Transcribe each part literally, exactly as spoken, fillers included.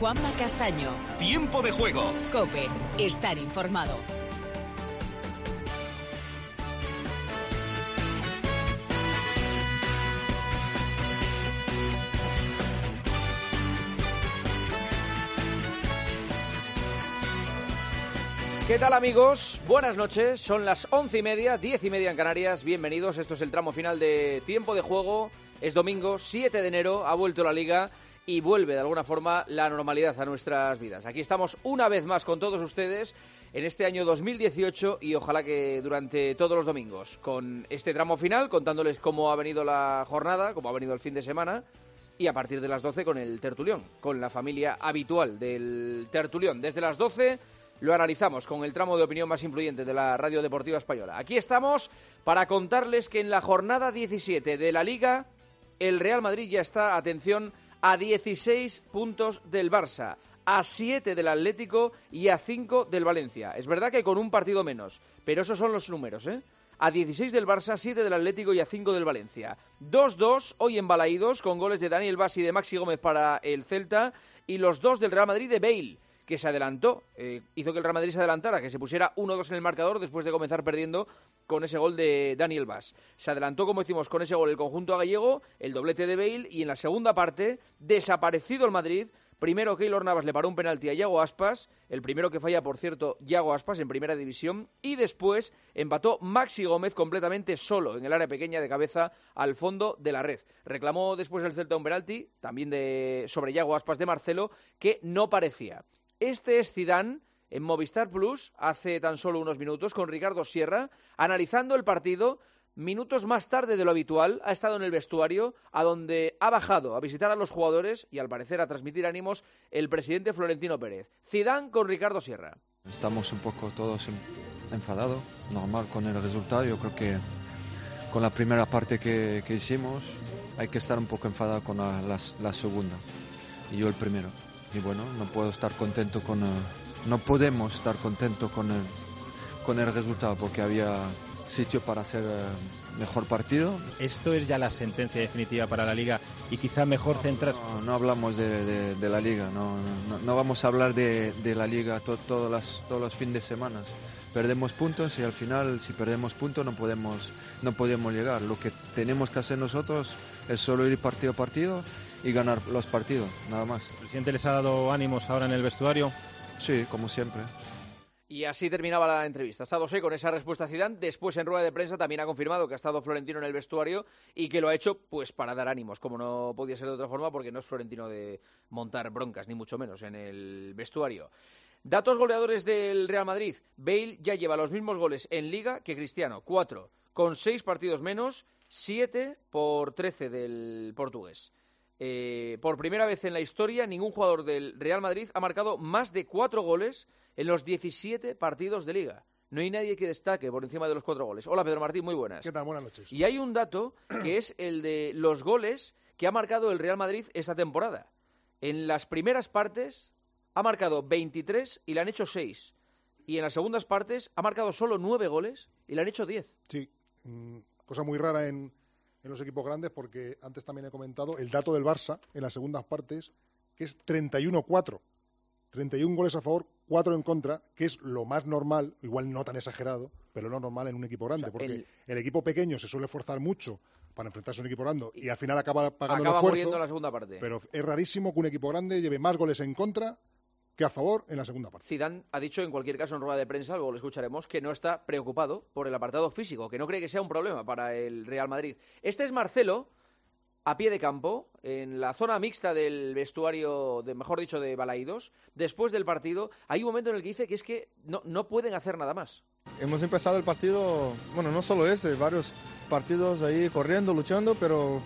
Juanma Castaño. Tiempo de juego. COPE. Estar informado. ¿Qué tal, amigos? Buenas noches, son las once y media, diez y media en Canarias. Bienvenidos, esto es el tramo final de Tiempo de Juego. Es domingo, siete de enero, ha vuelto la Liga y vuelve de alguna forma la normalidad a nuestras vidas. Aquí estamos una vez más con todos ustedes en este año dos mil dieciocho y ojalá que durante todos los domingos, con este tramo final, contándoles cómo ha venido la jornada, cómo ha venido el fin de semana, y a partir de las doce con el tertulión, con la familia habitual del tertulión. Desde las doce... lo analizamos con el tramo de opinión más influyente de la Radio Deportiva Española. Aquí estamos para contarles que en la jornada diecisiete de la Liga, el Real Madrid ya está, atención, a dieciséis puntos del Barça, a siete del Atlético y a cinco del Valencia. Es verdad que con un partido menos, pero esos son los números, ¿eh? A dieciséis del Barça, siete del Atlético y a cinco del Valencia. dos dos hoy en Balaídos, con goles de Daniel Bas y de Maxi Gómez para el Celta, y los dos del Real Madrid de Bale, que se adelantó, eh, hizo que el Real Madrid se adelantara, que se pusiera uno dos en el marcador después de comenzar perdiendo con ese gol de Daniel Bas. Se adelantó, como decimos, con ese gol el conjunto gallego, el doblete de Bale, y en la segunda parte, desaparecido el Madrid. Primero Keylor Navas le paró un penalti a Yago Aspas, el primero que falla, por cierto, Yago Aspas en primera división, y después empató Maxi Gómez completamente solo en el área pequeña de cabeza al fondo de la red. Reclamó después el Celta un penalti, también de sobre Yago Aspas de Marcelo, que no parecía. Este es Zidane en Movistar Plus hace tan solo unos minutos con Ricardo Sierra, analizando el partido. Minutos más tarde de lo habitual, ha estado en el vestuario, a donde ha bajado a visitar a los jugadores y al parecer a transmitir ánimos el presidente Florentino Pérez. Zidane con Ricardo Sierra. Estamos un poco todos enfadados, normal con el resultado. Yo creo que con la primera parte que, que hicimos hay que estar un poco enfadado con la, la, la segunda, y yo el primero. Y bueno, no puedo estar contento con, uh, no podemos estar contentos con el, con el resultado, porque había sitio para hacer uh, mejor partido. Esto es ya la sentencia definitiva para la Liga y quizá mejor no, centrar. No, no hablamos de, de, de la Liga, no, no, no vamos a hablar de, de la Liga to, todos, las, todos los fines de semana. Perdemos puntos y al final, si perdemos puntos, no podemos, no podemos llegar. Lo que tenemos que hacer nosotros es solo ir partido a partido y ganar los partidos, nada más. ¿El presidente les ha dado ánimos ahora en el vestuario? Sí, como siempre. Y así terminaba la entrevista. Ha estado seco con esa respuesta Zidane. Después, en rueda de prensa, también ha confirmado que ha estado Florentino en el vestuario y que lo ha hecho pues para dar ánimos, como no podía ser de otra forma, porque no es Florentino de montar broncas, ni mucho menos en el vestuario. Datos goleadores del Real Madrid. Bale ya lleva los mismos goles en Liga que Cristiano, cuatro, con seis partidos menos, siete por trece del portugués. Eh, por primera vez en la historia, ningún jugador del Real Madrid ha marcado más de cuatro goles en los diecisiete partidos de Liga. No hay nadie que destaque por encima de los cuatro goles. Hola, Pedro Martín, muy buenas. ¿Qué tal? Buenas noches. Y hay un dato que es el de los goles que ha marcado el Real Madrid esta temporada. En las primeras partes ha marcado veintitrés y le han hecho seis. Y en las segundas partes ha marcado solo nueve goles y le han hecho diez. Sí, mmm, cosa muy rara en... en los equipos grandes, porque antes también he comentado el dato del Barça en las segundas partes, que es treinta y uno cuatro. treinta y uno goles a favor, cuatro en contra, que es lo más normal, igual no tan exagerado, pero lo normal en un equipo grande, o sea, porque el... el equipo pequeño se suele esforzar mucho para enfrentarse a un equipo grande y al final acaba pagando acaba el esfuerzo. muriendo en la segunda parte. Pero es rarísimo que un equipo grande lleve más goles en contra que a favor en la segunda parte. Zidane ha dicho en cualquier caso en rueda de prensa, luego lo escucharemos, que no está preocupado por el apartado físico, que no cree que sea un problema para el Real Madrid. Este es Marcelo, a pie de campo, en la zona mixta del vestuario, de, mejor dicho, de Balaídos. Después del partido, hay un momento en el que dice que es que no, no pueden hacer nada más. Hemos empezado el partido, bueno, no solo ese, varios partidos ahí corriendo, luchando, pero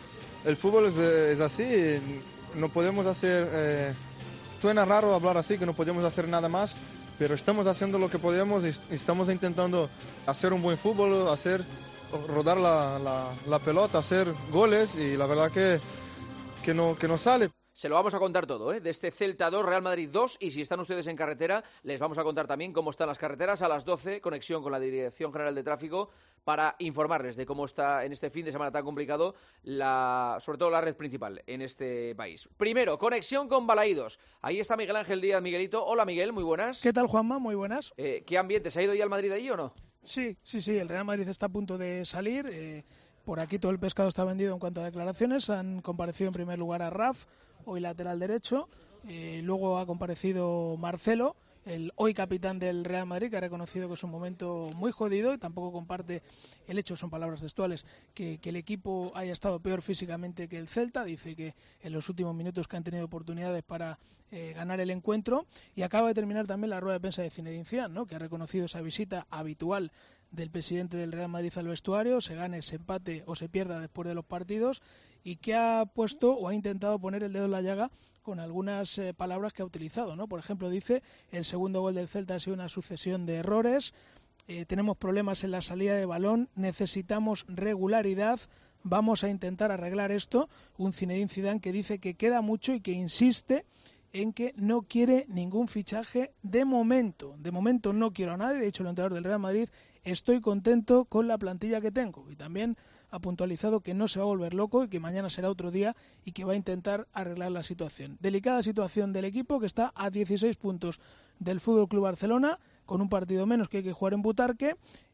el fútbol es, es así, no podemos hacer... Eh, Suena raro hablar así, que no podemos hacer nada más, pero estamos haciendo lo que podemos y estamos intentando hacer un buen fútbol, hacer rodar la, la, la pelota, hacer goles, y la verdad que, que, no, que no sale. Se lo vamos a contar todo, ¿eh? De este Celta dos, Real Madrid dos, y si están ustedes en carretera, les vamos a contar también cómo están las carreteras a las doce, conexión con la Dirección General de Tráfico, para informarles de cómo está en este fin de semana tan complicado, la, sobre todo la red principal en este país. Primero, conexión con Balaídos. Ahí está Miguel Ángel Díaz. Miguelito. Hola, Miguel, muy buenas. ¿Qué tal, Juanma? Muy buenas. Eh, ¿Qué ambiente? ¿Se ha ido ya al Madrid allí o no? Sí, sí, sí, el Real Madrid está a punto de salir. Eh, por aquí todo el pescado está vendido en cuanto a declaraciones. Han comparecido en primer lugar a Raf, hoy lateral derecho. Eh, luego ha comparecido Marcelo, el hoy capitán del Real Madrid, que ha reconocido que es un momento muy jodido y tampoco comparte el hecho, son palabras textuales, que, que el equipo haya estado peor físicamente que el Celta. Dice que en los últimos minutos que han tenido oportunidades para eh, ganar el encuentro, y acaba de terminar también la rueda de prensa de Zinedine Zidane, ¿no?, que ha reconocido esa visita habitual del presidente del Real Madrid al vestuario, se gane, se empate o se pierda después de los partidos, y que ha puesto o ha intentado poner el dedo en la llaga con algunas eh, palabras que ha utilizado, ¿no? Por ejemplo, dice: el segundo gol del Celta ha sido una sucesión de errores, eh, tenemos problemas en la salida de balón, necesitamos regularidad, vamos a intentar arreglar esto. Un Zinedine Zidane que dice que queda mucho y que insiste en que no quiere ningún fichaje de momento. De momento no quiero a nadie. De hecho, el entrenador del Real Madrid: estoy contento con la plantilla que tengo. Y también ha puntualizado que no se va a volver loco y que mañana será otro día y que va a intentar arreglar la situación. Delicada situación del equipo, que está a dieciséis puntos del F C Barcelona, con un partido menos que hay que jugar en Butarque,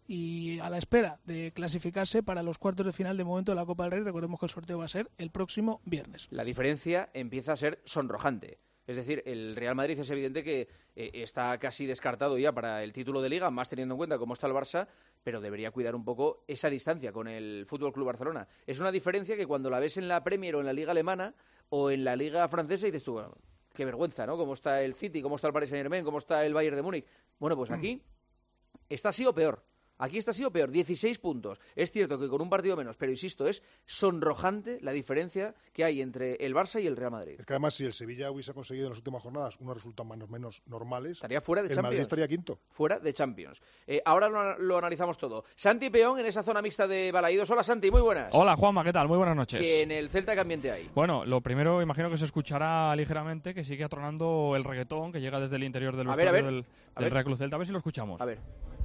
y a la espera de clasificarse para los cuartos de final de momento de la Copa del Rey. Recordemos que el sorteo va a ser el próximo viernes. La diferencia empieza a ser sonrojante. Es decir, el Real Madrid es evidente que eh, está casi descartado ya para el título de Liga, más teniendo en cuenta cómo está el Barça, pero debería cuidar un poco esa distancia con el F C Barcelona. Es una diferencia que cuando la ves en la Premier o en la Liga Alemana o en la Liga Francesa dices tú, bueno, qué vergüenza, ¿no? Cómo está el City, cómo está el Paris Saint-Germain, cómo está el Bayern de Múnich. Bueno, pues aquí está así o peor. Aquí está sido peor, dieciséis puntos. Es cierto que con un partido menos, pero insisto, es sonrojante la diferencia que hay entre el Barça y el Real Madrid. Es que además, si el Sevilla hubiese conseguido en las últimas jornadas unos resultados más o menos normales, estaría fuera de el Champions. Madrid estaría quinto. Fuera de Champions. Eh, ahora lo, lo analizamos todo. Santi Peón en esa zona mixta de Balaídos. Hola, Santi, muy buenas. Hola, Juanma, ¿qué tal? Muy buenas noches. Que en el Celta, ¿qué ambiente hay? Bueno, lo primero, imagino que se escuchará ligeramente que sigue atronando el reggaetón que llega desde el interior del vestuario del, del Real Club Celta. A ver si lo escuchamos. A ver.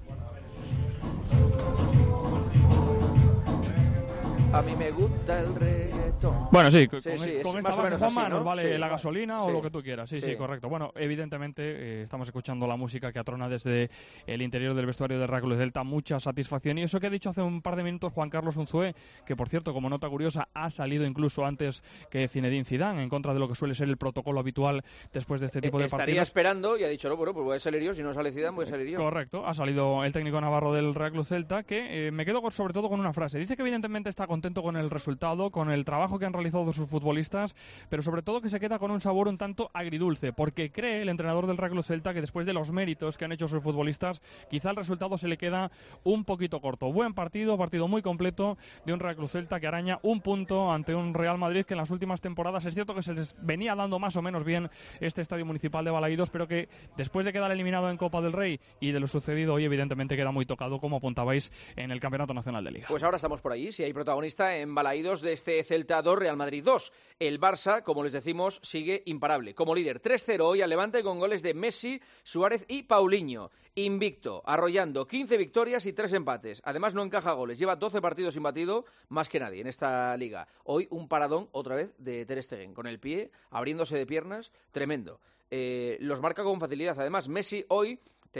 A mí me gusta el reggaetón. Bueno, sí, con, sí, es, sí, con es esta base, Juanma, así, ¿no? nos vale sí, la gasolina sí, o lo que tú quieras. Sí, sí, sí, correcto. Bueno, evidentemente eh, estamos escuchando la música que atrona desde el interior del vestuario del Real Club Celta. Mucha satisfacción. Y eso que ha dicho hace un par de minutos Juan Carlos Unzué, que por cierto, como nota curiosa, ha salido incluso antes que Zinedine Zidane, en contra de lo que suele ser el protocolo habitual después de este tipo eh, de estaría partidos. Estaría esperando y ha dicho, no, bueno, pues voy a salir yo. Si no sale Zidane, voy a salir yo. Correcto. Ha salido el técnico navarro del Real Club Celta, que eh, me quedo con, sobre todo con una frase. Dice que evidentemente está contento con el resultado, con el trabajo que han realizado sus futbolistas, pero sobre todo que se queda con un sabor un tanto agridulce, porque cree el entrenador del Real Club Celta que después de los méritos que han hecho sus futbolistas, quizá el resultado se le queda un poquito corto. Buen partido, partido muy completo de un Real Club Celta que araña un punto ante un Real Madrid que en las últimas temporadas es cierto que se les venía dando más o menos bien este estadio municipal de Balaídos, pero que después de quedar eliminado en Copa del Rey y de lo sucedido hoy, evidentemente queda muy tocado, como apuntabais, en el Campeonato Nacional de Liga. Pues ahora estamos por allí, si hay protagonista en Balaídos de este Celta dos, Real Madrid dos. El Barça, como les decimos, sigue imparable. Como líder, tres cero hoy al Levante con goles de Messi, Suárez y Paulinho. Invicto, arrollando quince victorias y tres empates. Además no encaja goles, lleva doce partidos sin batido, más que nadie en esta liga. Hoy un paradón otra vez de Ter Stegen, con el pie, abriéndose de piernas, tremendo. Eh, los marca con facilidad. Además, Messi hoy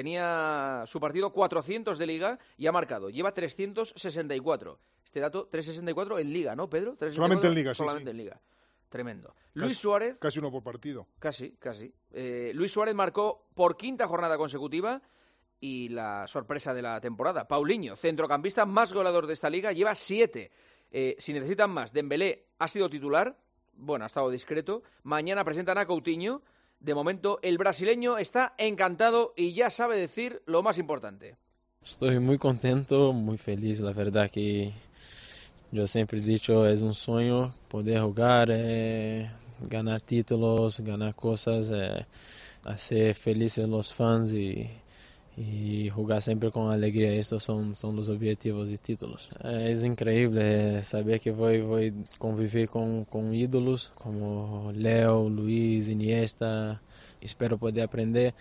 tenía su partido cuatrocientos de Liga y ha marcado. Lleva trescientos sesenta y cuatro. Este dato, trescientos sesenta y cuatro en Liga, ¿no, Pedro? Solamente en Liga, sí. Solamente sí. en Liga. Tremendo. Casi, Luis Suárez... Casi uno por partido. Casi, casi. Eh, Luis Suárez marcó por quinta jornada consecutiva y la sorpresa de la temporada. Paulinho, centrocampista más goleador de esta Liga, lleva siete. Eh, si necesitan más, Dembélé ha sido titular. Bueno, ha estado discreto. Mañana presentan a Coutinho. De momento, el brasileño está encantado y ya sabe decir lo más importante. Estoy muy contento, muy feliz. La verdad que yo siempre he dicho, es un sueño poder jugar, eh, ganar títulos, ganar cosas, eh, hacer felices a los fans y, y jugar siempre con alegría. Estos son, son los objetivos y títulos. Es increíble saber que voy, voy a convivir con, con ídolos como Leo, Luis, Iniesta. Espero poder aprender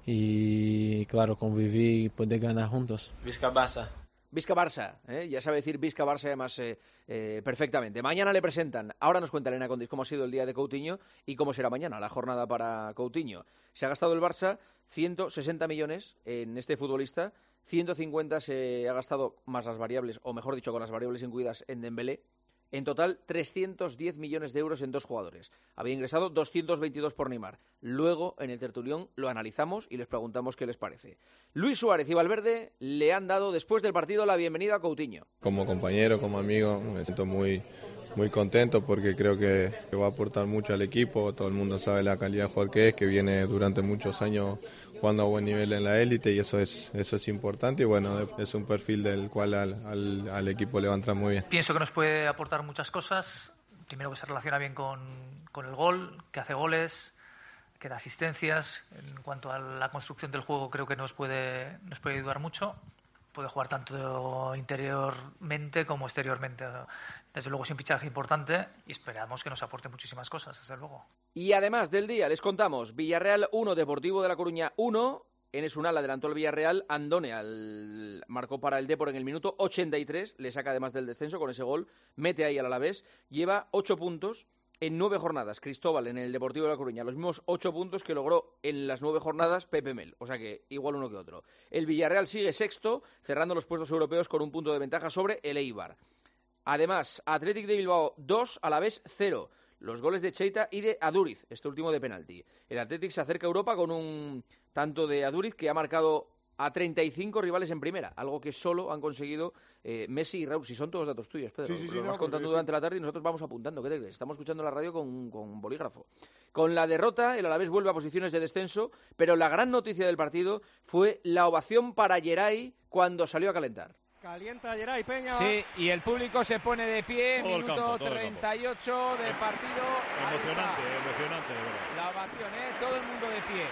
y, claro, convivir y poder ganar juntos. Visca Barça. Visca Barça, ¿eh? Ya sabe decir Visca Barça además eh, eh, perfectamente. Mañana le presentan, ahora nos cuenta Elena Condis cómo ha sido el día de Coutinho y cómo será mañana la jornada para Coutinho. Se ha gastado el Barça ciento sesenta millones en este futbolista, ciento cincuenta se ha gastado más las variables, o mejor dicho, con las variables incluidas en Dembélé. En total, trescientos diez millones de euros en dos jugadores. Había ingresado doscientos veintidós por Neymar. Luego, en el tertulión, lo analizamos y les preguntamos qué les parece. Luis Suárez y Valverde le han dado, después del partido, la bienvenida a Coutinho. Como compañero, como amigo, me siento muy, muy contento porque creo que, que va a aportar mucho al equipo. Todo el mundo sabe la calidad de jugador que es, que viene durante muchos años jugando a buen nivel en la élite y eso es eso es importante y bueno, es un perfil del cual al, al, al equipo le va a entrar muy bien. Pienso que nos puede aportar muchas cosas. Primero, que se relaciona bien con, con el gol, que hace goles, que da asistencias. En cuanto a la construcción del juego, creo que nos puede, nos puede ayudar mucho. Puede jugar tanto interiormente como exteriormente. Desde luego es un fichaje importante y esperamos que nos aporte muchísimas cosas, desde luego. Y además del día, les contamos, Villarreal uno, Deportivo de La Coruña uno. Enes Unal adelantó el Villarreal, Andone al... marcó para el Depor en el minuto ochenta y tres, le saca además del descenso con ese gol, mete ahí al Alavés, lleva ocho puntos en nueve jornadas. Cristóbal en el Deportivo de La Coruña, los mismos ocho puntos que logró en las nueve jornadas Pepe Mel, o sea que igual uno que otro. El Villarreal sigue sexto, cerrando los puestos europeos con un punto de ventaja sobre el Eibar. Además, Athletic de Bilbao dos, Alavés cero. Los goles de Cheita y de Aduriz, este último de penalti. El Athletic se acerca a Europa con un tanto de Aduriz que ha marcado a treinta y cinco rivales en primera, algo que solo han conseguido eh, Messi y Raúl. Si son todos datos tuyos, Pedro, sí, sí, sí, lo no, vas contando porque... durante la tarde y nosotros vamos apuntando. ¿Qué te crees? Estamos escuchando la radio con, con bolígrafo. Con la derrota, el Alavés vuelve a posiciones de descenso, pero la gran noticia del partido fue la ovación para Geray cuando salió a calentar. Calienta Geray Peña. Sí, y el público se pone de pie, todo minuto campo, treinta y ocho del partido. Emocionante, emocionante, de verdad. La ovación, ¿eh? Todo el mundo de pie.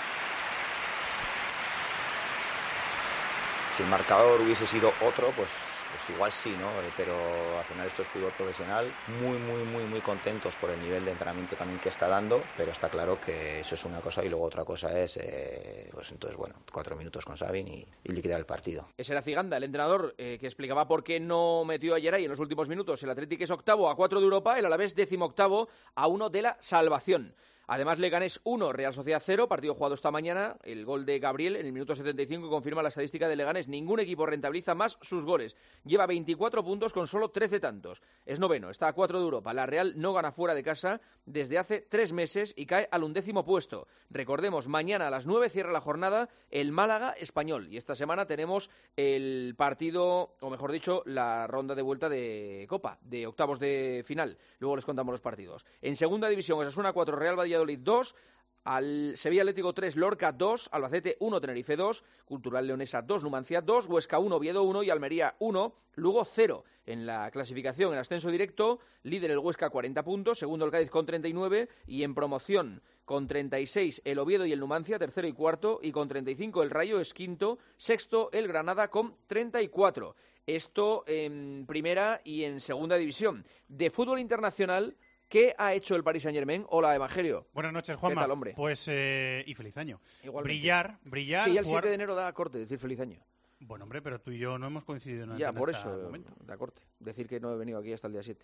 Si el marcador hubiese sido otro, pues, pues igual sí, ¿no? Pero al final esto es fútbol profesional, muy, muy, muy, muy contentos por el nivel de entrenamiento también que está dando, pero está claro que eso es una cosa y luego otra cosa es, eh, pues entonces, bueno, cuatro minutos con Sabin y, y liquidar el partido. Ese era Ziganda, el entrenador, eh, que explicaba por qué no metió a Geray en los últimos minutos. El Athletic es octavo a cuatro de Europa, el Alavés décimo octavo a uno de la salvación. Además, Leganés uno, Real Sociedad cero, partido jugado esta mañana. El gol de Gabriel en el minuto setenta y cinco confirma la estadística de Leganés. Ningún equipo rentabiliza más sus goles. Lleva veinticuatro puntos con solo trece tantos. Es noveno, está a cuatro de Europa. La Real no gana fuera de casa desde hace tres meses y cae al undécimo puesto. Recordemos, mañana a las nueve cierra la jornada el Málaga Español. Y esta semana tenemos el partido, o mejor dicho, la ronda de vuelta de Copa, de octavos de final. Luego les contamos los partidos. En segunda división, Osasuna cuatro, Real Valladolid dos, al Sevilla Atlético tres, Lorca dos, Albacete uno, Tenerife dos, Cultural Leonesa dos, Numancia dos, Huesca uno, Oviedo uno y Almería uno, Lugo cero. En la clasificación, en ascenso directo, líder el Huesca cuarenta puntos, segundo el Cádiz con treinta y nueve y en promoción con treinta y seis el Oviedo y el Numancia, tercero y cuarto, y con treinta y cinco el Rayo es quinto, sexto el Granada con treinta y cuatro. Esto en primera y en segunda división. De fútbol internacional, ¿qué ha hecho el Paris Saint-Germain? Hola, Evangelio. Buenas noches, Juanma. ¿Qué tal, hombre? Pues, eh, y feliz año. Igualmente. Brillar, brillar. Que ya el jugar... siete de enero da corte, decir feliz año. Bueno, hombre, pero tú y yo no hemos coincidido en Ya, por este eso, momento. da corte. Decir que no he venido aquí hasta el día siete.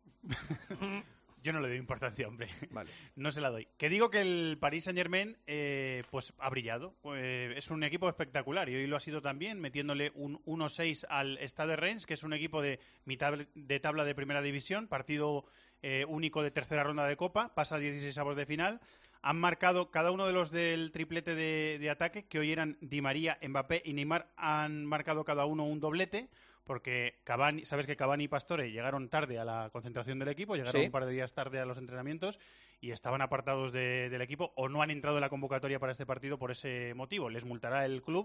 Yo no le doy importancia, hombre. Vale. No se la doy. Que digo que el Paris Saint-Germain eh, pues ha brillado. Eh, es un equipo espectacular y hoy lo ha sido también, metiéndole un uno seis al Stade Reims, que es un equipo de mitad de tabla de primera división, partido eh, único de tercera ronda de Copa, pasa a dieciseisavos de final. Han marcado cada uno de los del triplete de, de ataque, que hoy eran Di María, Mbappé y Neymar, han marcado cada uno un doblete, porque Cavani, sabes que Cavani y Pastore llegaron tarde a la concentración del equipo, llegaron ¿Sí? un par de días tarde a los entrenamientos y estaban apartados de, del equipo o no han entrado en la convocatoria para este partido por ese motivo. Les multará el club,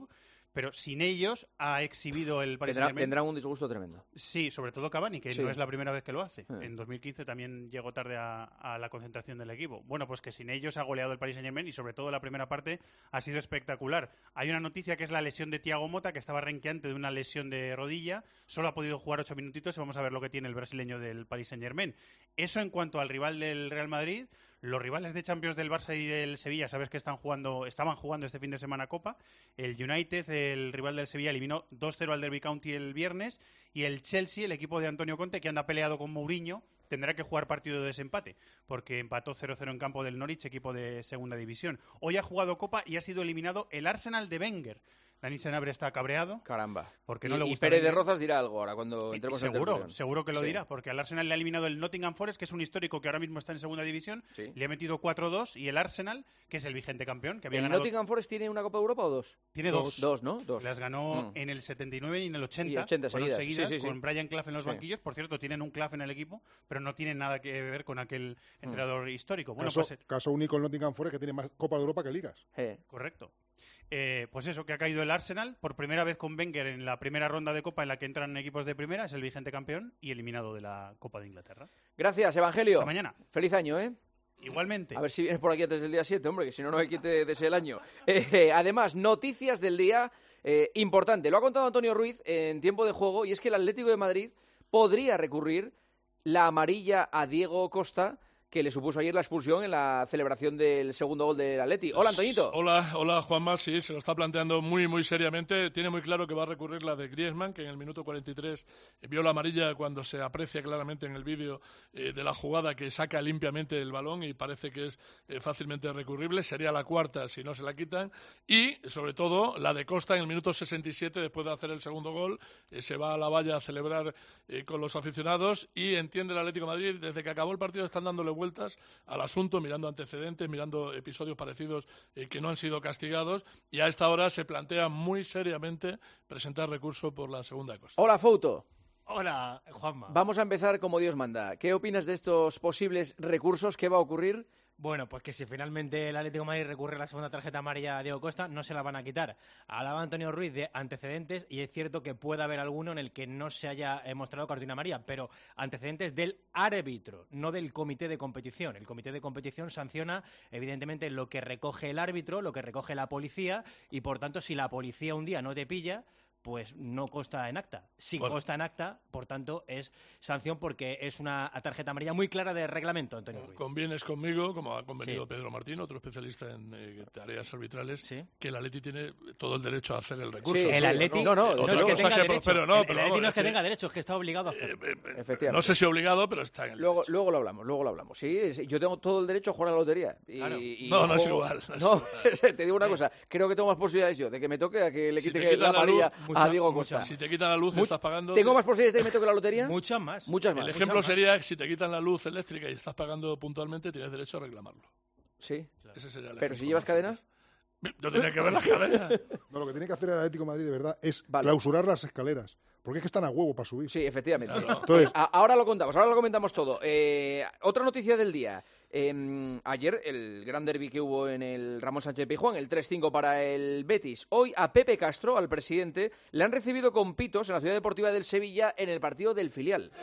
pero sin ellos ha exhibido el Paris Tendrá, Saint-Germain. tendrá un disgusto tremendo. Sí, sobre todo Cavani, que Sí. no es la primera vez que lo hace. Sí. En dos mil quince también llegó tarde a, a la concentración del equipo. Bueno, pues que sin ellos ha goleado el Paris Saint-Germain y sobre todo la primera parte ha sido espectacular. Hay una noticia que es la lesión de Thiago Motta, que estaba renqueante de una lesión de rodilla. Solo ha podido jugar ocho minutitos y vamos a ver lo que tiene el brasileño del Paris Saint-Germain. Eso en cuanto al rival del Real Madrid. Los rivales de Champions del Barça y del Sevilla, sabes que están jugando, estaban jugando este fin de semana Copa. El United, el rival del Sevilla, eliminó dos cero al Derby County el viernes. Y el Chelsea, el equipo de Antonio Conte, que anda peleado con Mourinho, tendrá que jugar partido de desempate, porque empató cero cero en campo del Norwich, equipo de segunda división. Hoy ha jugado Copa y ha sido eliminado el Arsenal de Wenger. Dani Senabre está cabreado. Caramba. Porque y, no le y gusta Pérez de Wenger. Rozas dirá algo ahora cuando entremos en Seguro, tertulión. seguro que lo Sí. dirá, porque al Arsenal le ha eliminado el Nottingham Forest, que es un histórico que ahora mismo está en segunda división, Sí. le ha metido cuatro dos, y el Arsenal, que es el vigente campeón, que había ¿El ganado... Nottingham Forest tiene una Copa de Europa o dos? Tiene dos. Dos, ¿no? Dos. Las ganó Mm. en el setenta y nueve y en el ochenta. Y ochenta fueron seguidas. seguidas, Sí, sí, sí. con Brian Clough en los Sí. banquillos. Por cierto, tienen un Clough en el equipo, pero no tienen nada que ver con aquel Mm. entrenador histórico. Bueno, caso, pues... caso único el Nottingham Forest, que tiene más Copa de Europa que ligas. Eh. Correcto. Eh, pues eso, que ha caído el Arsenal por primera vez con Wenger en la primera ronda de Copa en la que entran equipos de primera, es el vigente campeón y eliminado de la Copa de Inglaterra. Gracias, Evangelio. Hasta mañana. Feliz año, ¿eh? Igualmente. A ver si vienes por aquí antes del día siete, hombre, que si no, no hay quien te desee el año. Eh, además, noticias del día eh, importante. Lo ha contado Antonio Ruiz en tiempo de juego, y es que el Atlético de Madrid podría recurrir la amarilla a Diego Costa, que le supuso ayer la expulsión en la celebración del segundo gol del Atleti. Hola, Antoñito. Hola, hola, Juanma. Sí, se lo está planteando muy, muy seriamente. Tiene muy claro que va a recurrir la de Griezmann, que en el minuto cuarenta y tres vio la amarilla cuando se aprecia claramente en el vídeo eh, de la jugada que saca limpiamente el balón y parece que es eh, fácilmente recurrible. Sería la cuarta si no se la quitan. Y, sobre todo, la de Costa en el minuto sesenta y siete, después de hacer el segundo gol, eh, se va a la valla a celebrar eh, con los aficionados y entiende el Atlético de Madrid, desde que acabó el partido están dándole vueltas al asunto, mirando antecedentes, mirando episodios parecidos eh, que no han sido castigados, y a esta hora se plantea muy seriamente presentar recurso por la segunda de Costa. Hola, Fouto. Hola, Juanma. Vamos a empezar como Dios manda. ¿Qué opinas de estos posibles recursos? ¿Qué va a ocurrir? Bueno, pues que si finalmente el Atlético de Madrid recurre a la segunda tarjeta amarilla a Diego Costa, no se la van a quitar. Hablaba Antonio Ruiz de antecedentes y es cierto que puede haber alguno en el que no se haya eh, mostrado cartulina amarilla, pero antecedentes del árbitro, no del comité de competición. El comité de competición sanciona, evidentemente, lo que recoge el árbitro, lo que recoge la policía, y por tanto, si la policía un día no te pilla, pues no consta en acta. Si Bueno. consta en acta, por tanto, es sanción porque es una tarjeta amarilla muy clara de reglamento, Antonio Ruiz. Convienes conmigo, como ha convenido Sí. Pedro Martín, otro especialista en eh, tareas arbitrales, Sí. que el Atleti tiene todo el derecho a hacer el recurso. Sí, el Atleti no, no, no otra es que cosa tenga derecho. pero no, el, el pero Atleti vamos, no es que es que- tenga derecho, es que está obligado a hacerlo. Efectivamente. No sé si obligado, pero está en el Luego, luego lo hablamos, luego lo hablamos. Sí, sí, yo tengo todo el derecho a jugar a la lotería. Y, Claro. y No, no es juego- igual, no es No, te digo una cosa. Creo que tengo más posibilidades yo de que me toque a que le Si quite te la quitan la amarilla luz, a muchas- Diego muchas. Costa. Si te quitan la luz, Mu- estás pagando... ¿Tengo más posibilidades de que me toque la lotería? Muchas más. Muchas más. El ejemplo sería que si te quitan la luz eléctrica y estás pagando puntualmente, tienes derecho a reclamarlo. Sí. Ese sería el Pero si ejemplo llevas más cadenas. No tenía que ver las cadenas. No, lo que tiene que hacer el Atlético de Madrid de verdad es clausurar las escaleras. Porque es que están a huevo para subir. Sí, efectivamente. Entonces, A- ahora lo contamos, ahora lo comentamos todo. Eh, otra noticia del día. Eh, ayer el gran derbi que hubo en el Ramón Sánchez Pizjuán, el tres cinco para el Betis. Hoy a Pepe Castro, al presidente, le han recibido con pitos en la Ciudad Deportiva del Sevilla en el partido del filial.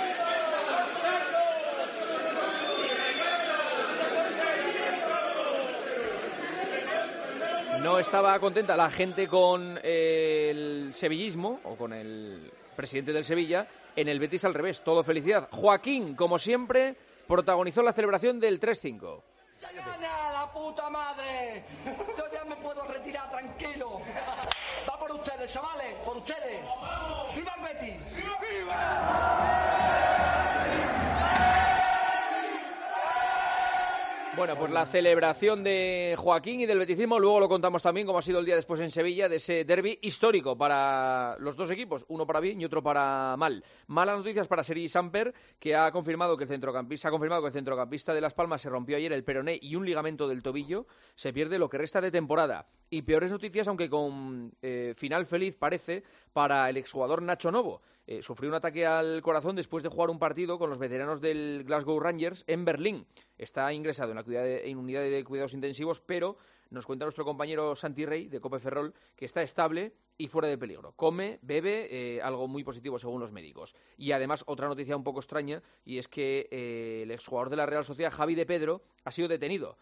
No estaba contenta la gente con eh, el sevillismo, o con el presidente del Sevilla. En el Betis al revés, todo felicidad. Joaquín, como siempre, protagonizó la celebración del tres cinco. ¡Gana la puta madre! Yo ya me puedo retirar tranquilo. Va por ustedes, chavales, por ustedes. ¡Viva el Betis! Bueno, pues la celebración de Joaquín y del beticismo, luego lo contamos también como ha sido el día después en Sevilla, de ese derbi histórico para los dos equipos, uno para bien y otro para mal. Malas noticias para Sergi Samper, que ha confirmado que el centrocampista, ha confirmado que el centrocampista de Las Palmas se rompió ayer el peroné y un ligamento del tobillo, se pierde lo que resta de temporada. Y peores noticias, aunque con eh, final feliz parece, para el exjugador Nacho Novo. eh, sufrió un ataque al corazón después de jugar un partido con los veteranos del Glasgow Rangers en Berlín. Está ingresado en la cuidad de, en unidad de cuidados intensivos, pero nos cuenta nuestro compañero Santi Rey, de Cope Ferrol, que está estable y fuera de peligro. Come, bebe, eh, algo muy positivo según los médicos. Y además, otra noticia un poco extraña, y es que eh, el exjugador de la Real Sociedad, Javi de Pedro, ha sido detenido.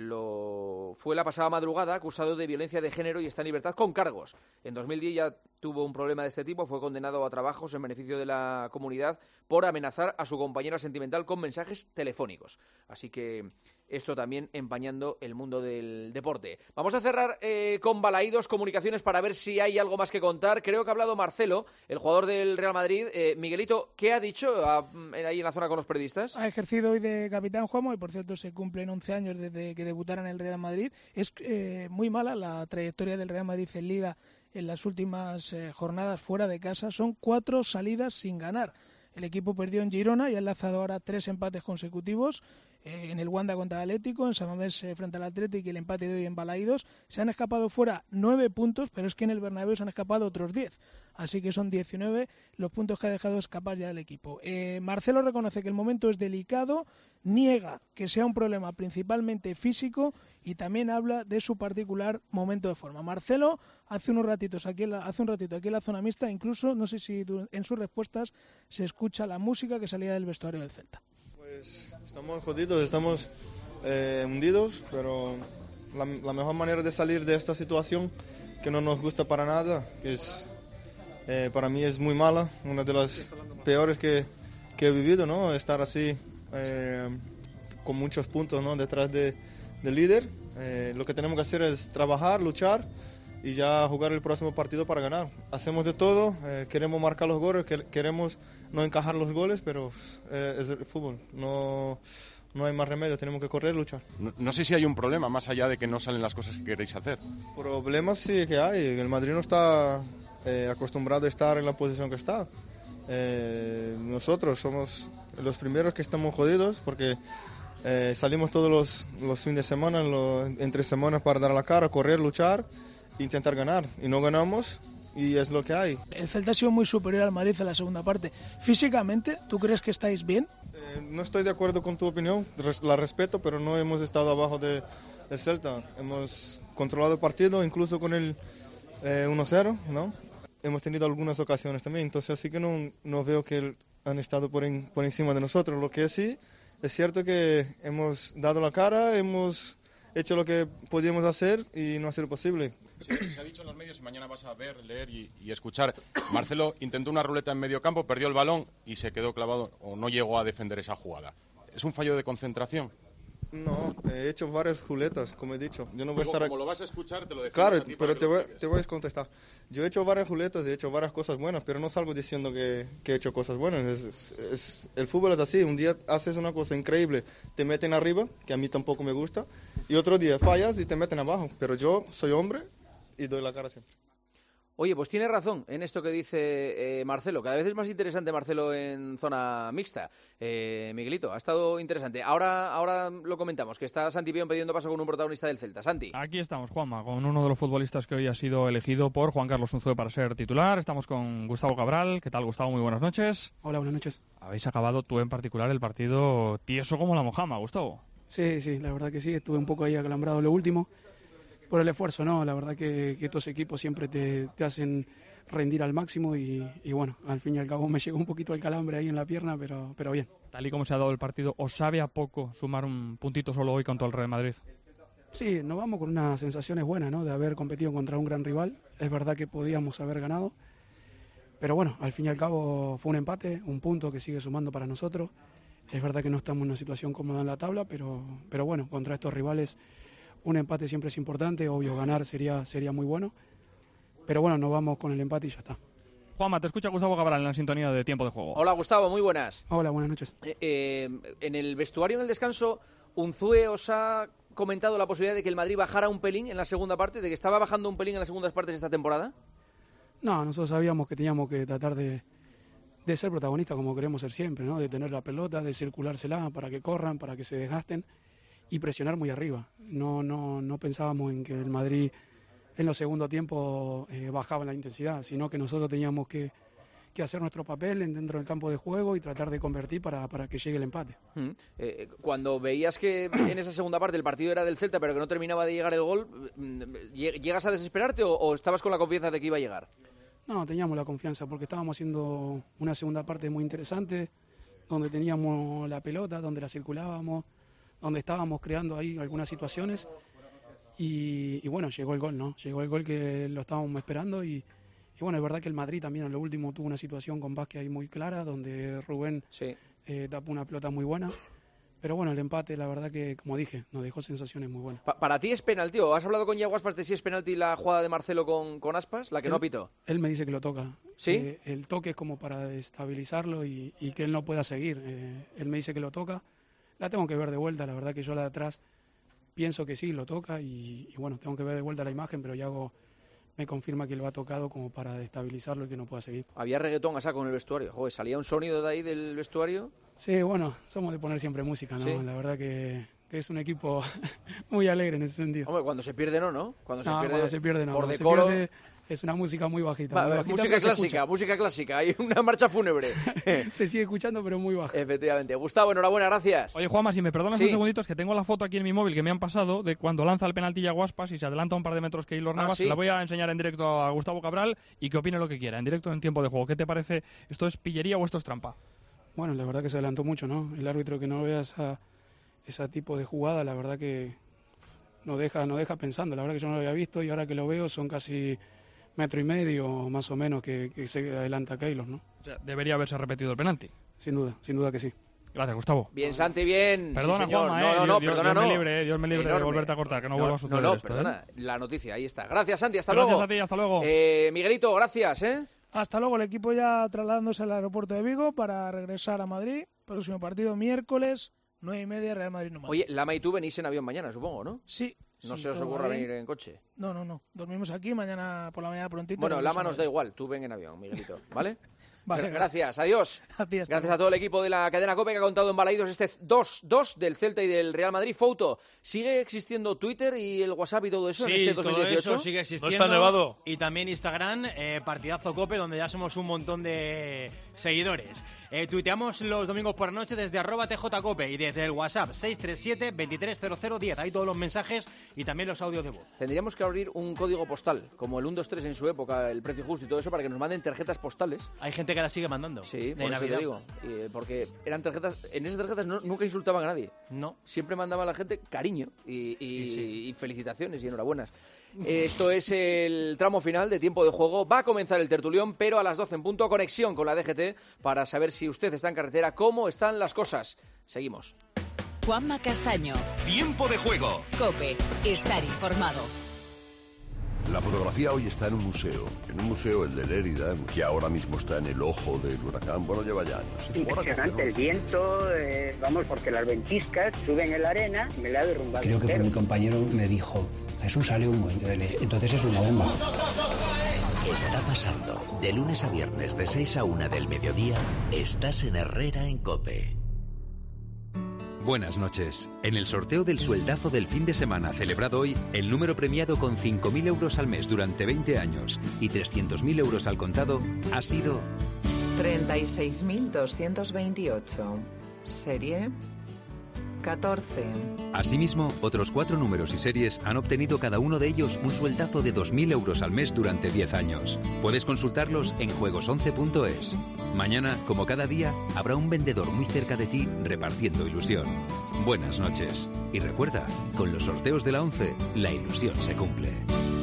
Lo fue la pasada madrugada, acusado de violencia de género y está en libertad con cargos. En dos mil diez ya tuvo un problema de este tipo, fue condenado a trabajos en beneficio de la comunidad por amenazar a su compañera sentimental con mensajes telefónicos. Así que esto también empañando el mundo del deporte. Vamos a cerrar eh, con Balaídos Comunicaciones para ver si hay algo más que contar. Creo que ha hablado Marcelo, el jugador del Real Madrid. Eh, Miguelito, ¿qué ha dicho a, ahí en la zona con los periodistas? Ha ejercido hoy de capitán Juanmo y por cierto se cumplen once años desde que debutara en el Real Madrid. Es eh, muy mala la trayectoria del Real Madrid en Liga en las últimas eh, jornadas fuera de casa. Son cuatro salidas sin ganar. El equipo perdió en Girona y ha enlazado ahora tres empates consecutivos. Eh, en el Wanda contra el Atlético, en San Mamés eh, frente al Atlético y el empate de hoy en Balaídos. Se han escapado fuera nueve puntos, pero es que en el Bernabéu se han escapado otros diez. Así que son diecinueve los puntos que ha dejado escapar ya el equipo. Eh, Marcelo reconoce que el momento es delicado, niega que sea un problema principalmente físico y también habla de su particular momento de forma. Marcelo hace unos ratitos aquí en la, hace un ratito aquí en la zona mixta, incluso no sé si en sus respuestas se escucha la música que salía del vestuario del Celta. Pues estamos jodidos, estamos eh, hundidos, pero la, la mejor manera de salir de esta situación que no nos gusta para nada, que es eh, para mí es muy mala, una de las peores que, que he vivido, ¿no? Estar así eh, con muchos puntos, ¿no? Detrás de, del líder. Eh, lo que tenemos que hacer es trabajar, luchar y ya jugar el próximo partido para ganar. Hacemos de todo, eh, queremos marcar los goles, que, queremos no encajar los goles, pero eh, es el fútbol, no, no hay más remedio, tenemos que correr, luchar. No, no sé si hay un problema, más allá de que no salen las cosas que queréis hacer. Problemas sí que hay, el Madrid no está eh, acostumbrado a estar en la posición que está. Eh, nosotros somos los primeros que estamos jodidos porque eh, salimos todos los, los fines de semana, los, entre semanas para dar la cara, correr, luchar, intentar ganar, y no ganamos. Y es lo que hay. El Celta ha sido muy superior al Madrid en la segunda parte. Físicamente, ¿tú crees que estáis bien? Eh, no estoy de acuerdo con tu opinión, la respeto, pero no hemos estado abajo de, del Celta. Hemos controlado el partido, incluso con el eh, uno cero, ¿no? Hemos tenido algunas ocasiones también, entonces así que no, no veo que han estado por, en, por encima de nosotros. Lo que sí, es cierto que hemos dado la cara, hemos hecho lo que podíamos hacer y no ha sido posible. Se, se ha dicho en los medios y mañana vas a ver, leer y, y escuchar. Marcelo intentó una ruleta en medio campo, perdió el balón y se quedó clavado o no llegó a defender esa jugada. ¿Es un fallo de concentración? No, he hecho varias ruletas, como he dicho. Yo no voy como, a estar... como lo vas a escuchar, te lo dejo. Claro, pero te voy, te voy a contestar. Yo he hecho varias ruletas, he hecho varias cosas buenas, pero no salgo diciendo que, que he hecho cosas buenas. Es, es, es, el fútbol es así, un día haces una cosa increíble, te meten arriba, que a mí tampoco me gusta, y otro día fallas y te meten abajo. Pero yo soy hombre y doy la cara siempre. Oye, pues tiene razón en esto que dice eh, Marcelo. Cada vez es más interesante Marcelo en zona mixta. Eh, Miguelito, ha estado interesante. Ahora, ahora lo comentamos, que está Santi Pion pidiendo paso con un protagonista del Celta. Santi. Aquí estamos, Juanma, con uno de los futbolistas que hoy ha sido elegido por Juan Carlos Unzué para ser titular. Estamos con Gustavo Cabral. ¿Qué tal, Gustavo? Muy buenas noches. Hola, buenas noches. Habéis acabado tú en particular el partido tieso como la mojama, Gustavo. Sí, sí, la verdad que sí. Estuve un poco ahí acalambrado en lo último. Por el esfuerzo, ¿no? La verdad que, que estos equipos siempre te, te hacen rendir al máximo y, y bueno, al fin y al cabo me llegó un poquito el calambre ahí en la pierna, pero, pero bien. Tal y como se ha dado el partido, ¿os sabe a poco sumar un puntito solo hoy contra el Real Madrid? Sí, nos vamos con unas sensaciones buenas, ¿no? De haber competido contra un gran rival. Es verdad que podíamos haber ganado, pero bueno, al fin y al cabo fue un empate, un punto que sigue sumando para nosotros. Es verdad que no estamos en una situación cómoda en la tabla, pero, pero bueno, contra estos rivales un empate siempre es importante, obvio ganar sería, sería muy bueno, pero bueno, nos vamos con el empate y ya está. Juanma, te escucha Gustavo Cabral en la sintonía de Tiempo de Juego. Hola Gustavo, muy buenas. Hola, buenas noches. Eh, eh, en el vestuario, en el descanso, Unzué os ha comentado la posibilidad de que el Madrid bajara un pelín en la segunda parte, de que estaba bajando un pelín en las segundas partes esta temporada. No, nosotros sabíamos que teníamos que tratar de, de ser protagonistas como queremos ser siempre, ¿no? De tener la pelota, de circulársela para que corran, para que se desgasten y presionar muy arriba. No, no, no pensábamos en que el Madrid en los segundos tiempos eh, bajaba la intensidad, sino que nosotros teníamos que, que hacer nuestro papel dentro del campo de juego y tratar de convertir para, para que llegue el empate. Mm. Eh, cuando veías que en esa segunda parte el partido era del Celta, pero que no terminaba de llegar el gol, ¿llegas a desesperarte o, o estabas con la confianza de que iba a llegar? No, teníamos la confianza porque estábamos haciendo una segunda parte muy interesante, donde teníamos la pelota, donde la circulábamos, donde estábamos creando ahí algunas situaciones y, y bueno, llegó el gol, ¿no? Llegó el gol que lo estábamos esperando y Y bueno, es verdad que el Madrid también en lo último tuvo una situación con Vázquez ahí muy clara, donde Rubén sí. eh, tapó una pelota muy buena. Pero bueno, el empate, la verdad que, como dije, nos dejó sensaciones muy buenas. Pa ¿Para ti es penalti? ¿O has hablado con Iago Aspas de si es penalti la jugada de Marcelo con, con Aspas, la que él, no pitó? Él me dice que lo toca. ¿Sí? Eh, el toque es como para estabilizarlo y, y que él no pueda seguir. Eh, él me dice que lo toca. La tengo que ver de vuelta, la verdad que yo la de atrás pienso que sí, lo toca. Y, y bueno, tengo que ver de vuelta la imagen, pero Iago me confirma que lo ha tocado como para destabilizarlo y que no pueda seguir. Había reggaetón a saco en el vestuario. Joder, ¿salía un sonido de ahí del vestuario? Sí, bueno, somos de poner siempre música, ¿no? ¿Sí? La verdad que, que es un equipo muy alegre en ese sentido. Hombre, cuando se pierde no, ¿no? Cuando se no, pierde, cuando se pierde no. Por cuando decoro... se pierde es una música muy bajita. Va, muy bajita música clásica, música clásica. Hay una marcha fúnebre. Se sigue escuchando, pero muy baja. Efectivamente. Gustavo, enhorabuena, gracias. Oye, Juanma, si me perdonas sí. un segundito, es que tengo la foto aquí en mi móvil que me han pasado de cuando lanza el penalti Iago Aspas y se adelanta un par de metros que Keylor Navas. Ah, ¿sí? La voy a enseñar en directo a Gustavo Cabral y que opine lo que quiera, en directo en tiempo de juego. ¿Qué te parece? ¿Esto es pillería o esto es trampa? Bueno, la verdad que se adelantó mucho, ¿no? El árbitro que no vea esa, ese tipo de jugada, la verdad que nos deja, nos deja pensando. La verdad que yo no lo había visto y ahora que lo veo son casi metro y medio más o menos que, que se adelanta Keylor, ¿no? O sea, debería haberse repetido el penalti. Sin duda, sin duda que sí. Gracias, Gustavo. Bien, Santi, bien. Perdona, sí, señor. Juanma, no, eh. no, no, Dios, perdona, Dios no. me libre, eh. Dios me libre Enorme. de volverte a cortar, que no, no vuelva a suceder no, no, esto, perdona. ¿eh? La noticia, ahí está. Gracias, Santi, hasta gracias luego. Gracias a ti, hasta luego. Eh, Miguelito, gracias, ¿eh? Hasta luego, el equipo ya trasladándose al aeropuerto de Vigo para regresar a Madrid. Próximo partido miércoles, nueve y media, Real Madrid Numancia. Oye, Lama y tú venís en avión mañana, supongo, ¿no? Sí. No sí, se os ocurra venir en coche. No, no, no. Dormimos aquí, mañana por la mañana prontito. Bueno, Lama nos da igual, tú ven en avión, Miguelito, ¿vale? Vale, gracias, adiós. A ti, gracias a todo el equipo de la cadena COPE que ha contado en Balaídos este dos dos del Celta y del Real Madrid. Fouto, ¿sigue existiendo Twitter y el WhatsApp y todo eso sí, en este dos mil dieciocho? Todo eso sigue existiendo. ¿No está nevado? Y también Instagram, eh, Partidazo COPE, donde ya somos un montón de seguidores. Eh, tuiteamos los domingos por la noche desde arroba tjcope y desde el WhatsApp seis tres siete, veintitrés cero cero diez. Ahí todos los mensajes y también los audios de voz. Tendríamos que abrir un código postal, como el uno dos tres en su época, el precio justo y todo eso, para que nos manden tarjetas postales. Hay gente que las sigue mandando. Sí, de por eso Navidad. te digo. Eh, porque eran tarjetas, en esas tarjetas no, nunca insultaban a nadie. No. Siempre mandaban a la gente cariño y, y, y, sí. y felicitaciones y enhorabuenas. Esto es el tramo final de tiempo de juego. Va a comenzar el tertulión, pero a las doce en punto, conexión con la D G T para saber si usted está en carretera, cómo están las cosas. Seguimos. Juanma Castaño. Tiempo de juego. COPE. Estar informado. La fotografía hoy está en un museo, en un museo, el de Lérida, que ahora mismo está en el ojo del huracán, bueno, lleva ya años. Impresionante el viento, eh, vamos, porque las ventiscas suben en la arena y me la ha derrumbado. Creo que fue mi compañero me dijo, Jesús sale humo, entonces es una bomba. Está pasando, de lunes a viernes de seis a una del mediodía, estás en Herrera en COPE. Buenas noches. En el sorteo del sueldazo del fin de semana celebrado hoy, el número premiado con cinco mil euros al mes durante veinte años y trescientos mil euros al contado ha sido... treinta y seis mil doscientos veintiocho. Serie... catorce. Asimismo, otros cuatro números y series han obtenido cada uno de ellos un sueldazo de dos mil euros al mes durante diez años. Puedes consultarlos en juegos once punto es. Mañana, como cada día, habrá un vendedor muy cerca de ti repartiendo ilusión. Buenas noches. Y recuerda, con los sorteos de la once, la ilusión se cumple.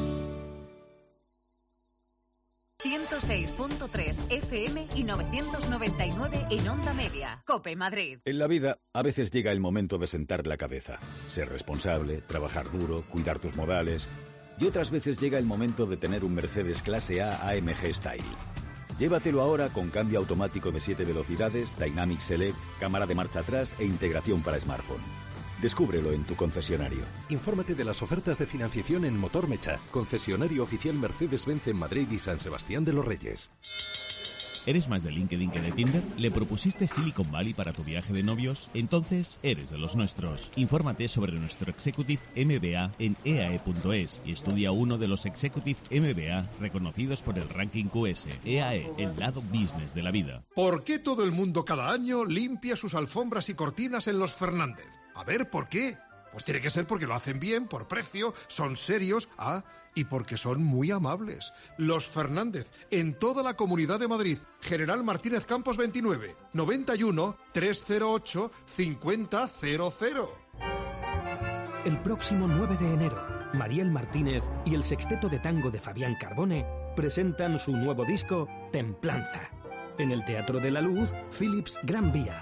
ciento seis punto tres F M y novecientos noventa y nueve en Onda Media. COPE Madrid. En la vida, a veces llega el momento de sentar la cabeza. Ser responsable, trabajar duro, cuidar tus modales. Y otras veces llega el momento de tener un Mercedes Clase A A M G Style. Llévatelo ahora con cambio automático de siete velocidades, Dynamic Select, cámara de marcha atrás e integración para smartphone. Descúbrelo en tu concesionario. Infórmate de las ofertas de financiación en Motor Mecha, concesionario oficial Mercedes-Benz en Madrid y San Sebastián de los Reyes. ¿Eres más de LinkedIn que de Tinder? ¿Le propusiste Silicon Valley para tu viaje de novios? Entonces eres de los nuestros. Infórmate sobre nuestro Executive M B A en e a e punto es y estudia uno de los Executive M B A reconocidos por el ranking Q S. E A E, el lado business de la vida. ¿Por qué todo el mundo cada año limpia sus alfombras y cortinas en los Fernández? A ver, ¿por qué? Pues tiene que ser porque lo hacen bien, por precio, son serios, ah, y porque son muy amables. Los Fernández, en toda la Comunidad de Madrid. General Martínez Campos veintinueve, noventa y uno, trescientos ocho, cincuenta cero cero. El próximo nueve de enero, Mariel Martínez y el sexteto de tango de Fabián Carbone presentan su nuevo disco, Templanza. En el Teatro de la Luz, Philips Gran Vía.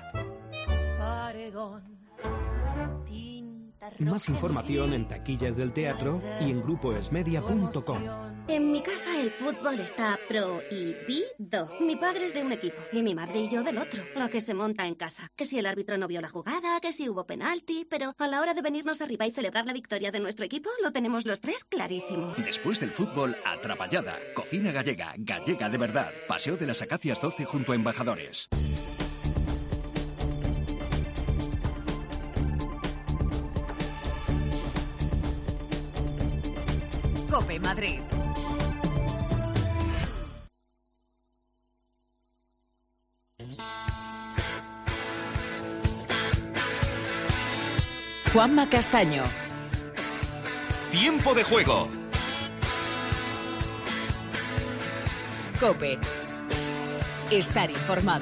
Más información en taquillas del teatro y en grupo esmedia punto com. En mi casa el fútbol está prohibido. Mi padre es de un equipo y mi madre y yo del otro. Lo que se monta en casa. Que si el árbitro no vio la jugada, que si hubo penalti, pero a la hora de venirnos arriba y celebrar la victoria de nuestro equipo, lo tenemos los tres clarísimo. Después del fútbol, Atrapallada. Cocina gallega, gallega de verdad. Paseo de las Acacias doce junto a Embajadores. COPE Madrid. Juanma Castaño. Tiempo de juego. COPE. Estar informado.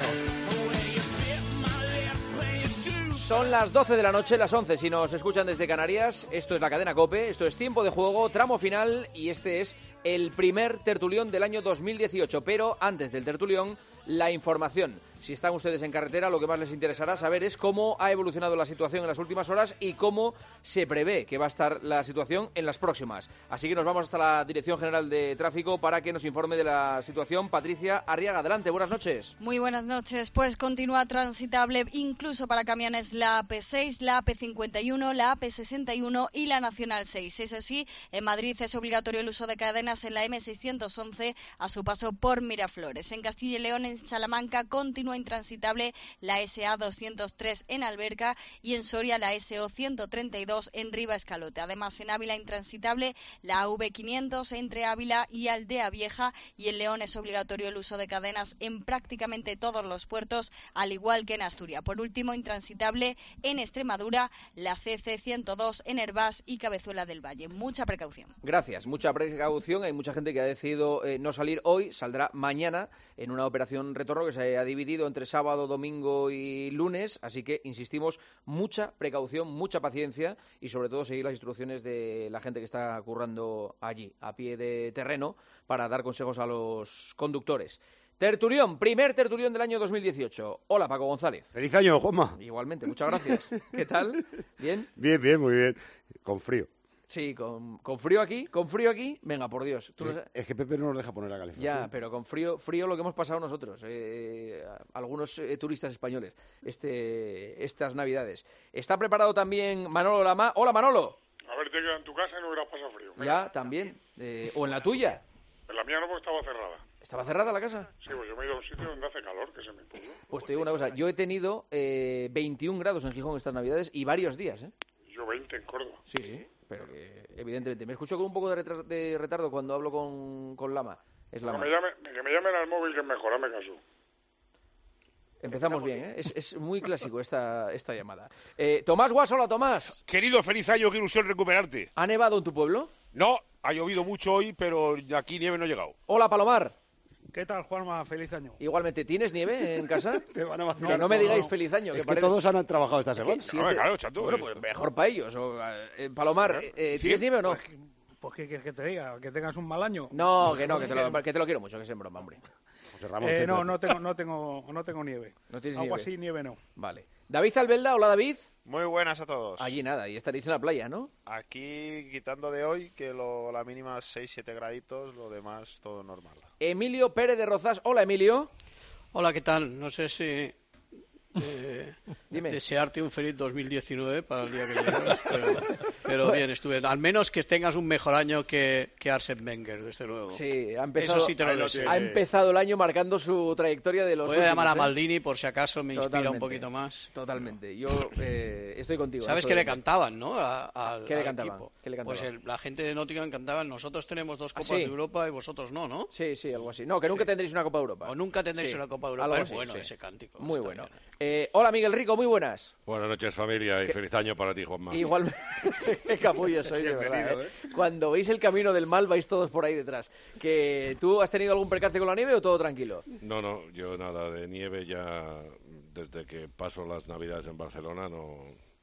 Son las doce de la noche, las once si nos escuchan desde Canarias. Esto es la cadena COPE, esto es Tiempo de Juego, tramo final, y este es el primer tertulión del año dos mil dieciocho. Pero antes del tertulión, la información. Si están ustedes en carretera, lo que más les interesará saber es cómo ha evolucionado la situación en las últimas horas y cómo se prevé que va a estar la situación en las próximas. Así que nos vamos hasta la Dirección General de Tráfico para que nos informe de la situación. Patricia Arriaga, adelante, buenas noches. Muy buenas noches. Pues continúa transitable incluso para camiones la A P seis, la A P cincuenta y uno, la A P sesenta y uno y la Nacional seis. Eso sí, en Madrid es obligatorio el uso de cadenas en la M seiscientos once a su paso por Miraflores. En Castilla y León, en Salamanca, continúa intransitable la S A doscientos tres en Alberca y en Soria la S O ciento treinta y dos en Riva Escalote. Además, en Ávila intransitable la A V quinientos entre Ávila y Aldea Vieja, y en León es obligatorio el uso de cadenas en prácticamente todos los puertos, al igual que en Asturias. Por último, intransitable en Extremadura la C C ciento dos en Hervás y Cabezuela del Valle. Mucha precaución. Gracias, mucha precaución. Hay mucha gente que ha decidido eh, no salir hoy, saldrá mañana en una operación retorno que se ha dividido entre sábado, domingo y lunes, así que insistimos, mucha precaución, mucha paciencia y sobre todo seguir las instrucciones de la gente que está currando allí, a pie de terreno, para dar consejos a los conductores. Tertulión, primer tertulión del año dos mil dieciocho. Hola, Paco González. Feliz año, Juanma. Igualmente, muchas gracias. ¿Qué tal? ¿Bien? Bien, bien, muy bien. Con frío. Sí, con, con frío aquí, con frío aquí, venga, por Dios. ¿Tú sí, es que Pepe no nos deja poner la calefacción. Ya, pero con frío, frío lo que hemos pasado nosotros, eh, algunos eh, turistas españoles, este, estas Navidades. Está preparado también Manolo Lama. Hola, Manolo. A ver, te quedas en tu casa y no hubieras pasado frío. Venga. Ya, también. Eh, o en la tuya. En la mía no, porque estaba cerrada. ¿Estaba cerrada la casa? Sí, pues yo me he ido a un sitio donde hace calor, que se me puso. Pues te digo una cosa, yo he tenido eh, veintiún grados en Gijón estas Navidades y varios días, ¿eh? Yo veinte en Córdoba. Sí, sí, pero que evidentemente me escucho con un poco de, retra- de retardo cuando hablo con, con Lama. Es Lama. Que me, llame, que me llamen al móvil, que es mejor, hazme caso. Empezamos bien, ¿eh? Es, es muy clásico esta, esta llamada. Eh, Tomás Guas, hola Tomás. Querido, feliz año, qué ilusión recuperarte. ¿Ha nevado en tu pueblo? No, ha llovido mucho hoy, pero aquí nieve no ha llegado. Hola Palomar. ¿Qué tal, Juanma? Feliz año. Igualmente, ¿tienes nieve en casa? Te van a vacilar. No, no me digáis no. feliz año. Es que, que parece... todos han trabajado esta semana. Siete... No, claro, chato, bueno, pues mejor para ellos. O, eh, Palomar, eh, ¿tienes sí, nieve o no? Pues, pues ¿qué quieres que te diga? ¿Que tengas un mal año? No, que no, que te lo, que te lo quiero mucho, que es en broma, hombre. José Ramón, eh, no, no tengo, no tengo, no tengo nieve. ¿No tienes Algo nieve? así, nieve no. Vale. David Albelda, hola David. Muy buenas a todos. Allí nada, y estaréis en la playa, ¿no? Aquí, quitando de hoy, que lo, la mínima es seis siete graditos, lo demás todo normal. Emilio Pérez de Rozas, hola Emilio. Hola, ¿qué tal? No sé si Eh, Dime. Desearte un feliz dos mil diecinueve para el día que llegues, pero, pero bien, estuve. Al menos que tengas un mejor año que, que Arsène Wenger, desde luego. Sí, ha empezado, Eso sí te lo deseo. ha empezado el año marcando su trayectoria de los Voy a llamar a últimos, ¿eh? Maldini por si acaso me inspira Totalmente, un poquito más. Totalmente. Yo eh, estoy contigo. ¿Sabes eso qué de- le cantaban, no? A- al, ¿Qué le al cantaban? equipo. ¿Qué le cantaban? Pues el- la gente de Nottingham cantaban, nosotros tenemos dos ¿Ah, Copas sí? de Europa y vosotros no, ¿no? Sí, sí, algo así. No, que nunca tendréis una Copa de Europa. O nunca tendréis Sí, una Copa de Europa. algo Es así, bueno sí. ese cántico. Muy está bueno. bien. Eh, hola, Miguel Rico, muy buenas. Buenas noches, familia, y ¿Qué? feliz año para ti, Juanma. Igual, qué capullo sois, de Bienvenido, verdad, ¿eh? Cuando veis el camino del mal vais todos por ahí detrás. Que ¿Tú has tenido algún percance con la nieve o todo tranquilo? No, no, yo nada de nieve ya desde que paso las Navidades en Barcelona no,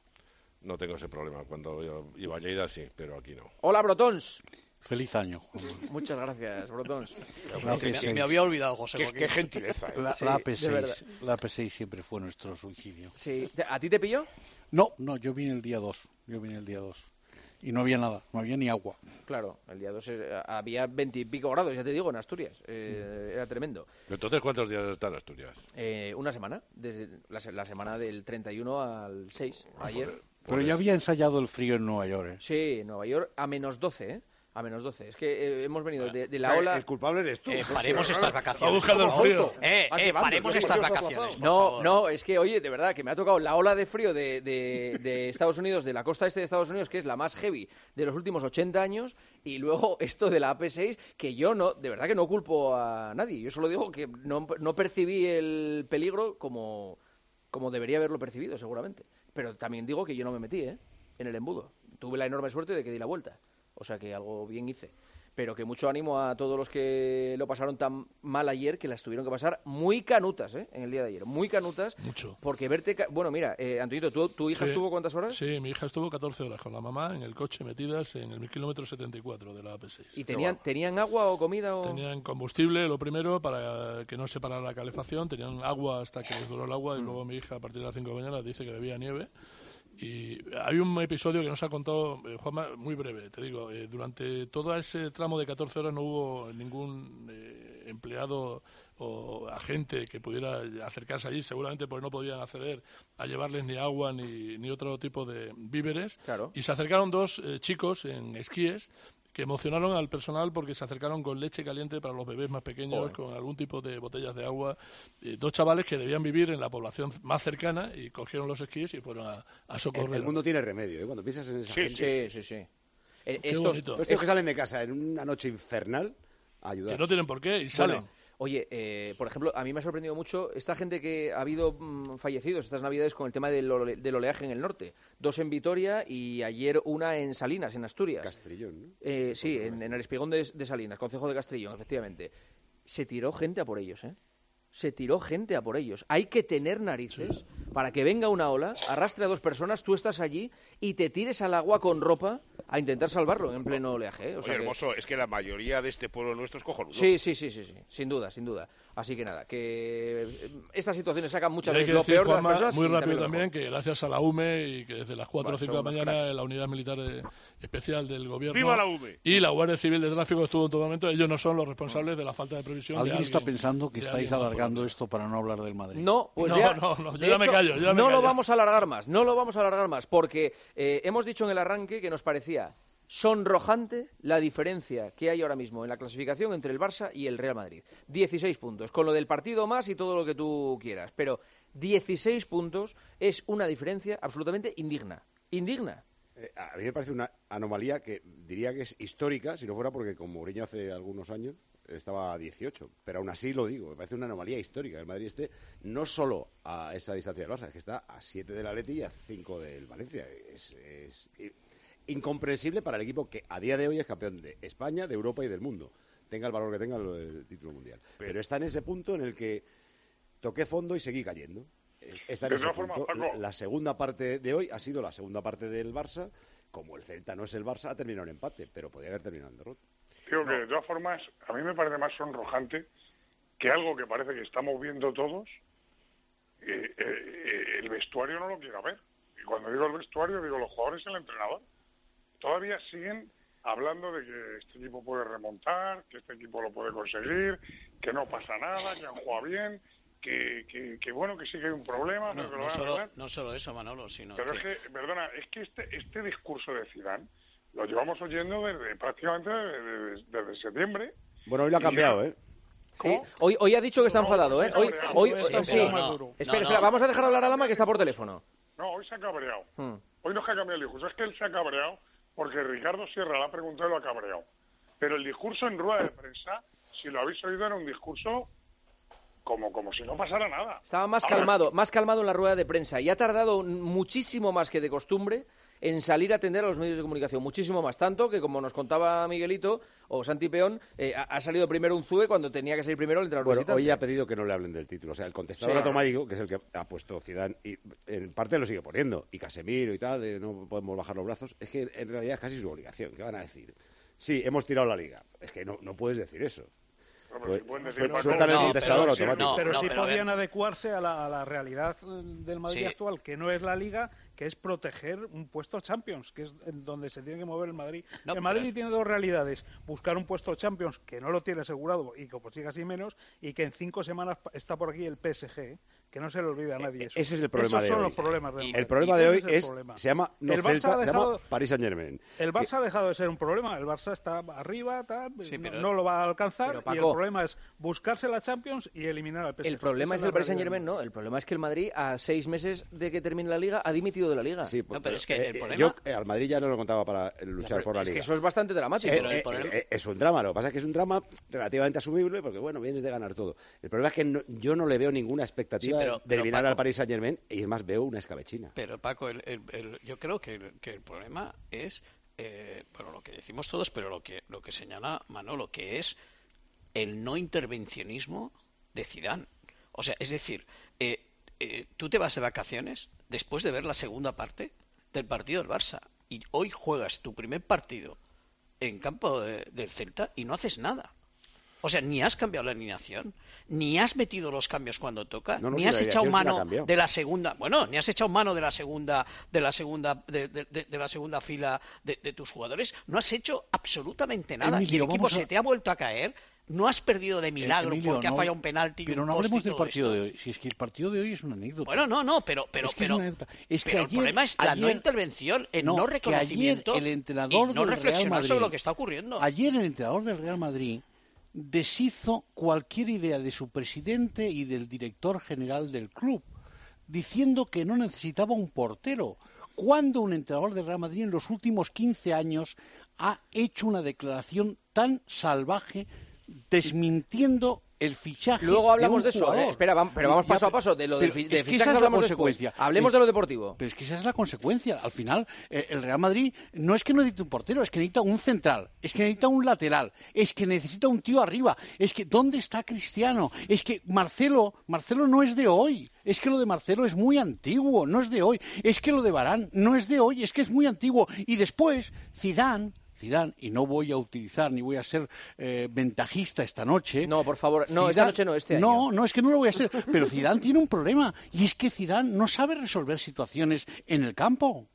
no tengo ese problema. Cuando yo iba a Lleida sí, pero aquí no. Hola, Brotons. Feliz año. Muchas gracias, Brotons. La P seis. Me había olvidado, José Qué, Joaquín. qué gentileza. ¿eh? La, Sí, la P de seis, verdad. la P seis siempre fue nuestro suicidio. Sí. ¿A ti te pilló? No, no, yo vine el día dos. Yo vine el día dos. Y no había nada, no había ni agua. Claro, el día dos había veintipico grados, ya te digo, en Asturias. Eh, era tremendo. Entonces, ¿cuántos días está en Asturias? Eh, una semana, desde la, se- la semana del treinta y uno al seis, ayer. Pero ya había ensayado el frío en Nueva York, ¿eh? Sí, en Nueva York a menos doce, ¿eh? A menos doce. Es que eh, hemos venido de, de la O sea, ola... el culpable eres tú. Eh, paremos estas vacaciones. Va buscando el frío. Eh, Vas eh, llevando, paremos yo estas por Dios, vacaciones. por No, favor. no, es que, oye, de verdad, que me ha tocado la ola de frío de, de, de Estados Unidos, de la costa este de Estados Unidos, que es la más heavy de los últimos ochenta años, y luego esto de la A P seis, que yo no, de verdad que no culpo a nadie. Yo solo digo que no, no percibí el peligro como, como debería haberlo percibido, seguramente. Pero también digo que yo no me metí, ¿eh? En el embudo. Tuve la enorme suerte de que di la vuelta. O sea que algo bien hice. Pero que mucho ánimo a todos los que lo pasaron tan mal ayer, que las tuvieron que pasar muy canutas, ¿eh? En el día de ayer. Muy canutas. Mucho. Porque verte... ca- Bueno, mira, eh, Antonito, ¿tú, ¿tu hija Sí. estuvo cuántas horas? Sí, mi hija estuvo catorce horas con la mamá en el coche metidas en el kilómetro setenta y cuatro de la A P seis. ¿Y tenían, tenían agua o comida? O... Tenían combustible, lo primero, para que no se parara la calefacción. Tenían agua hasta que les duró el agua. Y Mm. luego mi hija, a partir de las cinco de la mañana, dice que bebía nieve. Y hay un episodio que nos ha contado eh, Juanma, muy breve, te digo. Eh, durante todo ese tramo de catorce horas no hubo ningún eh, empleado o agente que pudiera acercarse allí, seguramente porque no podían acceder a llevarles ni agua ni, ni otro tipo de víveres. Claro. Y se acercaron dos eh, chicos en esquíes que emocionaron al personal porque se acercaron con leche caliente para los bebés más pequeños, Joder. con algún tipo de botellas de agua. Eh, dos chavales que debían vivir en la población más cercana y cogieron los esquís y fueron a, a El, socorrer. el mundo tiene remedio, ¿eh? Cuando piensas en esa Sí, gente. Sí, sí, sí. Eh, Qué estos, bonito. Estos que salen de casa en una noche infernal a ayudar. Que no tienen por qué y salen. Bueno, oye, eh, por ejemplo, a mí me ha sorprendido mucho esta gente que ha habido mm, fallecidos estas Navidades con el tema del, ole- del oleaje en el norte. Dos en Vitoria y ayer una en Salinas, en Asturias. Castrillón, ¿no? Eh, sí, en, en el Espigón de, de Salinas, concejo de Castrillón, efectivamente. Se tiró gente a por ellos, ¿eh? Se tiró gente a por ellos. Hay que tener narices para que venga una ola, arrastre a dos personas, tú estás allí y te tires al agua con ropa a intentar salvarlo en pleno oleaje, ¿eh? O Oye, sea que- hermoso, es que la mayoría de este pueblo nuestro es cojonudo. Sí, sí, sí, sí, sí, sin duda, sin duda. Así que nada, que eh, estas situaciones sacan muchas Y hay veces que lo decir, peor de las Juanma, personas. muy y rápido lo también, mejor. que gracias a la U M E y que desde las cuatro o Bueno, cinco de la son unos mañana cracks. la unidad militar eh, especial del gobierno ¡Viva la U M E! y la Guardia Civil de Tráfico estuvo en todo momento. Ellos no son los responsables de la falta de previsión. ¿Alguien, de está alguien- pensando que de estáis alguien más alargando por esto para no hablar del Madrid? No, pues No, ya, no, no, yo de ya me hecho, callo, yo ya me no lo callo. vamos a alargar más, no lo vamos a alargar más, porque eh, hemos dicho en el arranque que nos parecía sonrojante la diferencia que hay ahora mismo en la clasificación entre el Barça y el Real Madrid. dieciséis puntos, con lo del partido más y todo lo que tú quieras, pero dieciséis puntos es una diferencia absolutamente indigna. Indigna. Eh, a mí me parece una anomalía que diría que es histórica, si no fuera porque con Mourinho hace algunos años estaba a dieciocho, pero aún así lo digo, me parece una anomalía histórica. El Madrid esté no solo a esa distancia del Barça, es que está a siete del Atleti y a cinco del Valencia. Es, es incomprensible para el equipo que a día de hoy es campeón de España, de Europa y del mundo, tenga el valor que tenga el, el título mundial. Pero está en ese punto en el que toqué fondo y seguí cayendo. Está en De ese todas formas, punto. Paco. La segunda parte de hoy ha sido la segunda parte del Barça. Como el Celta no es el Barça, ha terminado en empate, pero podía haber terminado en derrota. Digo que de todas formas, a mí me parece más sonrojante que algo que parece que estamos viendo todos, eh, eh, el vestuario no lo quiera ver. Y cuando digo el vestuario, digo los jugadores y el entrenador. Todavía siguen hablando de que este equipo puede remontar, que este equipo lo puede conseguir, que no pasa nada, que han jugado bien, que, que, que bueno, que sí que hay un problema, No, pero que lo no, van a solo, arreglar. no solo eso, Manolo, sino Pero que... es que, perdona, es que este, este discurso de Zidane lo llevamos oyendo desde prácticamente desde, desde septiembre. Bueno, hoy lo ha Y cambiado, ya- ¿eh? Sí. Hoy, hoy ha dicho que está enfadado, ¿eh? Hoy, hoy, Sí, hoy- sí. pero no, Espera, no, espera, no. vamos a dejar hablar a Lama, que está por teléfono. No, hoy se ha cabreado. Hmm. Hoy no es que ha cambiado el discurso, es que él se ha cabreado porque Ricardo Sierra le ha preguntado y lo ha cabreado. Pero el discurso en rueda de prensa, si lo habéis oído, era un discurso como, como si no pasara nada. Estaba más Ahora, calmado, más calmado en la rueda de prensa y ha tardado muchísimo más que de costumbre en salir a atender a los medios de comunicación, muchísimo más, tanto que, como nos contaba Miguelito o Santi Peón, eh, ha, ha salido primero un Zue cuando tenía que salir primero el entrenador Bueno, visitante. hoy ha pedido que no le hablen del título. O sea, el contestador Sí. automático, que es el que ha puesto Zidane, y en parte lo sigue poniendo, y Casemiro y tal, de no podemos bajar los brazos, es que en realidad es casi su obligación. ¿Qué van a decir? Sí, hemos tirado la liga. Es que no, no puedes decir eso. Pues, si pueden decir su- Paco, sueltan el no, contestador pero sí, automático. no, Pero no, sí pero a ver. podían adecuarse a la, a la realidad eh, del Madrid Sí. actual, que no es la Liga, que es proteger un puesto Champions, que es en donde se tiene que mover el Madrid. No, el Madrid pero- tiene dos realidades: buscar un puesto Champions que no lo tiene asegurado y que consiga así menos, y que en cinco semanas pa- está por aquí el P S G, que no se le olvida a nadie eso. Ese es el problema Esos de son hoy. los problemas del Madrid. El problema de hoy Ese el es, problema. se llama no El Barça Celta, ha se dejado- llama Paris Saint-Germain. El Barça ha dejado de ser un problema, el Barça está arriba, tal, Sí, no- pero- no, lo va a alcanzar, Pero, y Paco, el problema es buscarse la Champions y eliminar al P S G. El problema es Esa el Paris la Saint realidad. Germain, no. El problema es que el Madrid, a seis meses de que termine la Liga, ha dimitido de la Liga. Sí, pues, pero es que el eh, problema- yo eh, al Madrid ya no lo contaba para eh, luchar pero por la es que liga. eso es bastante dramático. Eh, Pero el eh, problema- eh, es un drama, lo que pasa es que es un drama relativamente asumible porque, bueno, vienes de ganar todo. El problema es que no- yo no le veo ninguna expectativa Sí, pero- de pero, eliminar Paco- al Paris Saint-Germain y es más, veo una escabechina. Pero Paco, el- el- el- yo creo que el, que el problema es, eh, bueno, lo que decimos todos, pero lo que, lo que señala Manolo, que es el no intervencionismo de Zidane. O sea, es decir, eh, eh, tú te vas de vacaciones después de ver la segunda parte del partido del Barça y hoy juegas tu primer partido en campo de- del Celta y no haces nada. O sea, ni has cambiado la alineación, ni has metido los cambios cuando toca, No, no, ni si has la echado alineación sí la ha mano cambiado. de la segunda, bueno, ni has echado mano de la segunda, de la segunda, de, de- de- de la segunda fila de, de tus jugadores, no has hecho absolutamente nada. Emilio, y el equipo vamos a- se te ha vuelto a caer. No has perdido de milagro Emilio, porque ha no- fallado un penalti. y Pero un no poste y hablemos del todo partido esto. de hoy. Si es que el partido de hoy es una anécdota. Bueno, no, no, pero, pero, Es que es pero, una anécdota. Es que pero ayer- el problema es la no ayer- intervención, el no, no, que reconocimiento ayer el entrenador y no del Real reflexionar Madrid- sobre lo que está ocurriendo. Ayer el entrenador del Real Madrid deshizo cualquier idea de su presidente y del director general del club, diciendo que no necesitaba un portero. ¿Cuándo un entrenador del Real Madrid en los últimos quince años ha hecho una declaración tan salvaje desmintiendo el fichaje Luego hablamos de, un de eso, jugador? ¿eh? Espera, vam- pero vamos Ya, paso a paso. De lo del pero fi- es de que fichajes esa es la hablamos después. consecuencia. Hablemos Es- de lo deportivo. Pero es que esa es la consecuencia. Al final, eh, el Real Madrid no es que no necesite un portero, es que necesita un central, es que necesita un lateral, es que necesita un tío arriba, es que ¿dónde está Cristiano? Es que Marcelo, Marcelo no es de hoy, es que lo de Marcelo es muy antiguo, no es de hoy, es que lo de Varane no es de hoy, es que es muy antiguo. Y después, Zidane, Zidane, y no voy a utilizar ni voy a ser eh, ventajista esta noche. No, por favor, no, esta noche no, este año. No, no, es que no lo voy a hacer. Pero Zidane tiene un problema y es que Zidane no sabe resolver situaciones en el campo.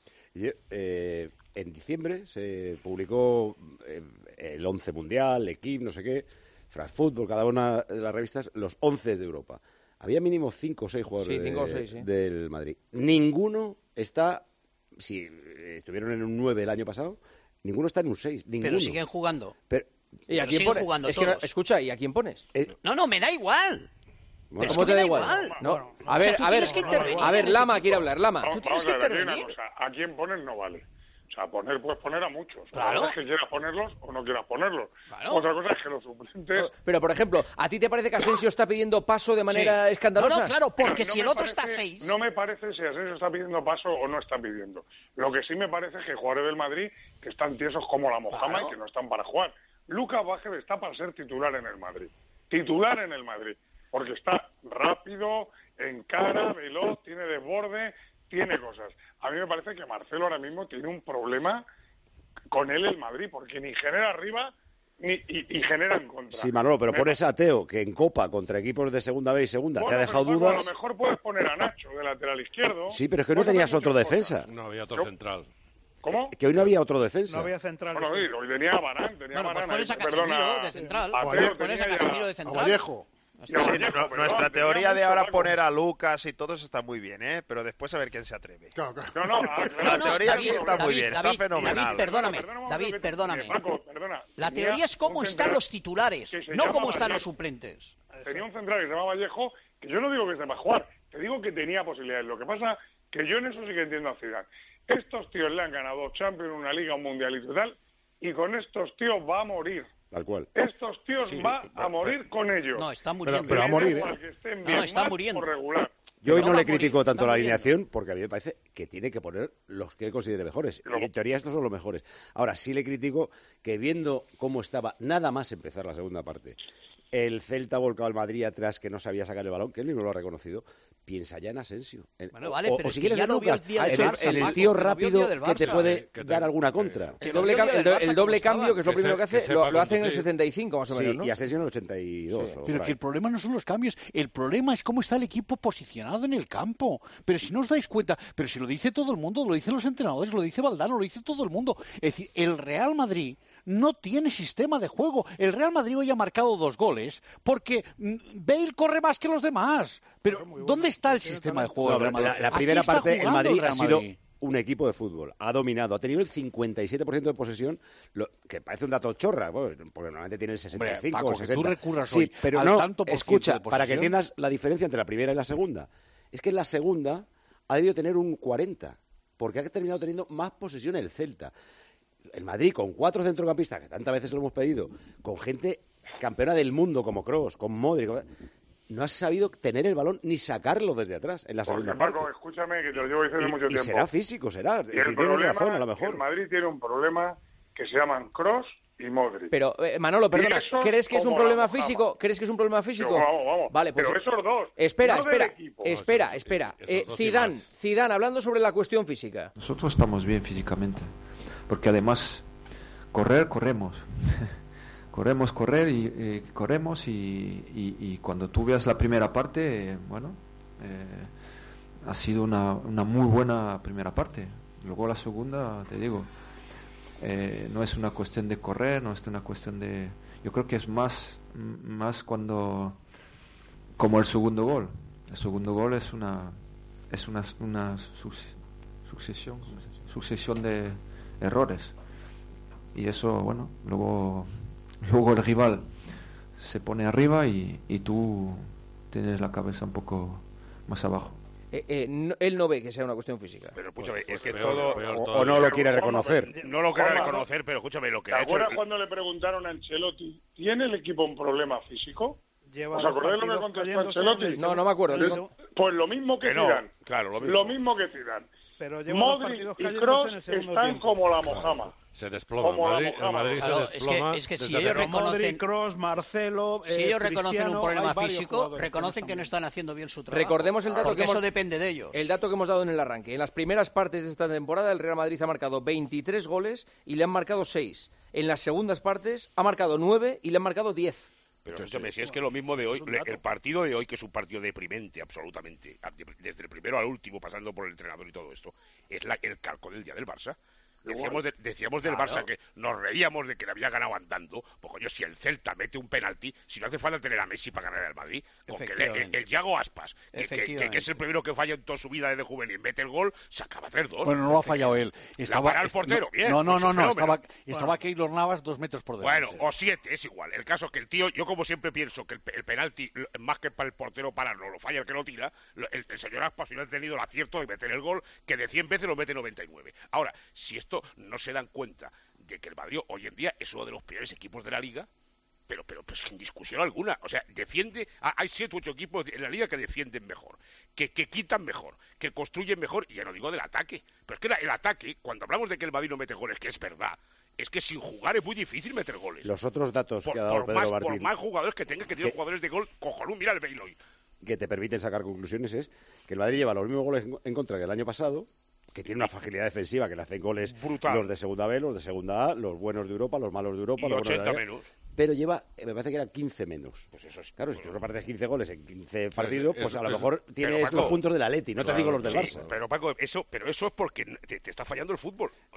Y, eh, en diciembre se publicó eh, el once mundial, el equipo, no sé qué, France Football, cada una de las revistas, los once de Europa. Había mínimo cinco o seis jugadores Sí, cinco o de- seis, sí. del Madrid. Ninguno está, si estuvieron en un nueve el año pasado, ninguno está en un seis. Ninguno. Pero siguen jugando. Pero- ¿Y a Pero quién siguen pones? jugando Es que no- todos. escucha, ¿y a quién pones? No, no, me da igual. Bueno, ¿Cómo es que te me da da igual? igual. No. Bueno, A o ver, sea, tú a ver, tienes que intervenir a ver, en ese Lama tipo. quiere hablar, Lama. Vamos, tienes vamos que a ver, aquí hay una intervenir. cosa. ¿A quién poner no vale? O sea, poner puedes poner a muchos. Claro. Otra cosa es que quieras ponerlos o no quieras ponerlos. Claro. Otra cosa es que los suplentes... Pero, por ejemplo, ¿a ti te parece que Asensio está pidiendo paso de manera Sí. escandalosa? No, no, claro, porque No si me el otro parece- está a seis. No me parece si Asensio está pidiendo paso o no está pidiendo. Lo que sí me parece es que hay jugadores del Madrid que están tiesos como la Mojama Claro. y que no están para jugar. Lucas Vázquez está para ser titular en el Madrid. Titular en el Madrid. Porque está rápido, encara, veloz, tiene desborde, tiene cosas. A mí me parece que Marcelo ahora mismo tiene un problema con él el Madrid, porque ni genera arriba ni, y, y genera en contra. Sí, Manolo, pero Me- pones a Teo, que en Copa contra equipos de segunda B y segunda Bueno, te ha dejado pero, Paco, dudas. A lo mejor puedes poner a Nacho de lateral izquierdo. Sí, pero es que no Puedes tenías hacer otro muchas defensa. cosas. No había otro central. ¿Cómo? Que hoy no había otro defensa. No había centrales. Bueno, hoy, hoy tenía a Varane, tenía Bueno, a pues Varane, pones a perdona, Casemiro de central. a Pones Teo a tenía ya- Casemiro de central. Vallejo. Sí, no, nuestra teoría de ahora poner a Lucas y todos está muy bien, ¿eh? Pero después a ver quién se atreve. No, no, la teoría aquí está muy bien, está fenomenal. David, perdóname, David, perdóname. La teoría es cómo están los titulares, no cómo están los suplentes. Tenía un central que se llama Vallejo, que yo no digo que se va a jugar, te digo que tenía posibilidades. Lo que pasa que yo en eso sí que entiendo a Zidane. Estos tíos le han ganado Champions, una Liga, un Mundialito y tal, y con estos tíos va a morir. Tal cual. Estos tíos sí, va a morir pero, con ellos. No, están muriendo. Pero, pero va a morir, ¿eh? No, no, están muriendo. Yo hoy no, no le critico tanto la muriendo. alineación, porque a mí me parece que tiene que poner los que él considere mejores. Y en teoría estos son los mejores. Ahora, sí le critico que viendo cómo estaba, nada más empezar la segunda parte, el Celta volcado al Madrid atrás, que no sabía sacar el balón, que él mismo lo ha reconocido, piensa ya en Asensio. Bueno, vale, o, pero o si quieres ya en no Lucas, el, el, Barça, el, el Paco, tío que rápido no que te puede que te, dar alguna contra. El doble, cam, el, el doble cambio, que es lo primero que hace, que lo, lo hace en el setenta y cinco más o menos, sí, ¿no? y Asensio en el ochenta y dos. Sí. Pero que el problema no son los cambios, el problema es cómo está el equipo posicionado en el campo. Pero si no os dais cuenta, pero si lo dice todo el mundo, lo dicen los entrenadores, lo dice Valdano, lo dice todo el mundo. Es decir, el Real Madrid no tiene sistema de juego. El Real Madrid hoy ha marcado dos goles porque Bale corre más que los demás. Pero ¿dónde está el sistema de juego? No, del Real Madrid? La, la primera parte, el Madrid, el Real Madrid ha sido un equipo de fútbol. Ha dominado, ha tenido el cincuenta y siete por ciento de posesión, lo, que parece un dato chorra, bueno, porque normalmente tiene el sesenta y cinco Hombre, Paco, o el sesenta. Que tú recurras sí, hoy pero al no, tanto por escucha, ciento de para que posesión. entiendas la diferencia entre la primera y la segunda. Es que en la segunda ha debido tener un cuarenta, porque ha terminado teniendo más posesión el Celta. El Madrid con cuatro centrocampistas, que tantas veces lo hemos pedido, con gente campeona del mundo como Kroos, con Modric, no has sabido tener el balón ni sacarlo desde atrás en la Porque, segunda Marco, parte. escúchame, que te lo llevo diciendo y, mucho y tiempo. será físico, será. Y el si problema, tienes razón, a lo mejor. El Madrid tiene un problema que se llaman Kroos y Modric. Pero, eh, Manolo, perdona, ¿crees que es un problema físico? ¿Creres que es un problema físico? Pero vamos, vamos. Vale, pues pero esos dos. Espera, no espera, equipo. espera, espera. Eh, Zidane, Zidane, hablando sobre la cuestión física. Nosotros estamos bien físicamente, porque además correr, corremos. Corremos, correr y eh, corremos y, y, y cuando tú veas la primera parte, eh, bueno, eh, ha sido una, una muy buena primera parte. Luego la segunda, te digo, eh, no es una cuestión de correr, no es una cuestión de... Yo creo que es más, más cuando, como el segundo gol. El segundo gol es una, es una, una sucesión, sucesión de errores. Y eso, bueno, luego... Luego el rival se pone arriba y, y tú tienes la cabeza un poco más abajo. Eh, eh, no, él no ve que sea una cuestión física. Pero escúchame, pues, es que pues todo... peor, peor, o, todo. o no lo quiere reconocer. No lo quiere Juanma, reconocer, pero escúchame, lo que ¿Te ha hecho... acuerdas cuando le preguntaron a Ancelotti, ¿tiene el equipo un problema físico? Lleva ¿Os acordáis lo que contestó Ancelotti? No, no me acuerdo. Pues, pues lo mismo que, que no, Zidane. claro, lo mismo. Lo mismo que Zidane. Pero lleva Modric y Kroos están como la mojama. Se desploma. Como Madrid, la el Madrid claro, se desploma. Es que, es que si desde ellos hace- reconocen, Modric, Kroos, Marcelo, si eh, ellos reconocen Cristiano, un problema hay varios físico, jugadores reconocen que que no no están haciendo bien su trabajo. Recordemos el dato Porque que hemos, eso depende de ellos. El dato que hemos dado en el arranque. En las primeras partes de esta temporada, el Real Madrid ha marcado veintitrés goles y le han marcado seis. En las segundas partes ha marcado nueve y le han marcado diez. Pero escúchame, si es que lo mismo de hoy, el partido de hoy, que es un partido deprimente absolutamente, desde el primero al último, pasando por el entrenador y todo esto, es la, el calco del día del Barça. Decíamos, de, decíamos del Claro. Barça que nos reíamos de que le había ganado andando. Pues coño, si el Celta mete un penalti, si no hace falta tener a Messi para ganar al Madrid, con que le- el, el Yago Aspas, que, que, que- que es el primero que falla en toda su vida desde juvenil, mete el gol, se acaba tres dos. Bueno, no lo ha fallado él. Estaba, La para el portero, no, bien. No, no, pues no, un no. fenómeno. Estaba, estaba Keylor Navas dos metros por delante. Bueno, o siete, es igual. El caso es que el tío, yo como siempre pienso que el, el penalti, lo- más que para el portero pararlo, lo falla el que lo tira, lo- el, el señor Aspas no ha tenido el acierto de meter el gol, que de cien veces lo mete noventa y nueve. Ahora, si esto no se dan cuenta de que el Madrid hoy en día es uno de los peores equipos de la Liga, pero pero pues sin discusión alguna, o sea, defiende, ah, hay siete u ocho equipos en la Liga que defienden mejor, que, que quitan mejor, que construyen mejor, y ya no digo del ataque, pero es que la- el ataque, cuando hablamos de que el Madrid no mete goles, que es verdad, es que sin jugar es muy difícil meter goles. Los otros datos por, que ha dado por Pedro más, Martín, por más jugadores que tenga, que tienen Que- jugadores de gol, cojonú, mira el Bale hoy. que te permiten sacar conclusiones, es que el Madrid lleva los mismos goles en- en contra que el año pasado, que tiene una fragilidad defensiva, que le hacen goles Brutal. los de segunda B, los de segunda A, los buenos de Europa, los malos de Europa, Y los buenos de la ochenta Liga. menos. Pero lleva, eh, me parece que eran quince menos. Pues eso es. Claro, si tú repartes quince goles en quince partidos, es- pues a lo es- mejor pero, tienes Paco, los puntos del Atleti, no claro, te digo los del sí, Barça. Pero Paco, eso, pero eso es porque te, te está fallando el fútbol.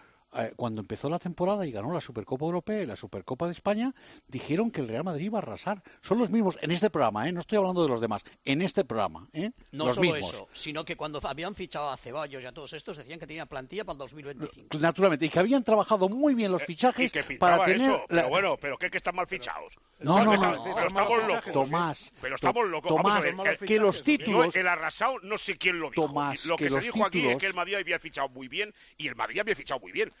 eh, cuando empezó la temporada y ganó la Supercopa Europea y la Supercopa de España, dijeron que el Real Madrid iba a arrasar. Son los mismos en este programa, ¿eh? No estoy hablando de los demás, en este programa, ¿eh? No los solo mismos. eso, sino que cuando habían fichado a Ceballos y a todos estos decían que tenían plantilla para el dos mil veinticinco. Naturalmente, y que habían trabajado muy bien los fichajes y que para tener... eso, la- pero bueno, pero ¿qué que están mal fichados? No, no, Pero no. Pero estamos locos. Tomás, Pero estamos locos. Tomás, Vamos a ver, que los títulos... Yo, el arrasado, no sé quién lo dijo. Tomás, lo que, que se los dijo aquí es títulos- que el Madrid había fichado muy bien y el Madrid había fichado muy bien.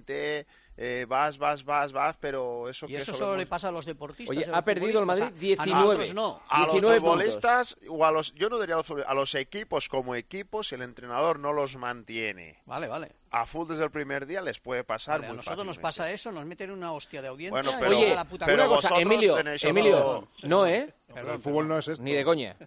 repente eh, vas, vas, vas, vas, pero eso y que eso solemos... solo le pasa a los deportistas. Oye, a los ha perdido el Madrid futbolistas, a- diecinueve. A, nosotros no. A los diecinueve futbolistas, o a los, yo no diría a los, futbolistas, a los equipos como equipos, si el entrenador no los mantiene Vale, vale. a full desde el primer día, les puede pasar Vale, a muy nosotros nos fácilmente. pasa eso, nos meten una hostia de audiencia. Bueno, y pero- a Oye, la puta pero una cosa, vosotros Emilio, tenéis Emilio, otro- no, ¿eh? Pero el fútbol no es esto. Ni de coña.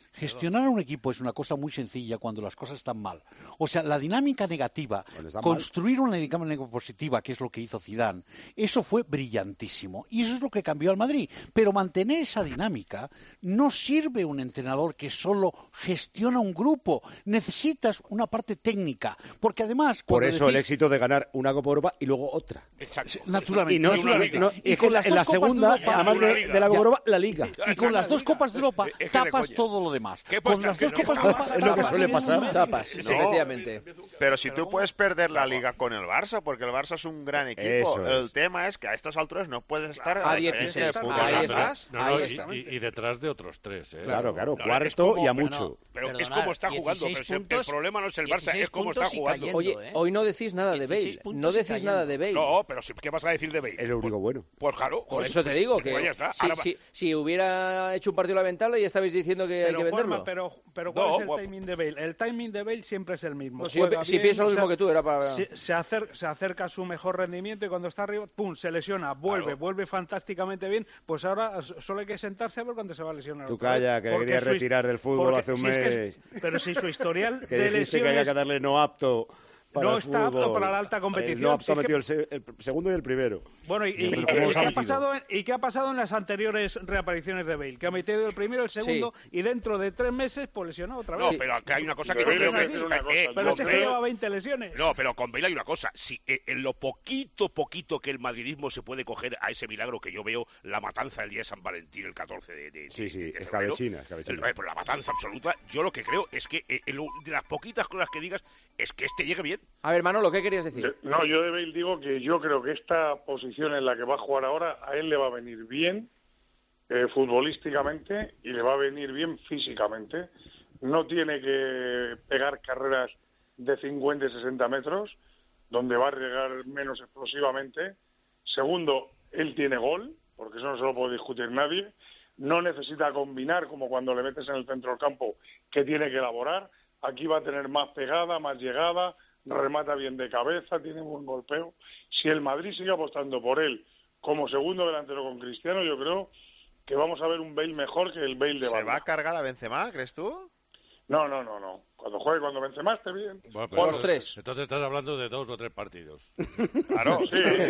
Gestionar a un equipo es una cosa muy sencilla cuando las cosas están mal. O sea, la dinámica negativa, construir mal. una dinámica positiva, que es lo que hizo Zidane, eso fue brillantísimo. Y eso es lo que cambió al Madrid. Pero mantener esa dinámica no sirve un entrenador que solo gestiona un grupo. Necesitas una parte técnica. Porque además... Por eso decís... el éxito de ganar una Copa Europa y luego otra. Exacto. Naturalmente. Y, no, naturalmente. No, y, y con en, las en la segunda, Europa, además de, de la Copa Europa, la Liga. Y con las dos Copas de Europa es que tapas de todo lo demás. ¿Qué Con pasa? las dos Que Copas no, de Europa es lo que tapas. suele pasar. Tapas, No, efectivamente. Pero si tú puedes perder la Liga con el Barça, porque el Barça es un gran equipo, Eso el es. tema es que a estas alturas no puedes estar A la diferencia dieciséis de puntos. Ahí ¿Ya está. estás? No, no, Ahí y, está. y- y detrás de otros tres, ¿eh? Claro, claro, No, cuarto es como- y a pero mucho. Pero es Perdonad, como está jugando. dieciséis Pero el- el puntos, problema no es el Barça, es dieciséis como está puntos y jugando. cayendo. Oye, ¿eh? hoy no decís nada de dieciséis Bale. puntos No y decís cayendo. nada de Bale. No, pero si- ¿qué vas a decir de Bale? Es lo único bueno. Pues claro. Por pues- eso te digo pues que ya está. si, Ahora va- si, si hubiera hecho un partido lamentable ya estabais diciendo que hay Pero, que venderlo. Juanma, pero, pero ¿cuál No, es el guapo. timing de Bale? El timing de Bale siempre es el mismo. No, si yo Juega pi- si bien, pienso lo o sea, mismo que tú, era para- Se, se acer- se acerca a su mejor rendimiento y cuando está arriba, pum, se lesiona, vuelve, Claro. vuelve fantásticamente bien. Pues ahora s- solo hay que sentarse a ver cuándo se va a lesionar. Tú otra vez. calla, que Porque querías su his- retirar del fútbol porque hace un si es que mes. es- pero si su historial Que de dijiste que había lesiones que darle no apto para no el está apto fútbol. para la alta competición. El no apto Si ha es que- metido el, se- el segundo y el primero. Bueno, ¿y, y- Pero y- ¿cómo y los qué ha ha metido? pasado en, ¿y qué ha pasado en las anteriores reapariciones de Bale? Que ha metido el primero, el segundo y dentro de tres meses pues lesionado otra vez. No, pero acá hay una cosa que Pero yo creo voy a que... decir una cosa, eh, Pero con ese que Bale- lleva veinte lesiones. No, pero con Bale hay una cosa. Si eh, en lo poquito, poquito que el madridismo se puede coger a ese milagro que yo veo, la matanza el día de San Valentín, el catorce de, de, Sí, sí, de- de escabechina, febrero, escabechina. el- pues la matanza absoluta, yo lo que creo es que eh, lo- de las poquitas cosas que digas es que este llegue bien. A ver, Manolo, ¿qué querías decir? No, yo de Bale digo que yo creo que esta posición en la que va a jugar ahora a él le va a venir bien eh, futbolísticamente y le va a venir bien físicamente. No tiene que pegar carreras de cincuenta y sesenta metros, donde va a regar menos explosivamente. Segundo, él tiene gol, porque eso no se lo puede discutir nadie. No necesita combinar como cuando le metes en el centro del campo, que tiene que elaborar. Aquí va a tener más pegada, más llegada, remata bien de cabeza, tiene buen golpeo. Si el Madrid sigue apostando por él como segundo delantero con Cristiano, yo creo que vamos a ver un Bale mejor que el Bale de ¿Se banda. va a cargar a Benzema, crees tú? No, no, no, no. Cuando juegue, cuando Benzema esté bien. Bueno, pero Juan- entonces- Entonces estás hablando de dos o tres partidos. Claro,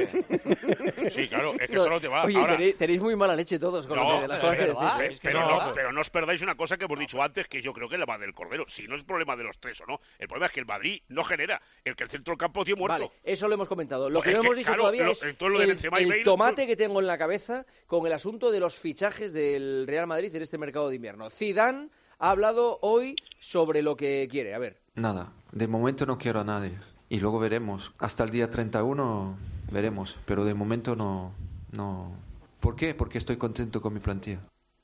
sí. Sí, claro, es que solo te va. Oye, Ahora, tenéis, tenéis muy mala leche todos con No, lo que las pero, cosas que pero, decís, ¿eh? eh, pero no, pero no os perdáis una cosa que hemos dicho antes, que yo creo que la va del Cordero. Si no es problema de los tres o no, el problema es que el Madrid no genera, el que el centro del campo tiene muerto. Vale, eso lo hemos comentado. Lo Pues que es no que, hemos dicho claro, todavía lo- es entonces lo de el, Benzema y el Bale, tomate pues- que tengo en la cabeza con el asunto de los fichajes del Real Madrid en este mercado de invierno. Zidane ha hablado hoy sobre lo que quiere. A ver. Nada, de momento no quiero a nadie. Y luego veremos. Hasta el día treinta y uno veremos. Pero de momento no... no. ¿Por qué? Porque estoy contento con mi plantilla.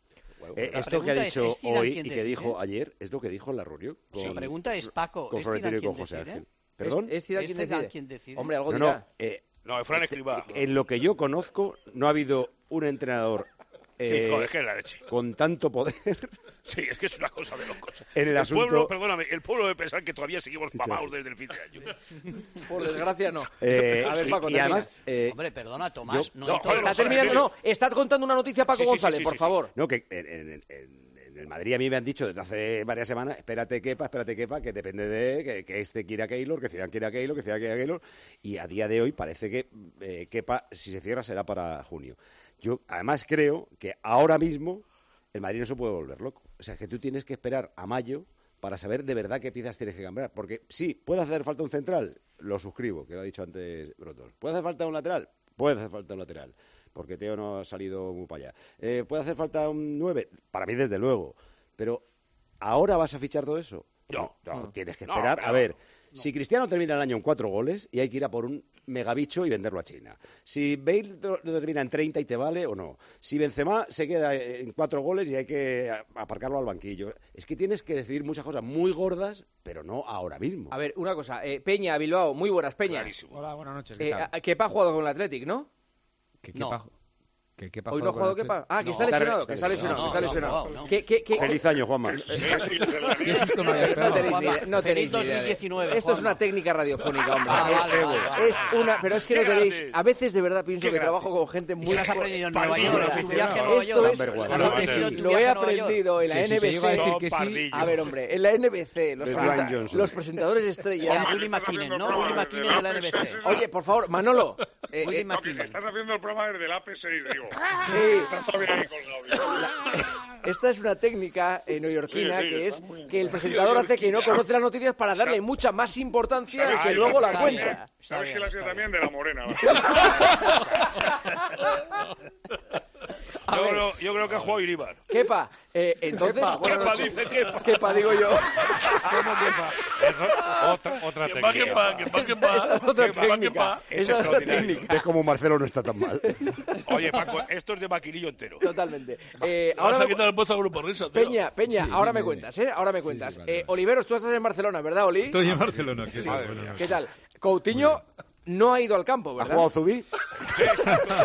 Eh, La esto que ha pregunta es, dicho ¿es Zidane hoy quien y que decide? dijo ayer es lo que dijo en la reunión. Sí, con- la pregunta es, Paco, con ¿es Florentino Zidane y con quien José decide? Ángel. ¿Perdón? ¿Es, es Zidane ¿Es quien Zidane decide? quien decide? Hombre, algo No, dirá. no, eh, No, es Fran eh, Escribá. En lo que yo conozco, no ha habido un entrenador eh, Sí, joder, es que es la leche. con tanto poder Sí, es que es una cosa de locos. en el, asunto. pueblo, perdóname, el pueblo debe pensar que todavía seguimos Fichaje. pavados desde el fin de año. Por desgracia, no. Eh, A ver, y- Paco, y, termina. además, eh, Hombre, perdona, Tomás. yo- no, no, hay todo- joder, Está terminando, no, está contando una noticia Paco Sí, sí, sí, González, sí, por sí, favor. no, que en, en- en- en el Madrid a mí me han dicho desde hace varias semanas, espérate Kepa, espérate Kepa, que depende de que, que este quiera a Keylor, que Zidane quiera a Keylor, que Zidane quiera a Keylor, y a día de hoy parece que eh, Kepa, si se cierra, será para junio. Yo además creo que ahora mismo el Madrid no se puede volver loco. O sea, que tú tienes que esperar a mayo para saber de verdad qué piezas tienes que cambiar. Porque sí, puede hacer falta un central, lo suscribo, que lo ha dicho antes Brotos. ¿Puede hacer falta un lateral? Puede hacer falta un lateral, porque Teo no ha salido muy para allá. Eh, ¿Puede hacer falta un nueve? Para mí, desde luego. Pero, ¿ahora vas a fichar todo eso? No. No, No. tienes que No, esperar. pero a ver, no. si Cristiano termina el año en cuatro goles y hay que ir a por un megabicho y venderlo a China. Si Bale lo termina en treinta y te vale o no. Si Benzema se queda en cuatro goles y hay que aparcarlo al banquillo. Es que tienes que decidir muchas cosas muy gordas, pero no ahora mismo. A ver, una cosa. eh, Peña, Bilbao, muy buenas, Peña. Clarísimo. Hola, buenas noches. ¿qué Eh, tal? a- Kepa ha jugado con el Athletic, ¿no? ¿Qué- qué No. pa- ¿Qué, qué Hoy no ha jugado Kepa. Ah, que está lesionado, que está lesionado, que está lesionado. No, no. ¿Qué, qué, qué, Feliz año, Juanma. ¿Qué susto me había pegado? No tenéis ni idea. No tenéis ni idea. Esto es una técnica radiofónica, hombre. Ah, vale, vale, vale. Es una, pero es que no tenéis. A veces de verdad pienso que trabajo con gente muy. ¿Y has aprendido en Nueva York? ¿En tu viaje a Nueva Esto es, York? lo he aprendido en la Que si N B se iba a decir C. que sí. A ver, hombre, en la N B C, los, De presenta- Dwayne Johnson. los presentadores estrella. Con Willy McKinnon, ¿no? Willy McKinnon de la N B C. Oye, por favor, Manolo. eh, Willy eh, No, que McKinnon. estás haciendo el programa desde la A P seis, digo. Sí. Estás todavía ahí colgado. Esta es una técnica eh, neoyorquina Sí, sí, que está es muy bien. que el presentador hace que no conoce las noticias para darle mucha más importancia y que Ay, luego la está cuenta. bien. Sabes que la hacía también de la morena. A Yo ver, creo, yo creo que ha jugado Iribar. Kepa, eh, entonces... Kepa, buenas Kepa, noches. dice Kepa. Kepa, digo yo. ¿Cómo Kepa? Eso, otra, otra Que va, que técnica. va, que va, que va. Esta es otra Que va, que técnica. va. Esa es Es otra extraordinario. técnica. Es como Marcelo no está tan mal. Oye, Paco, esto es de maquinillo entero. Totalmente. Eh, Ahora ahora se me... quita el puesto al grupo risa, tío. Peña, Peña, Sí, ahora dime, me cuentas, ¿eh? Ahora me cuentas. sí, vale, Eh, vale. Oliveros, tú estás en Barcelona, ¿verdad, Oli? Estoy en Barcelona. ¿Qué Sí. tal? Buenas noches. ¿Qué tal? Coutinho no ha ido al campo, ¿Ha ¿verdad? jugado Zubí? Sí, exacto.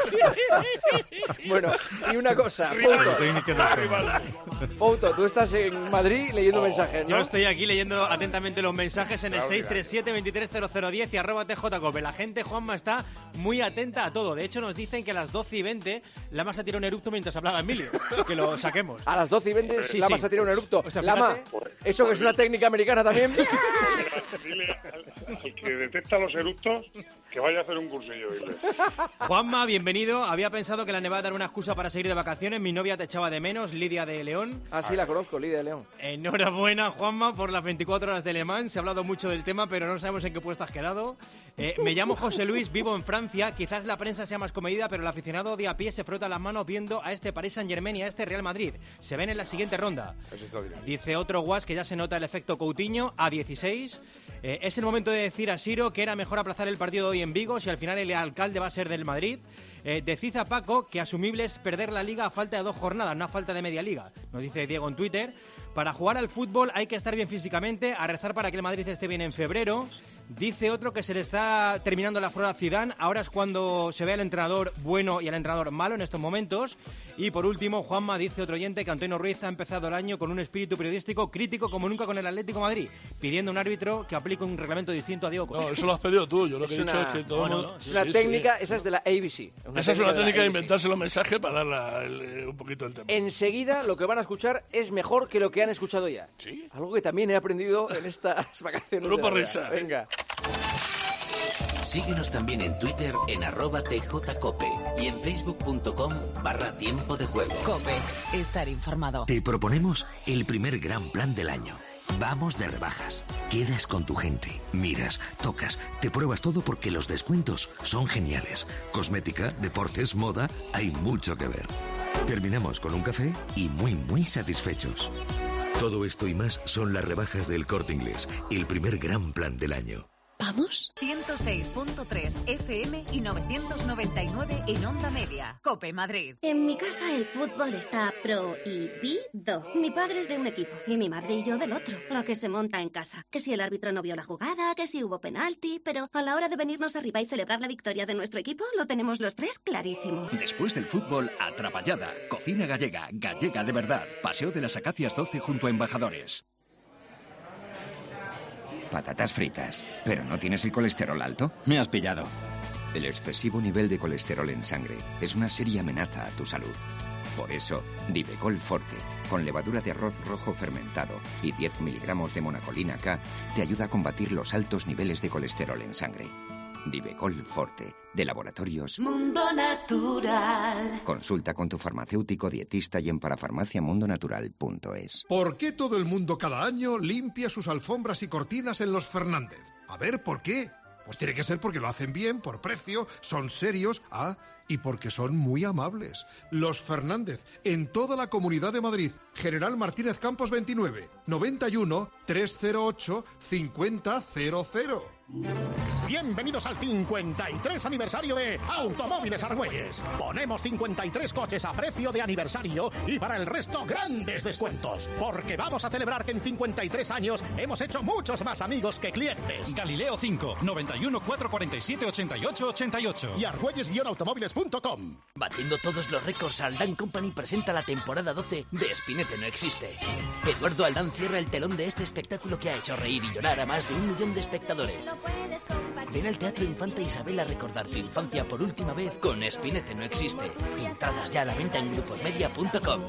Bueno, y una cosa, Fouto, Técnica del campo. Fouto, tú estás en Madrid leyendo mensajes, ¿no? Yo estoy aquí leyendo atentamente los mensajes en el seis tres siete, veintitrés cero cero diez y arroba tjcope. La gente, Juanma, está muy atenta a todo. De hecho, nos dicen que a las doce y veinte Lama se ha tirado un eructo mientras hablaba Emilio. Que lo saquemos. A las doce y veinte Sí, Lama sí. se ha tirado un eructo. O sea, Lama, fíjate. ¿eso que es una técnica americana también? Dile al, al que detecta los eructos que vaya a hacer un cursillo. Dile. Juanma, bienvenido. Había pensado que la nevada era una excusa para seguir de vacaciones. Mi novia te echaba de menos, Lidia de León. Ah, sí, la conozco, Lidia de León. Enhorabuena, Juanma, por las veinticuatro horas de Le Mans. Se ha hablado mucho del tema, pero no sabemos en qué puesto has quedado. Eh, me llamo José Luis, vivo en Francia. Quizás la prensa sea más comedida, pero el aficionado de a pie se frota las manos viendo a este Paris Saint-Germain y a este Real Madrid. Se ven en la siguiente ronda. Eso está bien. Dice otro guas que ya se nota el efecto Coutinho a dieciséis. Eh, es el momento de decir a Siro que era mejor aplazar el partido de hoy en Vigo si al final el alcalde va a ser del Madrid. Eh, decid a Paco que asumible es perder la liga a falta de dos jornadas, no a falta de media liga. Nos dice Diego en Twitter. Para jugar al fútbol hay que estar bien físicamente, a rezar para que el Madrid esté bien en febrero. Dice otro que se le está terminando la flor a Zidane. Ahora es cuando se ve al entrenador bueno y al entrenador malo en estos momentos. Y por último, Juanma, dice otro oyente que Antonio Ruiz ha empezado el año con un espíritu periodístico crítico como nunca con el Atlético de Madrid, pidiendo a un árbitro que aplique un reglamento distinto a Diego Costa. No, eso lo has pedido tú. Yo lo que Es he dicho una- es que todo bueno, el mundo- es sí, una sí, técnica, sí. esa es de la A B C. Esa es una técnica de la A B C. inventarse los mensajes para dar la- el- eh, un poquito el tema. Enseguida lo que van a escuchar es mejor que lo que han escuchado ya. ¿Sí? Algo que también he aprendido en estas vacaciones. Grupo de Navidad. Risa. Venga. Síguenos también en Twitter en arroba tjcope y en facebook.com barra tiempo de juego. Cope, estar informado. Te proponemos el primer gran plan del año. Vamos de rebajas. Quedas con tu gente, miras, tocas, te pruebas todo porque los descuentos son geniales. Cosmética, deportes, moda, hay mucho que ver. Terminamos con un café y muy, muy satisfechos. Todo esto y más son las rebajas del Corte Inglés, el primer gran plan del año. ¿Vamos? ciento seis punto tres F M y novecientos noventa y nueve en Onda Media. Cope Madrid. En mi casa el fútbol está prohibido. Mi padre es de un equipo y mi madre y yo del otro. Lo que se monta en casa. Que si el árbitro no vio la jugada, que si hubo penalti, pero a la hora de venirnos arriba y celebrar la victoria de nuestro equipo, lo tenemos los tres clarísimo. Después del fútbol, Atrapallada, cocina gallega, gallega de verdad, Paseo de las Acacias doce junto a Embajadores. Patatas fritas. ¿Pero no tienes el colesterol alto? Me has pillado. El excesivo nivel de colesterol en sangre es una seria amenaza a tu salud. Por eso, Divecol Forte, con levadura de arroz rojo fermentado y diez miligramos de monacolina K, te ayuda a combatir los altos niveles de colesterol en sangre. Divecol Forte, de Laboratorios Mundo Natural. Consulta con tu farmacéutico dietista y en parafarmaciamundonatural punto es. ¿Por qué todo el mundo cada año limpia sus alfombras y cortinas en los Fernández? A ver, ¿por qué? Pues tiene que ser porque lo hacen bien, por precio, son serios, ah, y porque son muy amables. Los Fernández, en toda la Comunidad de Madrid. General Martínez Campos veintinueve, noventa y uno, trescientos ocho, cincuenta cero cero. Bienvenidos al cincuenta y tres aniversario de Automóviles Argüelles. Ponemos cincuenta y tres coches a precio de aniversario y para el resto grandes descuentos. Porque vamos a celebrar que en cincuenta y tres años hemos hecho muchos más amigos que clientes. Galileo cinco, noventa y uno, cuatrocientos cuarenta y siete, ochenta y ocho, ochenta y ocho. Y argüelles guion automóviles punto com. Batiendo todos los récords, Aldán Company presenta la temporada doce de Spinete no existe. Eduardo Aldán cierra el telón de este espectáculo que ha hecho reír y llorar a más de un millón de espectadores. Ven al Teatro Infanta Isabel a recordar tu infancia por última vez con Spinete no existe. Entradas ya a la venta en gruposmedia punto com.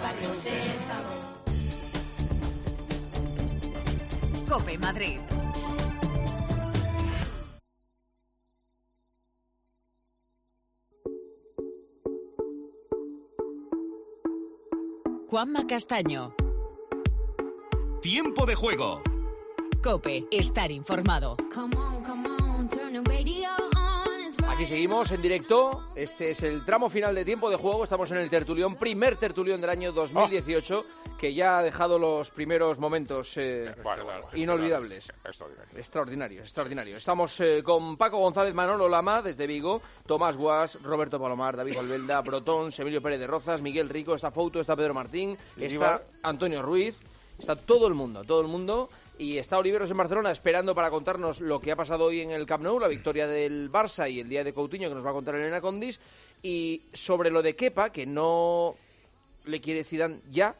COPE Madrid. Juanma Castaño. Tiempo de juego. COPE, estar informado. Aquí seguimos en directo. Este es el tramo final de Tiempo de Juego. Estamos en el tertulión, primer tertulión del año dos mil dieciocho, oh. que ya ha dejado los primeros momentos eh, bueno, bueno, inolvidables. Extraordinarios. Extraordinarios, extraordinarios. Estamos eh, con Paco González, Manolo Lama desde Vigo, Tomás Guas, Roberto Palomar, David Albelda, Brotón, Emilio Pérez de Rozas, Miguel Rico, está Fouto, está Pedro Martín, está Antonio Ruiz, está todo el mundo, todo el mundo. Y está Oliveros en Barcelona esperando para contarnos lo que ha pasado hoy en el Camp Nou, la victoria del Barça y el día de Coutinho, que nos va a contar Elena Condis. Y sobre lo de Kepa, que no le quiere Zidane ya,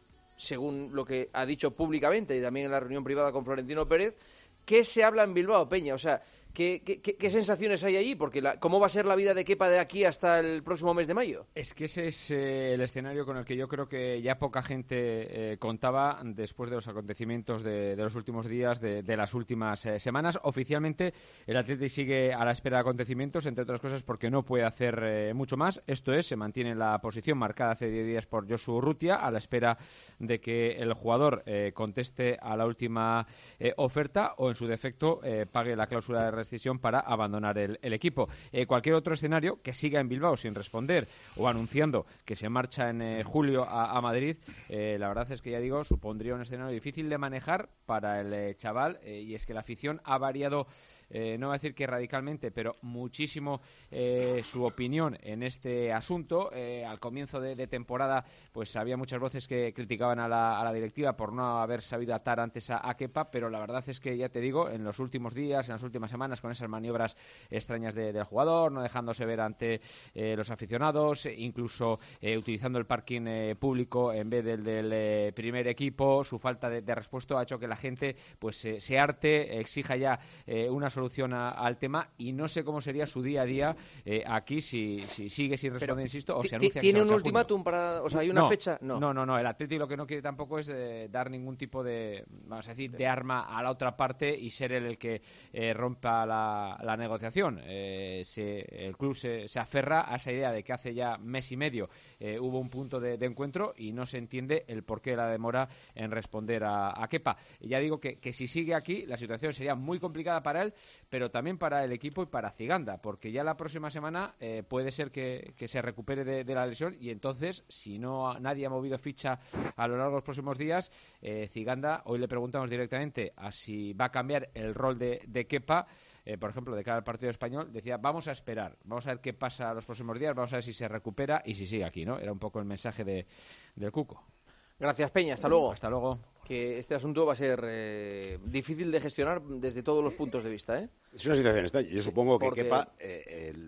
según lo que ha dicho públicamente y también en la reunión privada con Florentino Pérez, ¿qué se habla en Bilbao, Peña? O sea, ¿qué, qué, qué sensaciones hay allí? Porque la, ¿cómo va a ser la vida de Kepa de aquí hasta el próximo mes de mayo? Es que ese es eh, el escenario con el que yo creo que ya poca gente eh, contaba después de los acontecimientos de, de los últimos días, de, de las últimas eh, semanas. Oficialmente, el Athletic sigue a la espera de acontecimientos, entre otras cosas porque no puede hacer eh, mucho más. Esto es, se mantiene la posición marcada hace diez días por Josu Urrutia, a la espera de que el jugador eh, conteste a la última eh, oferta o, en su defecto, eh, pague la cláusula de decisión para abandonar el, el equipo. Eh, cualquier otro escenario que siga en Bilbao sin responder o anunciando que se marcha en eh, julio a, a Madrid, eh, la verdad es que ya digo, supondría un escenario difícil de manejar para el eh, chaval eh, y es que la afición ha variado. Eh, no voy a decir que radicalmente, pero muchísimo eh, su opinión en este asunto. Eh, al comienzo de, de temporada, pues había muchas voces que criticaban a la, a la directiva por no haber sabido atar antes a, a Kepa, pero la verdad es que, ya te digo, en los últimos días, en las últimas semanas, con esas maniobras extrañas de, del jugador, no dejándose ver ante eh, los aficionados, incluso eh, utilizando el parking eh, público en vez del, del eh, primer equipo, su falta de, de respuesta ha hecho que la gente pues eh, se harte, exija ya eh, una solución A, al tema y no sé cómo sería su día a día eh, aquí si, si sigue sin responder, Pero, insisto, o se anuncia ¿Tiene que un ultimátum para, o sea, hay una no, fecha? No. no, no, no, el Atlético lo que no quiere tampoco es eh, dar ningún tipo de, vamos a decir, de arma a la otra parte y ser él el que eh, rompa la, la negociación. Eh, se, el club se, se aferra a esa idea de que hace ya mes y medio eh, hubo un punto de, de encuentro y no se entiende el porqué de la demora en responder a, a Kepa. Ya digo que, que si sigue aquí la situación sería muy complicada para él, pero también para el equipo y para Ziganda, porque ya la próxima semana eh, puede ser que, que se recupere de, de la lesión y entonces, si no nadie ha movido ficha a lo largo de los próximos días, eh, Ziganda, hoy le preguntamos directamente a si va a cambiar el rol de, de Kepa, eh, por ejemplo, de cara al partido español, decía, vamos a esperar, vamos a ver qué pasa los próximos días, vamos a ver si se recupera y si sigue aquí, ¿no? Era un poco el mensaje de, del Cuco. Gracias, Peña. Hasta luego. Hasta luego. Que este asunto va a ser eh, difícil de gestionar desde todos los puntos de vista, ¿eh? Es una situación esta. Yo supongo que Porque... Kepa eh, el...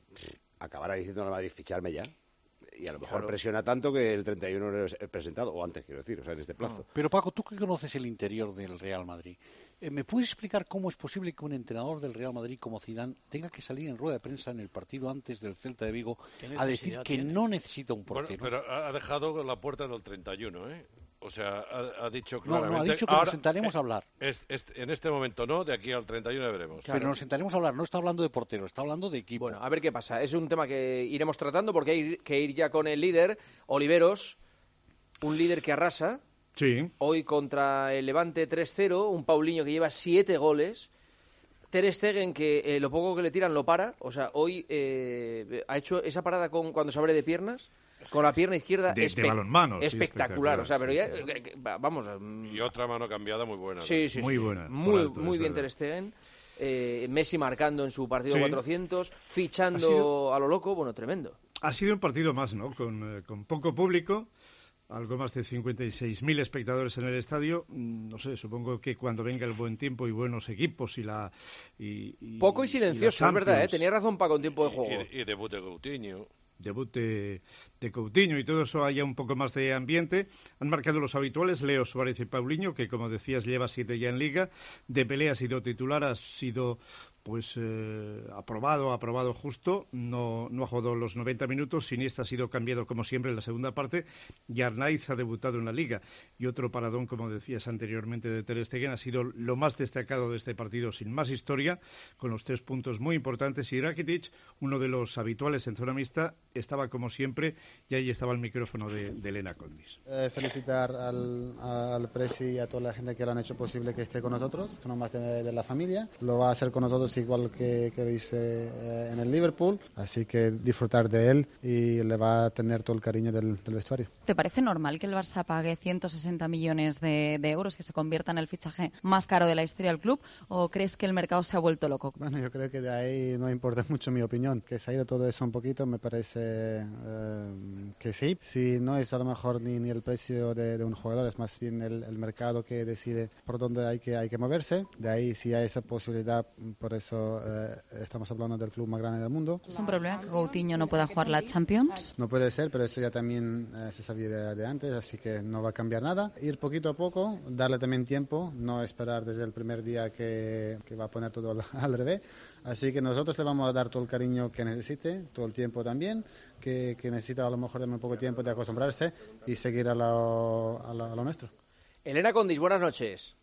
acabará diciendo al Madrid ficharme ya. Y a lo mejor Claro. presiona tanto que el treinta y uno no es presentado, o antes, quiero decir, o sea, en este plazo. Pero Paco, tú que conoces el interior del Real Madrid, eh, ¿me puedes explicar cómo es posible que un entrenador del Real Madrid como Zidane tenga que salir en rueda de prensa en el partido antes del Celta de Vigo a decir que tiene? no necesita un Bueno, portero? pero ha ha dejado la puerta del treinta y uno, ¿eh? O sea, ha, ha dicho No, claramente... no, ha dicho que nos sentaremos a hablar. Es, es- en este momento no, de aquí al treinta y uno veremos. Pero nos sentaremos a hablar, no está hablando de portero, está hablando de equipo. Bueno, a ver qué pasa. Es un tema que iremos tratando porque hay que ir ya con el líder, Oliveros, un líder que arrasa. Sí. Hoy contra el Levante tres cero, un Paulinho que lleva siete goles. Ter Stegen que eh, lo poco que le tiran lo para. O sea, hoy eh, ha hecho esa parada con cuando se abre de piernas. Con la pierna izquierda De- de espe- balonmano, sí, espectacular. O sea, pero ya, sí, sí. eh, eh, vamos. mm, Y otra mano cambiada muy buena. ¿no? Sí, sí, Muy sí. buena, por Muy, alto, muy es bien verdad. Ter Stegen. eh, Messi marcando en su partido Sí. cuatrocientos, fichando sido... a lo loco, bueno, tremendo. Ha sido un partido más, ¿no? Con, eh, con poco público, algo más de cincuenta y seis mil espectadores en el estadio. No sé, supongo que cuando venga el buen tiempo y buenos equipos y la... Y, y, Poco y silencioso, y es verdad, ¿eh? Tenía razón Paco en tiempo de juego. Y, y debut de Coutinho. Debut de, de Coutinho y todo eso, haya un poco más de ambiente. Han marcado los habituales, Leo Suárez y Paulinho, que como decías lleva siete ya en Liga. De Pelé ha sido titular, ha sido pues eh, aprobado, aprobado justo. No, no ha jugado los noventa minutos. Iniesta ha sido cambiado como siempre en la segunda parte. Y Arnaiz ha debutado en la Liga. Y otro paradón, como decías anteriormente, de Ter Stegen ha sido lo más destacado de este partido, sin más historia, con los tres puntos muy importantes. Y Rakitic, uno de los habituales en zona mixta, estaba como siempre, y ahí estaba el micrófono de, de Elena Condis. Eh, felicitar al, al Presi y a toda la gente que lo han hecho posible que esté con nosotros, uno más de, de la familia. Lo va a hacer con nosotros igual que, que lo hice eh, en el Liverpool, así que disfrutar de él y le va a tener todo el cariño del, del vestuario. ¿Te parece normal que el Barça pague ciento sesenta millones de, de euros, que se convierta en el fichaje más caro de la historia del club, o crees que el mercado se ha vuelto loco? Bueno, yo creo que de ahí no importa mucho mi opinión, que se ha ido todo eso un poquito, me parece Eh, que sí, si no es a lo mejor ni, ni el precio de, de un jugador, es más bien el, el mercado que decide por dónde hay que, hay que moverse. De ahí si hay esa posibilidad, por eso eh, estamos hablando del club más grande del mundo. ¿Es un problema que Coutinho no pueda jugar la Champions? No puede ser, pero eso ya también eh, se sabía de, de antes, así que no va a cambiar nada. Ir poquito a poco, darle también tiempo, no esperar desde el primer día que, que va a poner todo al, al revés. Así que nosotros le vamos a dar todo el cariño que necesite, todo el tiempo también, que, que necesita a lo mejor un poco de tiempo de acostumbrarse y seguir a lo, a lo, a lo nuestro. Elena Condis, buenas noches.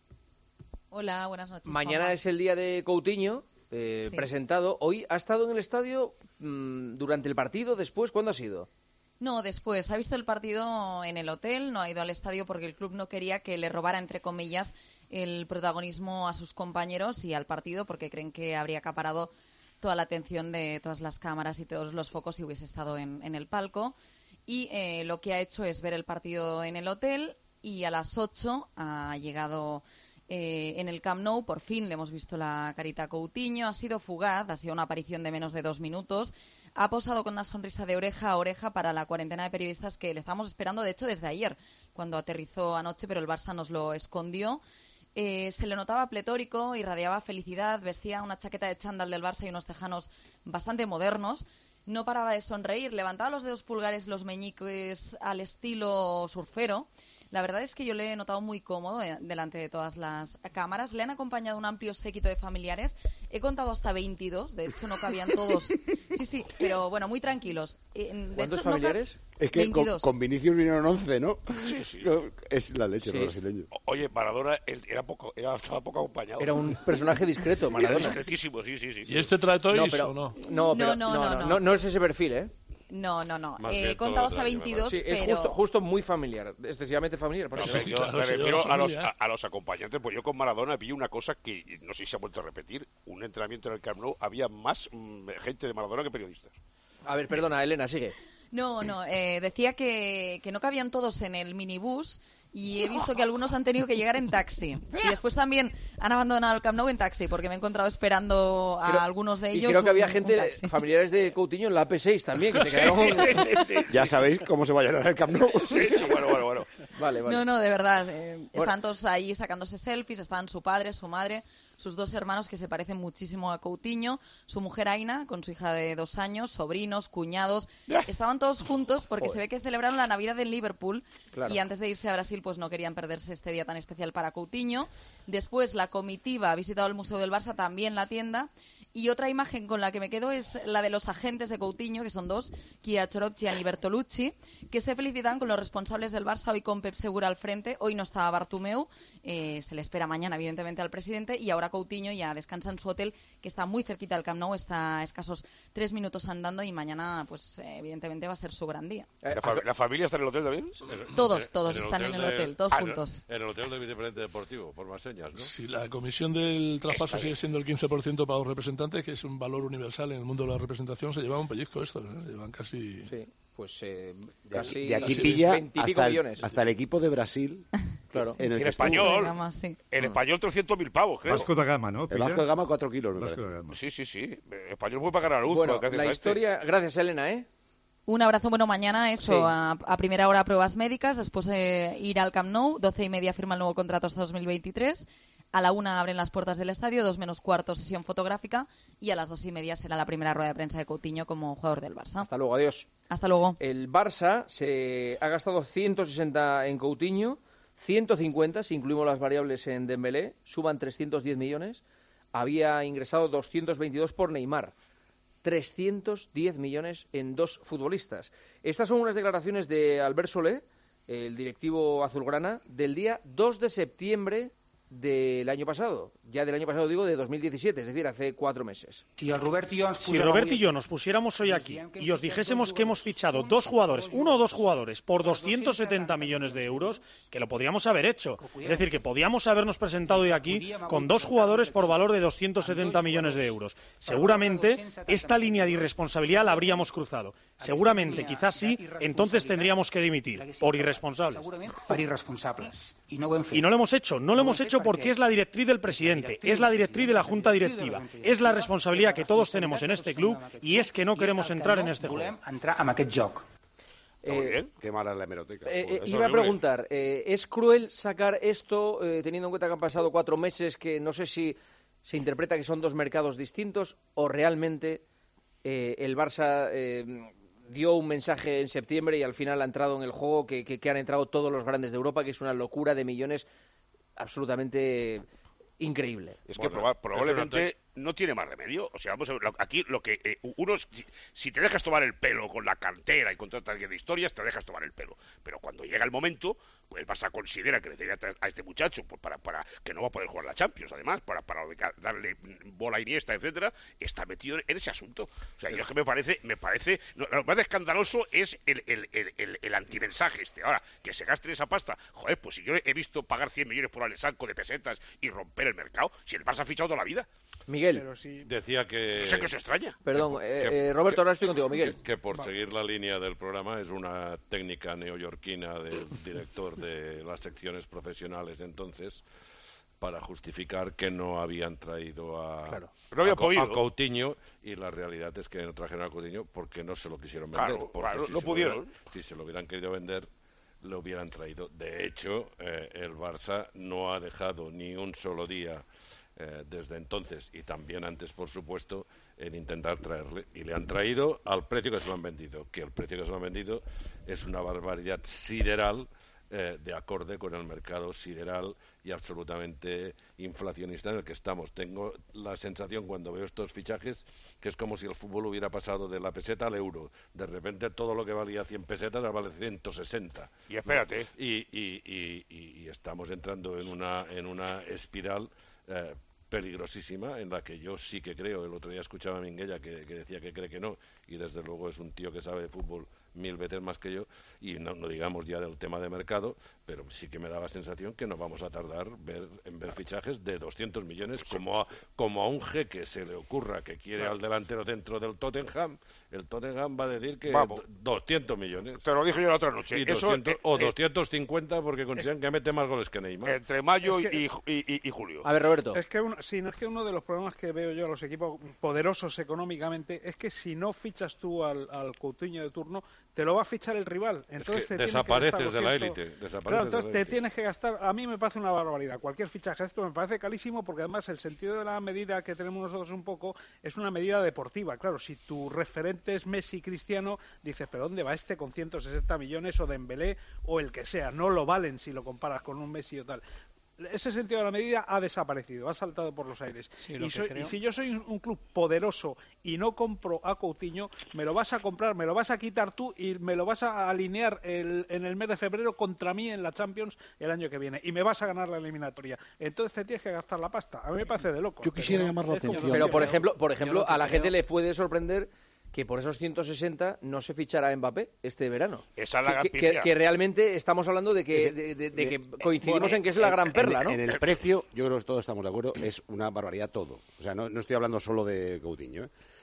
Hola, buenas noches. Mañana Juanma. es el día de Coutinho, eh, Sí. presentado. Hoy ha estado en el estadio mmm, durante el partido, después, ¿cuándo ha sido? No, después. Ha visto el partido en el hotel, no ha ido al estadio porque el club no quería que le robara, entre comillas, el protagonismo a sus compañeros y al partido, porque creen que habría acaparado toda la atención de todas las cámaras y todos los focos si hubiese estado en, en el palco. Y eh, lo que ha hecho es ver el partido en el hotel y a las ocho ha llegado eh, en el Camp Nou. Por fin le hemos visto la carita a Coutinho. Ha sido fugaz, ha sido una aparición de menos de dos minutos. Ha posado con una sonrisa de oreja a oreja para la cuarentena de periodistas que le estábamos esperando, de hecho, desde ayer, cuando aterrizó anoche, pero el Barça nos lo escondió. Eh, se le notaba pletórico, irradiaba felicidad, vestía una chaqueta de chándal del Barça y unos tejanos bastante modernos. No paraba de sonreír, levantaba los dedos pulgares, los meñiques al estilo surfero. La verdad es que yo le he notado muy cómodo eh, delante de todas las cámaras. Le han acompañado un amplio séquito de familiares. He contado hasta veintidós, de hecho no cabían todos. Sí, sí, pero bueno, muy tranquilos. Eh, de ¿Cuántos hecho, no ca- familiares? Es que con, veintidós. con Vinicius vinieron once, ¿no? Sí, sí. Es la leche, Sí. los brasileños. O- Oye, Maradona él era poco, era, estaba poco acompañado. Era un personaje discreto, Maradona. Era discretísimo, sí, sí, sí. ¿Y este trae toys No, pero- o no? No, pero, No, no, no, no, no, no. no, no es ese perfil, ¿eh? No, no, no. Más He bien todo contado lo hasta contrario, me veintidós, Sí, es pero... justo, justo muy familiar, excesivamente familiar. No, parece. pero yo Claro, me sí, refiero la a los, familia. a, a los acompañantes, pues yo con Maradona vi una cosa que no sé si se ha vuelto a repetir, un entrenamiento en el Camp Nou, había más mm, gente de Maradona que periodistas. A ver, perdona, Elena, sigue. No, no, eh, decía que, que no cabían todos en el minibús y he visto que algunos han tenido que llegar en taxi. Y después también han abandonado el Camp Nou en taxi porque me he encontrado esperando a Creo- algunos de Y ellos. creo que había un- un gente, taxi. familiares de Coutinho en la A P seis también, que se quedaron... Ya sabéis cómo se va a llenar el Camp Nou. Sí, sí, bueno, bueno, bueno. Vale, vale. No, no, de verdad. eh, están todos ahí sacándose selfies. Están su padre, su madre, sus dos hermanos que se parecen muchísimo a Coutinho, su mujer Aina con su hija de dos años, sobrinos, cuñados. Estaban todos juntos porque Joder. se ve que celebraron la Navidad en Liverpool Claro. y antes de irse a Brasil pues no querían perderse este día tan especial para Coutinho. Después la comitiva ha visitado el Museo del Barça, también la tienda. Y otra imagen con la que me quedo es la de los agentes de Coutinho, que son dos, Kia Chorocchian y Bertolucci, que se felicitan con los responsables del Barça, hoy con Pep Segura al frente. Hoy no estaba Bartomeu, eh, se le espera mañana, evidentemente, al presidente. Y ahora Coutinho ya descansa en su hotel, que está muy cerquita del Camp Nou, está a escasos tres minutos andando y mañana, pues eh, evidentemente, va a ser su gran día. ¿La, fa- la familia está en el hotel también? Todos, todos están en el hotel, todos Ah, juntos. En el hotel del vicepresidente deportivo, por más señas, ¿no? Si la comisión del traspaso Está sigue bien. siendo el quince por ciento para los representantes, que es un valor universal en el mundo de la representación, se lleva un pellizco esto, ¿eh? Llevan casi... Sí. pues eh, De casi aquí, de aquí pilla veintipico hasta millones. El, hasta el equipo de Brasil. Claro. En el, el que español, Gama, sí. el español trescientos mil pavos, creo. Vasco da Gama, ¿no? El ¿Pilla? Vasco de Gama, cuatro kilos, me Vasco parece. da Gama. Sí, sí, sí. El español puede pagar a luz. Bueno, gracias la a historia... Gracias, Elena, ¿eh? Un abrazo, bueno, mañana eso, Sí. a, a primera hora pruebas médicas, después eh, ir al Camp Nou, doce y media firma el nuevo contrato hasta dos mil veintitrés, a la una abren las puertas del estadio, dos menos cuarto sesión fotográfica y a las dos y media será la primera rueda de prensa de Coutinho como jugador del Barça. Hasta luego, adiós. Hasta luego. El Barça se ha gastado ciento sesenta en Coutinho, ciento cincuenta si incluimos las variables en Dembélé, suban trescientos diez millones, había ingresado doscientos veintidós por Neymar. trescientos diez millones en dos futbolistas. Estas son unas declaraciones de Albert Solé, el directivo azulgrana, del día dos de septiembre del año pasado. Ya del año pasado digo de dos mil diecisiete, es decir, hace cuatro meses. Si Robert y yo nos pusiéramos hoy aquí y os dijésemos que hemos fichado dos jugadores, uno o dos jugadores, por doscientos setenta millones de euros, que lo podríamos haber hecho. Es decir, que podíamos habernos presentado hoy aquí con dos jugadores por valor de doscientos setenta millones de euros. Seguramente esta línea de irresponsabilidad la habríamos cruzado. Seguramente, quizás sí, entonces tendríamos que dimitir, por irresponsables. Per irresponsables. I no ho hem fet. Y no lo hemos hecho, no lo hemos hecho porque es la directriz del presidente, es la directriz de la Junta Directiva, es la responsabilidad que todos tenemos en este club y es que no queremos entrar en este juego. Eh, Qué mala es la hemeroteca. Eh, eh, Eso iba a horrible. preguntar, eh, ¿es cruel sacar esto eh, teniendo en cuenta que han pasado cuatro meses, que no sé si se interpreta que son dos mercados distintos o realmente eh, el Barça eh, dio un mensaje en septiembre y al final ha entrado en el juego que, que, que han entrado todos los grandes de Europa, que es una locura de millones absolutamente increíble? Es que proba- probablemente no tiene más remedio. O sea, vamos a ver, lo- aquí lo que eh, uno, si, si te dejas tomar el pelo con la cantera y con toda esta serie de historias, te dejas tomar el pelo. Pero cuando llega el momento, pues el Barça considera que necesita a este muchacho pues para, para que no va a poder jugar la Champions, además, para, para darle bola a Iniesta, etcétera, está metido en ese asunto. O sea, yo es que me parece, me parece, no, lo más escandaloso es el, el, el, el, el antimensaje este. Ahora, que se gasten esa pasta, joder, pues si yo he visto pagar cien millones por Alessandro de pesetas y romper el mercado, si el Barça ha fichado toda la vida. Miguel. Decía que... No sé qué se extraña. Perdón, que- eh, que- eh, Roberto, que- ahora estoy contigo, Miguel. Que, que por seguir la línea del programa es una técnica neoyorquina del director de las secciones profesionales entonces para justificar que no habían traído a, Claro. No había a, Co- podido. a Coutinho, y la realidad es que no trajeron a Coutinho porque no se lo quisieron vender. Claro, porque claro, si no se lo pudieron. hubieran- si se lo hubieran querido vender, lo hubieran traído. De hecho, eh, el Barça no ha dejado ni un solo día eh, desde entonces y también antes, por supuesto, en intentar traerle. Y le han traído al precio que se lo han vendido, que el precio que se lo han vendido es una barbaridad sideral, eh, de acorde con el mercado sideral y absolutamente inflacionista en el que estamos. Tengo la sensación cuando veo estos fichajes que es como si el fútbol hubiera pasado de la peseta al euro. De repente todo lo que valía cien pesetas ahora vale ciento sesenta. Y espérate. ¿no? Y, y, y, y- y estamos entrando en una, en una espiral eh, peligrosísima en la que yo sí que creo. El otro día escuchaba a Minguella que, que decía que cree que no, y desde luego es un tío que sabe de fútbol mil veces más que yo, y no, no digamos ya del tema de mercado, pero sí que me da la sensación que no vamos a tardar ver, en ver fichajes de doscientos millones, como a, como a un jeque se le ocurra que quiere Claro. al delantero centro del Tottenham. El Tottenham va a decir que Vamos. do- doscientos millones. Te lo dije yo la otra noche. Y Eso, doscientos eh, o eh, doscientos cincuenta porque consideran que mete más goles que Neymar. Entre mayo Es que- y, y- y- y julio. A ver, Roberto. Es que uno, sí, no es que uno de los problemas que veo yo a los equipos poderosos económicamente es que si no fichas tú al, al Coutinho de turno, te lo va a fichar el rival. Entonces que te tiene desapareces que gastar de la doscientos élite, desapareces Claro, de entonces la te élite. tienes que gastar. A mí me parece una barbaridad. Cualquier fichaje esto me parece carísimo porque además el sentido de la medida que tenemos nosotros un poco es una medida deportiva. Claro, si tu referente es Messi, Cristiano, dices, pero ¿dónde va este con ciento sesenta millones o Dembélé o el que sea? No lo valen si lo comparas con un Messi o tal. Ese sentido de la medida ha desaparecido, ha saltado por los aires. Sí, lo y, que soy- creo- y si yo soy un, un club poderoso y no compro a Coutinho, me lo vas a comprar, me lo vas a quitar tú y me lo vas a alinear el- en el mes de febrero contra mí en la Champions el año que viene y me vas a ganar la eliminatoria. Entonces te tienes que gastar la pasta. A mí me parece de loco. Yo quisiera llamar la atención. Pero, por ejemplo, por ejemplo Yo lo que a la creo- gente le puede sorprender que por esos ciento sesenta no se fichará a Mbappé este verano. Esa es la gran que, que, pifia. que realmente estamos hablando de que, de, de- de que coincidimos en que es la gran perla, ¿no? En el precio, yo creo que todos estamos de acuerdo, es una barbaridad todo. O sea, no, no estoy hablando solo de Coutinho, ¿eh?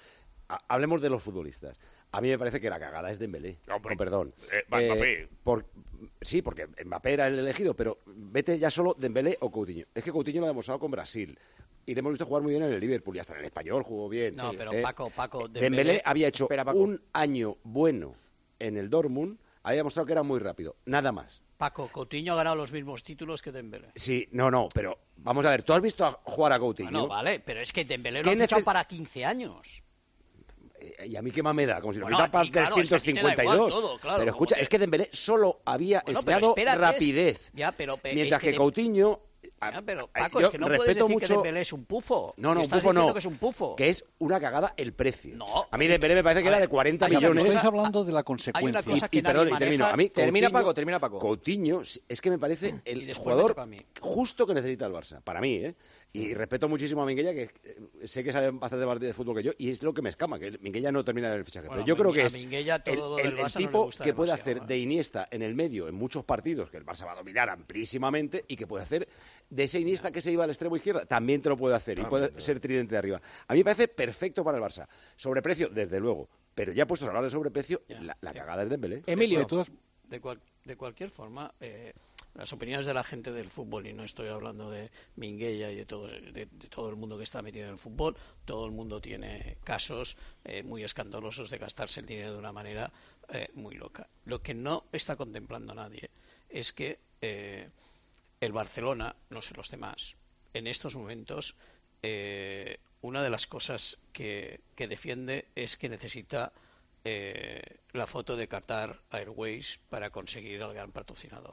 a- hablemos de los futbolistas. A mí me parece que la cagada es Dembélé. No, hombre. Con perdón. Eh, Mbappé. por- sí, porque Mbappé era el elegido, pero vete ya solo Dembélé o Coutinho. Es que Coutinho lo ha demostrado con Brasil. Y le hemos visto jugar muy bien en el Liverpool y hasta en el Español jugó bien. No, pero Eh, Paco, Paco, Dembélé, Dembélé había hecho Espera, Paco. un año bueno en el Dortmund, había demostrado que era muy rápido. Nada más. Paco, Coutinho ha ganado los mismos títulos que Dembélé. Sí, no, no, pero vamos a ver, ¿tú has visto a jugar a Coutinho? No, vale, pero es que Dembélé lo ¿Qué ha fichado neces- para quince años. Eh, ¿Y a mí qué más me da? Como si lo Bueno, quitara para a ti, claro, es que a ti te da trescientos cincuenta y dos. igual todo, claro, pero escucha, como que- es que Dembélé solo había Bueno, pero enseñado espérate, rapidez. es- ya, pero, pe- mientras es que, que de- Coutinho... Ya, pero eh, Paco, yo es que no puedes respeto decir que mucho- Dembélé es un pufo. No, no, Y un estás pufo diciendo no. que es un pufo. Que es una cagada el precio. No. A mí Dembélé me parece que A era ver, de cuarenta hay una millones. cosa- Estáis hablando de la Hay consecuencia. una cosa Y, que y perdón, nadie y termino. maneja. A mí, Termina Coutinho- Paco, termina Paco. Coutinho es que me parece el después jugador vete pa' mí. justo que necesita el Barça, para mí, ¿eh? Y respeto muchísimo a Minguella, que eh, sé que sabe bastante más de fútbol que yo, y es lo que me escama, que Minguella no termina de ver el fichaje. Bueno, Pero yo a creo Min- que a es Minguella todo el, lo el- del el Barça no le tipo gusta que puede demasiado, hacer de Iniesta en el medio en muchos partidos, que el Barça va a dominar amplísimamente, y que puede hacer de ese Iniesta que se iba al extremo izquierda, también te lo puede hacer, y Claro, puede claro. ser tridente de arriba. A mí me parece perfecto para el Barça. Sobreprecio, desde luego. Pero ya puestos a hablar de sobreprecio, la, la cagada es Dembélé. Emilio. De, todas- de, cual- de cualquier forma, eh, las opiniones de la gente del fútbol, y no estoy hablando de Minguella y de todo, de, de todo el mundo que está metido en el fútbol, todo el mundo tiene casos eh, muy escandalosos de gastarse el dinero de una manera eh, muy loca. Lo que no está contemplando nadie es que eh, el Barcelona, no sé los demás, en estos momentos, eh, una de las cosas que, que defiende es que necesita eh, la foto de Qatar Airways para conseguir al gran patrocinador.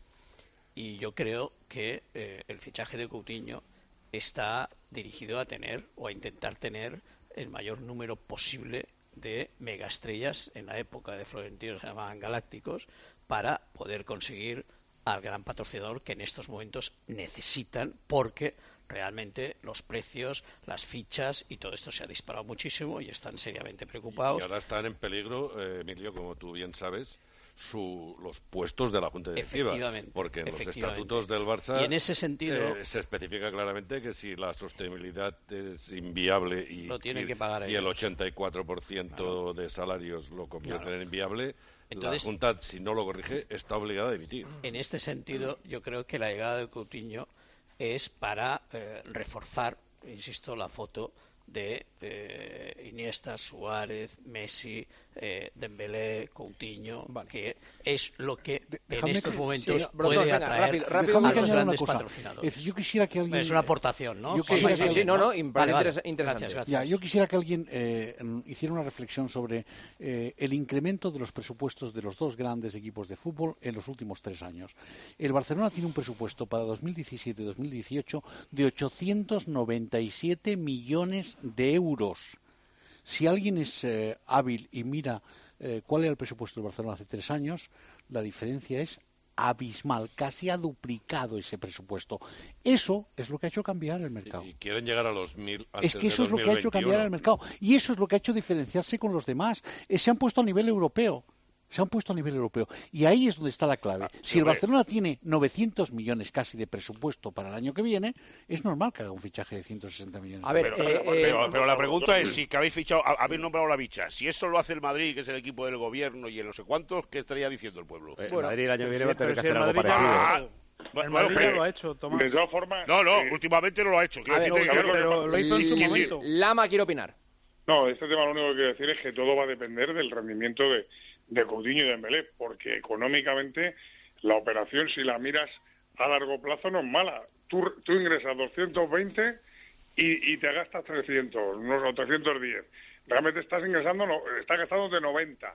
Y yo creo que eh, el fichaje de Coutinho está dirigido a tener o a intentar tener el mayor número posible de megaestrellas. En la época de Florentino se llamaban galácticos, para poder conseguir al gran patrocinador que en estos momentos necesitan, porque realmente los precios, las fichas y todo esto se ha disparado muchísimo y están seriamente preocupados. Y ahora están en peligro, eh, Emilio, como tú bien sabes, su, los puestos de la Junta Directiva. Efectivamente, Porque en los efectivamente. estatutos del Barça Y en ese sentido- eh, se especifica claramente que si la sostenibilidad es inviable y, Lo tienen y- que pagar y el ellos. ochenta y cuatro por ciento de salarios lo convierten Claro. en inviable, Entonces- la Junta, si no lo corrige, está obligada a emitir. En este sentido, yo creo que la llegada de Coutinho es para eh, reforzar, insisto, la foto de eh, Iniesta, Suárez, Messi, eh, Dembélé, Coutinho, que es lo que en Déjame estos que- momentos sí, puede Brotos, venga, atraer rápido, rápido, Déjame a que los añada una grandes cosa. patrocinadores. Es decir, yo quisiera que alguien... Es una aportación, ¿no? Yo Sí, quisiera sí, que sí, alguien- no, no, y me Vale, parece vale. interes- interesante. Gracias, gracias. Ya, yo quisiera que alguien eh, mm, hiciera una reflexión sobre eh, el incremento de los presupuestos de los dos grandes equipos de fútbol en los últimos tres años. El Barcelona tiene un presupuesto para dos mil diecisiete dos mil dieciocho de ochocientos noventa y siete millones de euros. Si alguien es eh, hábil y mira eh, cuál era el presupuesto del Barcelona hace tres años, la diferencia es abismal, casi ha duplicado ese presupuesto. Eso es lo que ha hecho cambiar el mercado. Y quieren llegar a los mil antes Es que eso de es lo que ha hecho cambiar el mercado. Y eso es lo que ha hecho diferenciarse con los demás. Eh, se han puesto a nivel europeo. Se han puesto a nivel europeo. Y ahí es donde está la clave. Si el hombre. Barcelona tiene novecientos millones casi de presupuesto para el año que viene, es normal que haga un fichaje de ciento sesenta millones. A ver, Pero, eh, pero- eh, pero- pero la pregunta es si que habéis fichado, a- habéis nombrado la bicha. Si eso lo hace el Madrid, que es el equipo del gobierno y el no sé cuántos, ¿qué estaría diciendo el pueblo? El Bueno, Madrid el año que viene va a pero tener que si el hacer algo Madrid ya lo parecido. ha Ah, hecho. bueno, El Madrid ya pero- lo ha hecho, Tomás. De todas formas, No, no, eh, últimamente no lo ha hecho. Quiero A ver, decirte que- pero- pero lo hizo en su Sí, sí, momento. Lama quiere opinar. no, este tema lo único que quiero decir es que todo va a depender del rendimiento de, de Coutinho y Dembélé, porque económicamente la operación, si la miras a largo plazo, no es mala. Tú, tú ingresas doscientos veinte y, y te gastas trescientos, unos o trescientos diez. Realmente estás ingresando, no, estás gastándote noventa.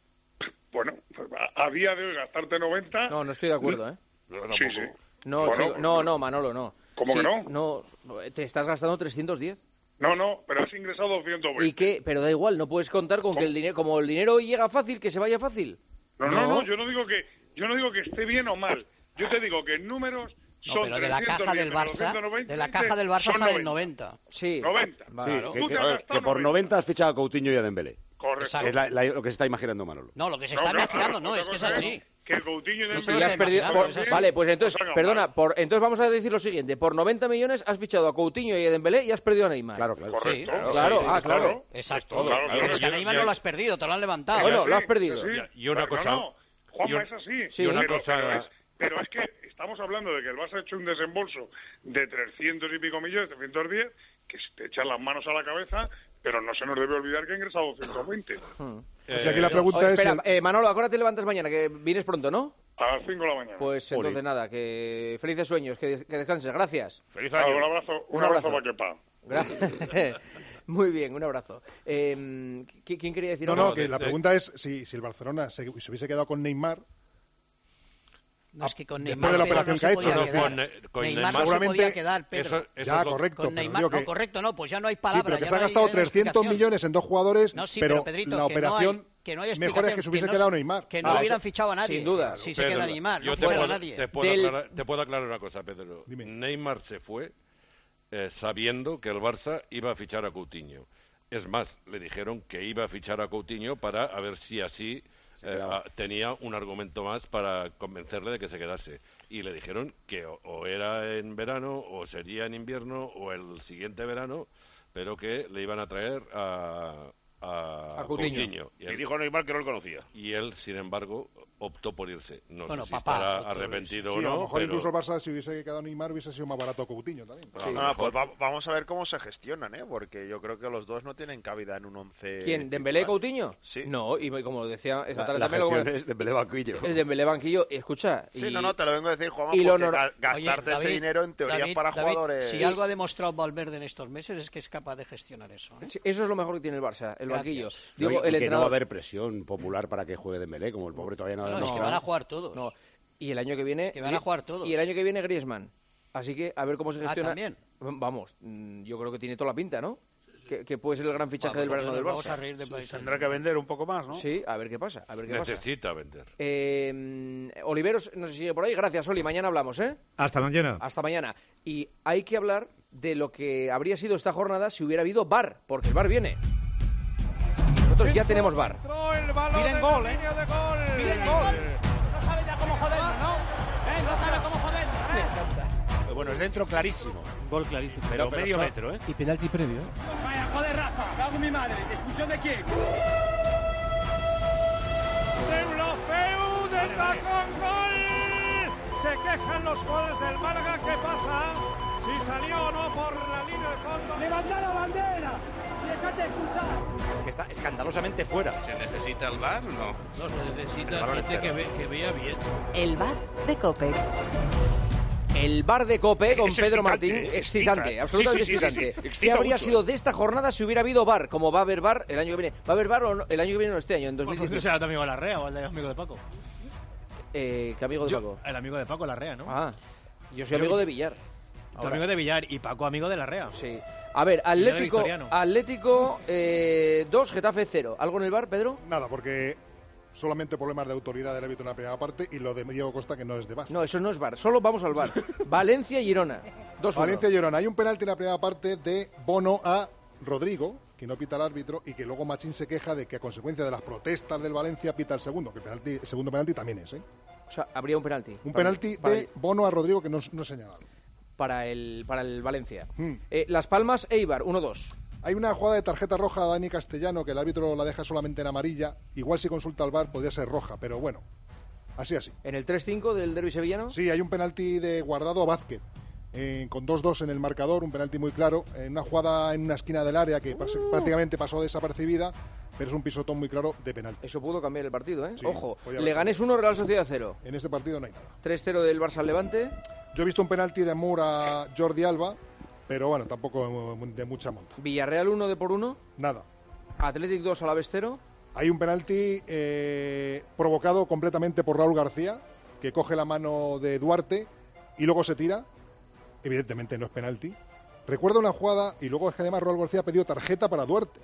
Bueno, pues a, a día de hoy gastarte noventa... No, no estoy de acuerdo, ¿eh? Sí, sí. No, Bueno, chico, pues- no, no, Manolo, no. ¿Cómo que no? No, te estás gastando trescientos diez. No, no, pero has ingresado doscientos veinte. ¿Y qué? Pero da igual, no puedes contar con que el dinero, como el dinero llega fácil, que se vaya fácil. No, no, no, yo no digo que yo no digo que esté bien o mal. Yo te digo que en números No, son pero de la trescientos caja diez del menos Barça, doscientos noventa, de la caja del Barça son salen noventa. noventa. Sí. noventa. Sí, Claro. que, Tú que- te has que gastado por noventa has fichado a Coutinho y a Dembélé. Correcto. Exacto. Es la- la- lo que se está imaginando Manolo. No, lo que se No, está claro, imaginando no, otra es que es cosa así. que Coutinho y Y has perdido, por- vale, pues entonces, perdona, por, entonces vamos a decir lo siguiente. Por noventa millones has fichado a Coutinho y a Dembélé y has perdido a Neymar. Claro, claro. Correcto. Sí, claro, claro, ah, claro. Exacto. Claro, Pero claro. es que a Neymar no lo has perdido, te lo han levantado. Bueno, lo has perdido. Sí, Y una pero cosa- no, Juanma, y un- es así. Sí. y una pero, cosa- pero es, pero es que estamos hablando de que el Barça ha hecho un desembolso de trescientos y pico millones, trescientos diez, que se te echan las manos a la cabeza, pero no se nos debe olvidar que ha ingresado doscientos veinte. Hmm. O sea, aquí la pregunta Oye, es... espera, el- eh, Manolo, acuérdate, levantas mañana, que vienes pronto, ¿no? A las cinco de la mañana. Pues Ole. entonces nada, que felices sueños, que, des- que descanses. Gracias. Feliz Ah, año. un abrazo, un, Un abrazo, abrazo. para que pa. Gracias. Muy bien, un abrazo. Eh, ¿qui- ¿Quién quería decir No, algo? no, que la pregunta es si, si el Barcelona se, se hubiese quedado con Neymar, No, es que con después Neymar de la pero operación no que ha se hecho. podía ¿no? quedar. Con, eh, con Neymar Neymar no se seguramente- podía quedar, Pedro. Eso- eso ya, es lo- correcto. Con pero Neymar, digo no, que- correcto, no, pues ya no hay Sí, palabra. pero que ya se ha no hay- gastado ya no hay trescientos explicación. millones en dos jugadores, No, sí, pero, pero, Pedrito, la que no hay- operación que no hay mejor es que explicación, se hubiese que no- quedado Neymar. Que no Ah, hubieran eso- fichado a nadie. sin duda. Si Claro, se sin queda duda. Neymar, Yo no te fuera puedo, nadie. te puedo Del- aclarar, te puedo aclarar una cosa, Pedro. Dime. Neymar se fue eh, sabiendo que el Barça iba a fichar a Coutinho. Es más, le dijeron que iba a fichar a Coutinho para a ver si así eh, a- tenía un argumento más para convencerle de que se quedase. Y le dijeron que o, o era en verano, o sería en invierno, o el siguiente verano, pero que le iban a traer a, a, A Coutinho. Y Y él, dijo Neymar que no lo conocía. y él, sin embargo, optó por irse. No Bueno, sé si papá, estará optó por arrepentido Sí, o a lo no, mejor pero... incluso el Barça, si hubiese quedado Neymar, hubiese sido más barato Coutinho también. a lo No, no, mejor- pues va- vamos a ver cómo se gestionan, ¿eh? Porque yo creo que los dos no tienen cabida en un once. ¿Quién? ¿Dembélé y titular. Coutinho? Sí. No, y como decía esta La, tarde la también... lo- gestión es de Belé Banquillo. El Dembélé banquillo, escucha... Sí, y- no, no, te lo vengo a decir, Juanma, y lo porque nor- ga- gastarte Oye, ese David, dinero en teoría David, para David, jugadores... Si algo ha demostrado Valverde en estos meses es que es capaz de gestionar eso. ¿eh? Sí, eso es lo mejor que tiene el Barça, el Gracias. banquillo. No, Digo, y- y el que no va a entrenador... haber presión popular para que juegue Dembélé, como el pobre todavía no ha No, es que demostrado. van a jugar todos. No, y el año que viene... Es que van a jugar todos. Y el año que viene Griezmann. Así que a ver cómo se Ah, gestiona... también. Vamos, mm, yo creo que tiene toda la pinta, ¿no? Que, que puede ser el gran fichaje Vamos, del verano nos del vamos Barça. a reír de país. Tendrá que vender un poco más, ¿no? Sí, a ver qué pasa, a ver qué pasa. Necesita vender. Eh, Oliveros, no sé si sigue por ahí. Gracias, Oli. Mañana hablamos, ¿eh? Hasta mañana. Hasta mañana. Y hay que hablar de lo que habría sido esta jornada si hubiera habido V A R, porque el V A R viene. Nosotros ya tenemos V A R. Piden gol, ¿eh? Piden gol. No sabe ya cómo jodernos, ¿no? ¿Eh? No sabe cómo jodernos, ¿eh? Bueno, es dentro clarísimo. Gol clarísimo. Pero, medio so- metro, ¿eh? Y penalti previo. ¿eh? Vaya, joder, Rafa. Cago en mi madre. ¿Expulsión de quién? Deulofeu de tacón, gol. Se quejan los jugadores del Málaga. ¿Qué pasa? Si salió o no por la línea de fondo. ¡Levanta la bandera! ¡Y déjate expulsar! Que está escandalosamente fuera. ¿Se necesita el V A R o no? No, se El necesita balón gente que, entero. ve- que vea bien. El bar de Cope. El V A R de Cope con Es Pedro excitante, Martín, ¿eh? excitante, Excita. absolutamente Sí, sí, sí, sí, excitante. sí. ¿Qué Excita habría mucho, sido ¿eh? de esta jornada si hubiera habido V A R? Como va a haber V A R el año que viene. ¿Va a haber V A R o no? el año que viene o no este año, en dos mil Pues dieciocho? será tu amigo Larrea o el de amigo de Paco. Eh, ¿Qué amigo de Yo- Paco? El amigo de Paco Larrea, ¿no? Ah, yo soy Yo- amigo de Villar. Tu Ahora. amigo de Villar y Paco amigo de Larrea. Sí. A ver, Y yo de Atlético, Victoriano. Atlético eh, dos, Getafe cero. ¿Algo en el V A R, Pedro? Nada, porque solamente problemas de autoridad del árbitro en la primera parte y lo de Diego Costa que no es de V A R. No, eso no es V A R, solo vamos al V A R. Valencia y Girona. dos uno. Valencia y Girona. Hay un penalti en la primera parte de Bono a Rodrigo, que no pita el árbitro, y que luego Machín se queja de que a consecuencia de las protestas del Valencia pita el segundo, que el, penalti, el segundo penalti también es, ¿eh? O sea, habría un penalti. Un Para- penalti para, de Bono a Rodrigo que no, no he señalado. para el, para el Valencia. Hmm. Eh, Las Palmas, Eibar, uno dos. Hay una jugada de tarjeta roja a Dani Castellano que el árbitro la deja solamente en amarilla. Igual si consulta al V A R podría ser roja, pero bueno, así así. ¿En el tres cinco del derbi sevillano? Sí, hay un penalti de Guardado a Vázquez, eh, con dos dos en el marcador, un penalti muy claro, en una jugada en una esquina del área que pas- Uh. prácticamente pasó desapercibida, pero es un pisotón muy claro de penalti. Eso pudo cambiar el partido, ¿eh? Sí, Ojo, podía haber Leganés uno, Real Sociedad cero. En este partido no hay nada. tres cero del Barça al Levante. Yo he visto un penalti de Moore a Jordi Alba, pero bueno, tampoco de mucha monta. Villarreal uno de por uno. Nada. Athletic dos, Alavés cero. Hay un penalti eh, provocado completamente por Raúl García, que coge la mano de Duarte y luego se tira. Evidentemente no es penalti. Recuerdo una jugada y luego es que además Raúl García ha pedido tarjeta para Duarte.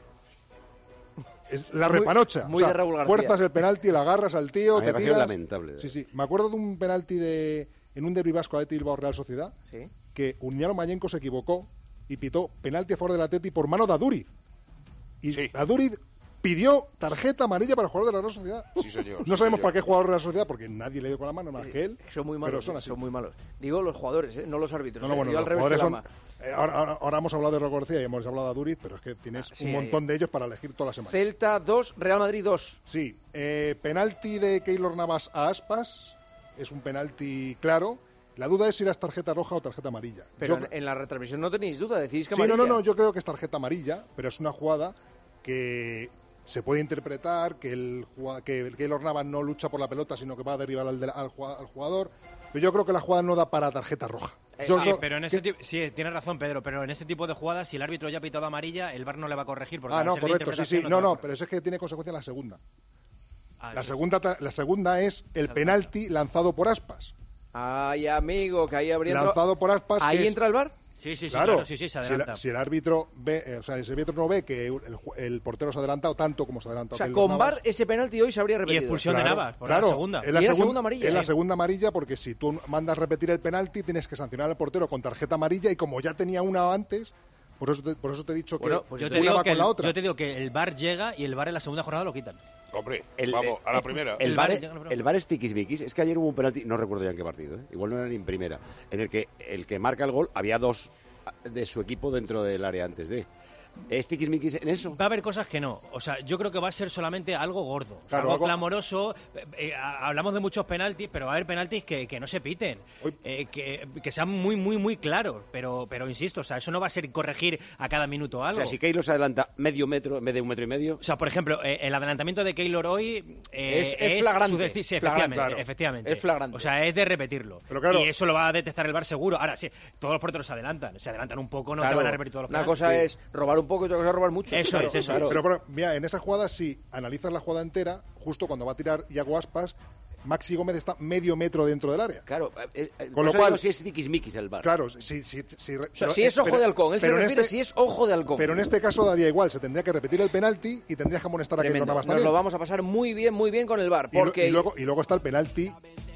Es la Muy- repanocha. muy O sea, de Raúl García. fuerzas el penalti, la agarras al tío, A mí me te pareció tiras. lamentable. Sí, sí. Me acuerdo de un penalti de en un derbi vasco Athletic Bilbao Real Sociedad, Sí. que Uniano Mayenco se equivocó y pitó penalti a favor del Atleti por mano de Aduriz. Y Aduriz pidió tarjeta amarilla para el jugador de la Real Sociedad. Sí, señor. No sí, sabemos señor. para qué jugador de la Sociedad, porque nadie le dio con la mano más que él. Son muy pero malos, son son, así. son muy malos. Digo los jugadores, ¿eh? No los árbitros. No, no, ¿eh? bueno, Yo al los revés jugadores que son... Lama. eh, ahora, ahora, ahora hemos hablado de Roco García y hemos hablado de Duriz, pero es que tienes Ah, sí, un montón de ellos para elegir toda la semana. Celta dos, Real Madrid dos. Sí, eh, penalti de Keylor Navas a Aspas, es un penalti claro. La duda es si es tarjeta roja o tarjeta amarilla. Pero Yo- en, en la retransmisión no tenéis duda, decís que Sí, no, amarilla. no, no, yo creo que es tarjeta amarilla, pero es una jugada que se puede interpretar, que el jugua- que el Keylor Navas no lucha por la pelota, sino que va a derribar al, de- al jua- al jugador. Pero yo creo que la jugada no da para tarjeta roja. Yo- sí, yo- pero en ese tipo, sí, tienes razón, Pedro, pero en ese tipo de jugadas, si el árbitro ya ha pitado amarilla, el V A R no le va a corregir. Porque Ah, al no, ser de correcto, sí, sí. interpretación No, te va a no, pero eso es que tiene consecuencia la segunda. Ah, La sí. segunda, ta- la segunda es el penalti lanzado por Aspas. Ay, amigo, que ahí habría entrado- Lanzado por Aspas. ¿Ahí que es- entra el V A R? Sí, sí, sí, Claro, claro, sí, sí, se si el, adelanta. si el árbitro ve, eh, o sea, si el árbitro no ve que el, el portero se ha adelantado tanto como se ha adelantado O sea, Keylor con Navas. V A R ese penalti hoy se habría repetido. expulsión de Claro, Navas, por claro, la segunda. Es la, Y era segun- segunda amarilla, es la sí. segunda amarilla porque si tú mandas repetir el penalti tienes que sancionar al portero con tarjeta amarilla y como ya tenía una antes, por eso te, por eso te he dicho Bueno, que pues yo, una te digo va que con el, la otra. yo te digo que el V A R llega y el V A R en la segunda jornada lo quitan. Hombre, El, vamos, a eh, la primera. El, El bar, VAR, el VAR es tiquismiquis. Es que ayer hubo un penalti, no recuerdo ya en qué partido, ¿eh? Igual no era ni en primera, en el que el que marca el gol había dos de su equipo dentro del área antes de. ¿Es tiquismiquis en eso? Va a haber cosas que no. O sea, yo creo que va a ser solamente algo gordo. O sea, Claro, algo, algo- clamoroso. Eh, eh, a- hablamos de muchos penaltis, pero va a haber penaltis que, que no se piten. Eh, que, que sean muy, muy, muy claros. Pero, pero insisto, o sea, eso no va a ser corregir a cada minuto O algo. sea, si Keylor se adelanta medio metro en vez de un metro y medio. O sea, por ejemplo, eh, el adelantamiento de Keylor hoy eh, Es- es flagrante. su deci- sí, Flagrante, efectivamente, claro. efectivamente. Es flagrante. O sea, es de repetirlo. Pero claro- y eso lo va a detectar el V A R seguro. Ahora sí, todos los porteros se adelantan. Se adelantan un poco, no Claro, te van a repetir todos los una penaltis. cosa es robar un poco y otra cosa es robar mucho. Eso Claro, es, eso claro. Pero, pero, mira, en esa jugada, si analizas la jugada entera, justo cuando va a tirar Iago Aspas, Maxi Gómez está medio metro dentro del área. Claro, eh, eh, Con por lo eso cual- digo si es tiquismiquis el VAR. Claro, si, si, si, O sea, si es ojo de halcón, él se pero en refiere este- si es ojo de halcón. Pero en este caso daría igual, se tendría que repetir el penalti y tendrías que amonestar a Keylor Tremendo. Navas Nos también. lo vamos a pasar muy bien, muy bien con el V A R. Y lo- Porque y, luego, y luego está el penalti,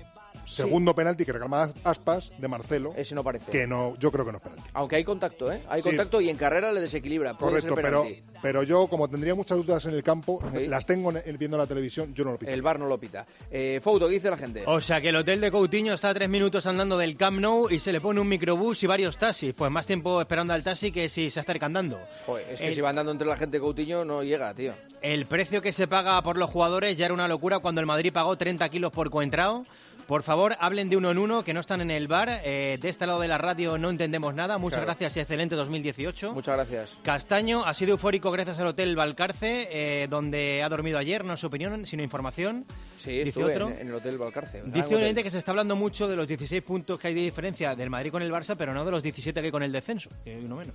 segundo penalti que reclama Aspas de Marcelo, ese no parece. que no, yo creo que no es penalti. Aunque hay contacto, ¿eh? Hay Sí. contacto y en carrera le desequilibra. Puede Correcto, ser pero, penalti. pero yo, como tendría muchas dudas en el campo, Sí. las tengo en- viendo la televisión, yo no lo pito. El V A R no lo pita. Eh, Fouto, ¿qué dice la gente? O sea que el hotel de Coutinho está a tres minutos andando del Camp Nou y se le pone un microbús y varios taxis. Pues más tiempo esperando al taxi que si se acerca andando. Joder, es que el- si va andando entre la gente Coutinho no llega, tío. El precio que se paga por los jugadores ya era una locura cuando el Madrid pagó treinta kilos por coentrao. Por favor, hablen de uno en uno, que no están en el bar. Eh, de este lado de la radio no entendemos nada. Muchas Claro. gracias y excelente dos mil dieciocho. Muchas gracias. Castaño ha sido eufórico gracias al Hotel Valcarce, eh, donde ha dormido ayer. No es su opinión, sino información. Sí, Dice estuve otro. en, en el Hotel Valcarce. Gran Dice un hotel. oyente que se está hablando mucho de los dieciséis puntos que hay de diferencia del Madrid con el Barça, pero no de los diecisiete que hay con el descenso, que hay uno menos.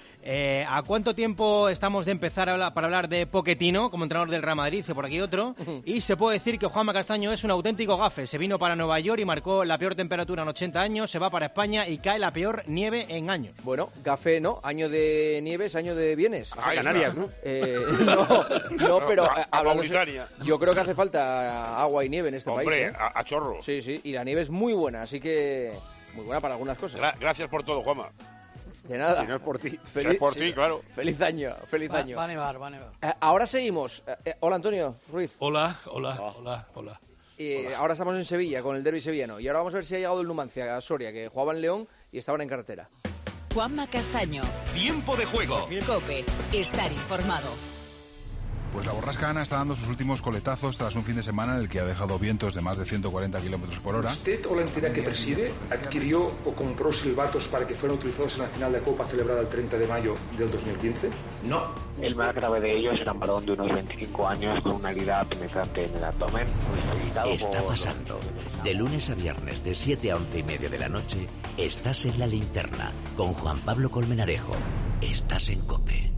Eh, ¿A cuánto tiempo estamos de empezar a hablar, para hablar de Pochettino como entrenador del Real Madrid? Dice por aquí otro. Y se puede decir que Juanma Castaño es un auténtico gafe. Se vino para Nueva York y marcó la peor temperatura en ochenta años, se va para España y cae la peor nieve en años. Bueno, café no, año de nieves, año de bienes. Hasta Canarias, ¿no? Eh, no, no, pero A- eh, a hablando Mauritania. se- yo creo que hace falta agua y nieve en este Hombre, país. ¿eh? a, a chorro. Sí, sí, y la nieve es muy buena, así que muy buena para algunas cosas. Gra- gracias por todo, Juanma. De nada. Si no es por ti. Si es por ti, claro. Feliz año, feliz Va, año. va a nevar, va a nevar. Eh, ahora seguimos. Eh, eh, hola, Antonio Ruiz. Hola, hola, hola, hola. Eh, ahora estamos en Sevilla con el derbi sevillano. Y ahora vamos a ver si ha llegado el Numancia a Soria, que jugaba en León y estaban en carretera. Juanma Castaño. Tiempo de juego. Cope. Estar informado. Pues la borrasca Ana está dando sus últimos coletazos tras un fin de semana en el que ha dejado vientos de más de ciento cuarenta kilómetros por hora. ¿Usted o la entidad que preside adquirió o compró silbatos para que fueran utilizados en la final de Copa celebrada el treinta de mayo del dos mil quince? No. El más grave de ellos era un varón de unos veinticinco años con una herida penetrante en el abdomen. Está pasando. De lunes a viernes de siete a once y media de la noche, estás en La Linterna con Juan Pablo Colmenarejo. Estás en COPE.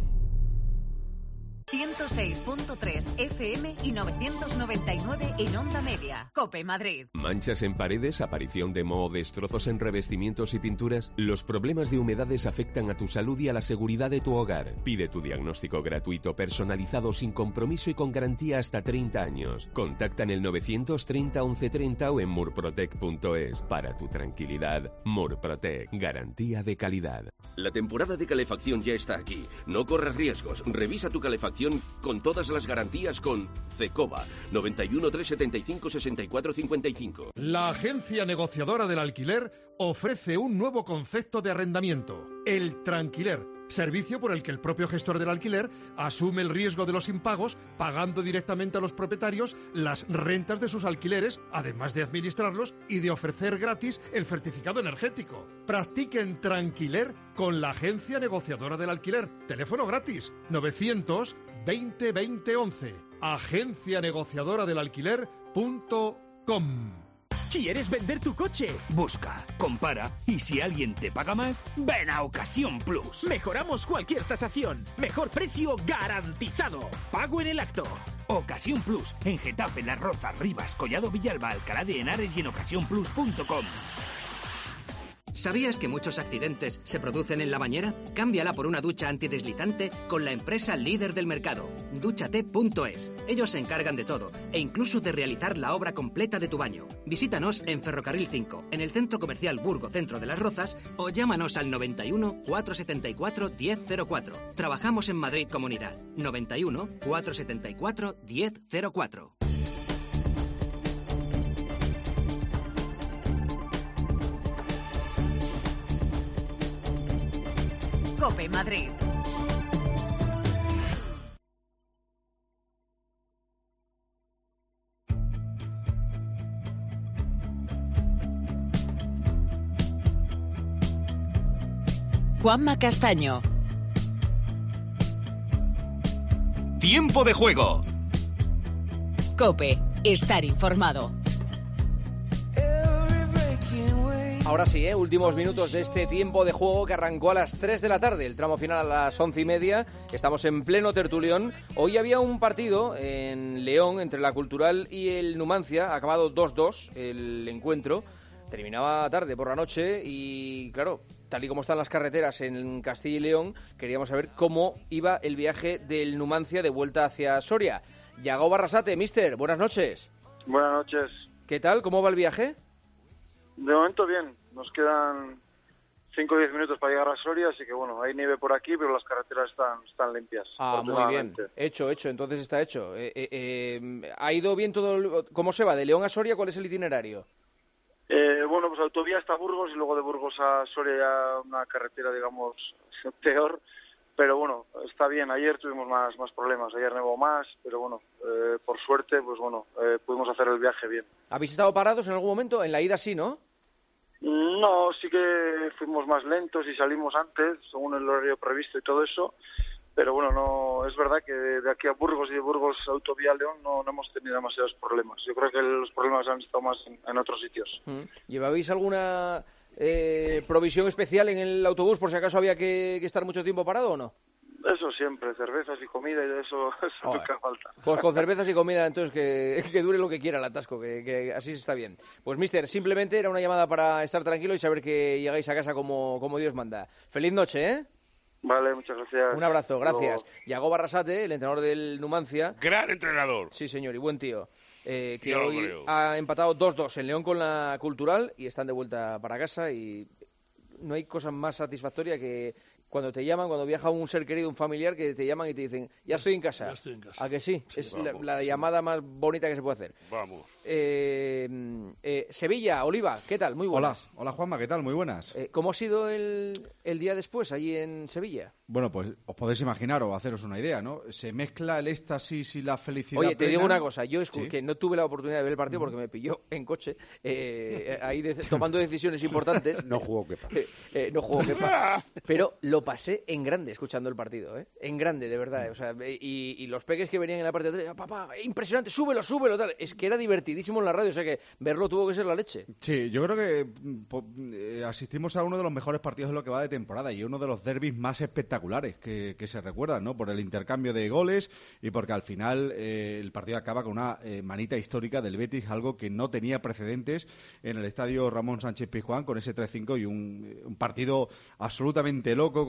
ciento seis punto tres F M y novecientos noventa y nueve en Onda Media. Cope Madrid. ¿Manchas en paredes, aparición de moho, destrozos en revestimientos y pinturas? Los problemas de humedades afectan a tu salud y a la seguridad de tu hogar. Pide tu diagnóstico gratuito, personalizado, sin compromiso y con garantía hasta treinta años. Contacta en el novecientos treinta once treinta o en murprotec punto es. Para tu tranquilidad, Murprotec, garantía de calidad. La temporada de calefacción ya está aquí. No corras riesgos. Revisa tu calefacción financiación con todas las garantías con Cecoba. noventa y uno, trescientos setenta y cinco, sesenta y cuatro cincuenta y cinco. La agencia negociadora del alquiler ofrece un nuevo concepto de arrendamiento, el tranquiler. Servicio por el que el propio gestor del alquiler asume el riesgo de los impagos, pagando directamente a los propietarios las rentas de sus alquileres, además de administrarlos y de ofrecer gratis el certificado energético. Practiquen tranquiler con la agencia negociadora del alquiler. Teléfono gratis novecientos veinte veinte once. agencia negociadora del alquiler punto com. ¿Quieres vender tu coche? Busca, compara y si alguien te paga más, ven a Ocasión Plus. Mejoramos cualquier tasación. Mejor precio garantizado. Pago en el acto. Ocasión Plus, en Getafe, Las Rozas, Rivas, Collado Villalba, Alcalá de Henares y en ocasión plus punto com. ¿Sabías que muchos accidentes se producen en la bañera? Cámbiala por una ducha antideslizante con la empresa líder del mercado, dúchate punto es. Ellos se encargan de todo e incluso de realizar la obra completa de tu baño. Visítanos en Ferrocarril cinco, en el Centro Comercial Burgo Centro de Las Rozas o llámanos al noventa y uno, cuatrocientos setenta y cuatro, diez cero cuatro. Trabajamos en Madrid Comunidad. noventa y uno, cuatrocientos setenta y cuatro, diez cero cuatro. COPE Madrid. Juanma Castaño. Tiempo de juego. COPE. Estar informado. Ahora sí, ¿eh? Últimos minutos de este tiempo de juego que arrancó a las tres de la tarde, el tramo final a las once y media. Estamos en pleno tertulión. Hoy había un partido en León entre la Cultural y el Numancia, acabado dos dos el encuentro. Terminaba tarde por la noche y, claro, tal y como están las carreteras en Castilla y León, queríamos saber cómo iba el viaje del Numancia de vuelta hacia Soria. Yago Barrasate, mister, buenas noches. Buenas noches. ¿Qué tal? ¿Cómo va el viaje? De momento bien, nos quedan cinco o diez minutos para llegar a Soria, así que bueno, hay nieve por aquí, pero las carreteras están, están limpias. Ah, muy bien, hecho, hecho, entonces está hecho. Eh, eh, eh, ¿Ha ido bien todo? El... ¿Cómo se va? ¿De León a Soria cuál es el itinerario? Eh, bueno, pues autovía hasta Burgos y luego de Burgos a Soria ya una carretera, digamos, peor. Pero bueno, está bien. Ayer tuvimos más más problemas, ayer nevó más, pero bueno, eh, por suerte, pues bueno, eh, pudimos hacer el viaje bien. ¿Habéis estado parados en algún momento? En la ida sí, ¿no? No, sí que fuimos más lentos y salimos antes, según el horario previsto y todo eso. Pero bueno, no es verdad que de aquí a Burgos y de Burgos a Autovía León no, no hemos tenido demasiados problemas. Yo creo que los problemas han estado más en, en otros sitios. ¿Llevabais alguna eh, provisión especial en el autobús por si acaso había que, que estar mucho tiempo parado o no? Eso siempre, cervezas y comida y eso, eso nunca falta. Pues con cervezas y comida, entonces que, que dure lo que quiera el atasco, que, que así está bien. Pues, mister, simplemente era una llamada para estar tranquilo y saber que llegáis a casa como, como Dios manda. Feliz noche, ¿eh? Vale, muchas gracias. Un abrazo, gracias. Yago Barrasate, el entrenador del Numancia. Gran entrenador. Sí, señor, y buen tío. Eh, que Yo hoy ha empatado dos dos en León con la Cultural y están de vuelta para casa y no hay cosa más satisfactoria que cuando te llaman, cuando viaja un ser querido, un familiar, que te llaman y te dicen, ya estoy en casa. Ya estoy en casa. ¿A que sí? Sí, es vamos, la, la sí. llamada más bonita que se puede hacer. Vamos. Eh, eh, Sevilla, Oliva, ¿qué tal? Muy buenas. Hola, hola Juanma, ¿qué tal? Muy buenas. Eh, ¿Cómo ha sido el, el día después allí en Sevilla? Bueno, pues os podéis imaginar o haceros una idea, ¿no? Se mezcla el éxtasis y la felicidad. Oye, te plena. digo una cosa, yo escu- ¿Sí? que no tuve la oportunidad de ver el partido porque me pilló en coche, eh, ahí de- tomando decisiones importantes. No jugó Kepa. Eh, eh, no jugó Kepa. Pero lo pasé en grande escuchando el partido, ¿eh? En grande, de verdad. eh, O sea, y, y los peques que venían en la parte de atrás, papá, impresionante, súbelo, súbelo, tal. Es que era divertidísimo en la radio, o sea que verlo tuvo que ser la leche. Sí, yo creo que mm, po- eh, asistimos a uno de los mejores partidos de lo que va de temporada y uno de los derbis más espectaculares que, que se recuerdan, ¿no? Por el intercambio de goles y porque al final eh, el partido acaba con una eh, manita histórica del Betis, algo que no tenía precedentes en el estadio Ramón Sánchez Pizjuán con ese tres cinco y un, un partido absolutamente loco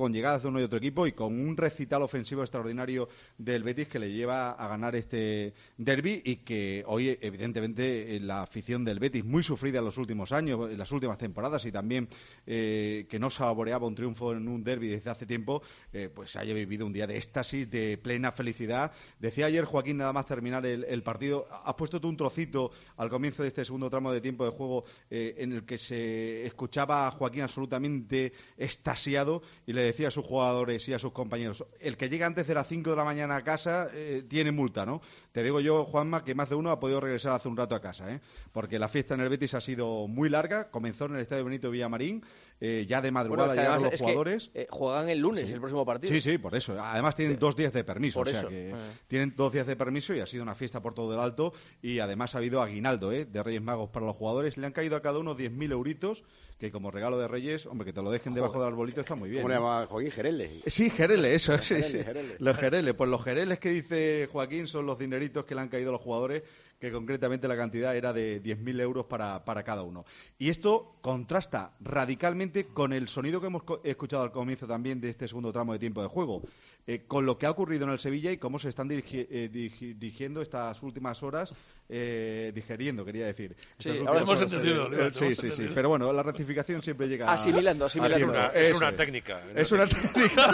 con llegadas de uno y otro equipo y con un recital ofensivo extraordinario del Betis que le lleva a ganar este derbi y que hoy, evidentemente, la afición del Betis, muy sufrida en los últimos años, en las últimas temporadas y también eh, que no saboreaba un triunfo en un derbi desde hace tiempo, eh, pues haya vivido un día de éxtasis, de plena felicidad. Decía ayer Joaquín, nada más terminar el, el partido, has puesto tú un trocito al comienzo de este segundo tramo de tiempo de juego eh, en el que se escuchaba a Joaquín absolutamente extasiado y le decía a sus jugadores y a sus compañeros, el que llega antes de las cinco de la mañana a casa eh, tiene multa, ¿no? Te digo yo, Juanma, que más de uno ha podido regresar hace un rato a casa, ¿eh? Porque la fiesta en el Betis ha sido muy larga, comenzó en el Estadio Benito Villamarín, eh, ya de madrugada bueno, es que llegaron los es jugadores. Que, eh, juegan el lunes, sí. el próximo partido. Sí, sí, por eso. Además tienen sí. dos días de permiso, por o sea eso. que eh. tienen dos días de permiso y ha sido una fiesta por todo el alto y además ha habido aguinaldo, ¿eh? De Reyes Magos para los jugadores. Le han caído a cada uno diez mil euritos, que como regalo de Reyes, hombre, que te lo dejen debajo del arbolito está muy bien. ¿Cómo le ¿no? llama Joaquín? Jereles. Sí, Jereles, eso. Los sí, jereles, sí. jereles. Los Jereles. Pues los Jereles que dice Joaquín son los dineritos que le han caído a los jugadores, que concretamente la cantidad era de diez mil euros para, para cada uno. Y esto contrasta radicalmente con el sonido que hemos escuchado al comienzo también de este segundo tramo de tiempo de juego, eh, con lo que ha ocurrido en el Sevilla y cómo se están dirigi eh, digi dirigiendo estas últimas horas, eh, digeriendo, quería decir. Sí, ahora hemos horas, entendido. Eh, sí, sí, sí, pero bueno, la rectificación siempre llega asimilando, asimilando. Es una, es una técnica. Es una técnica.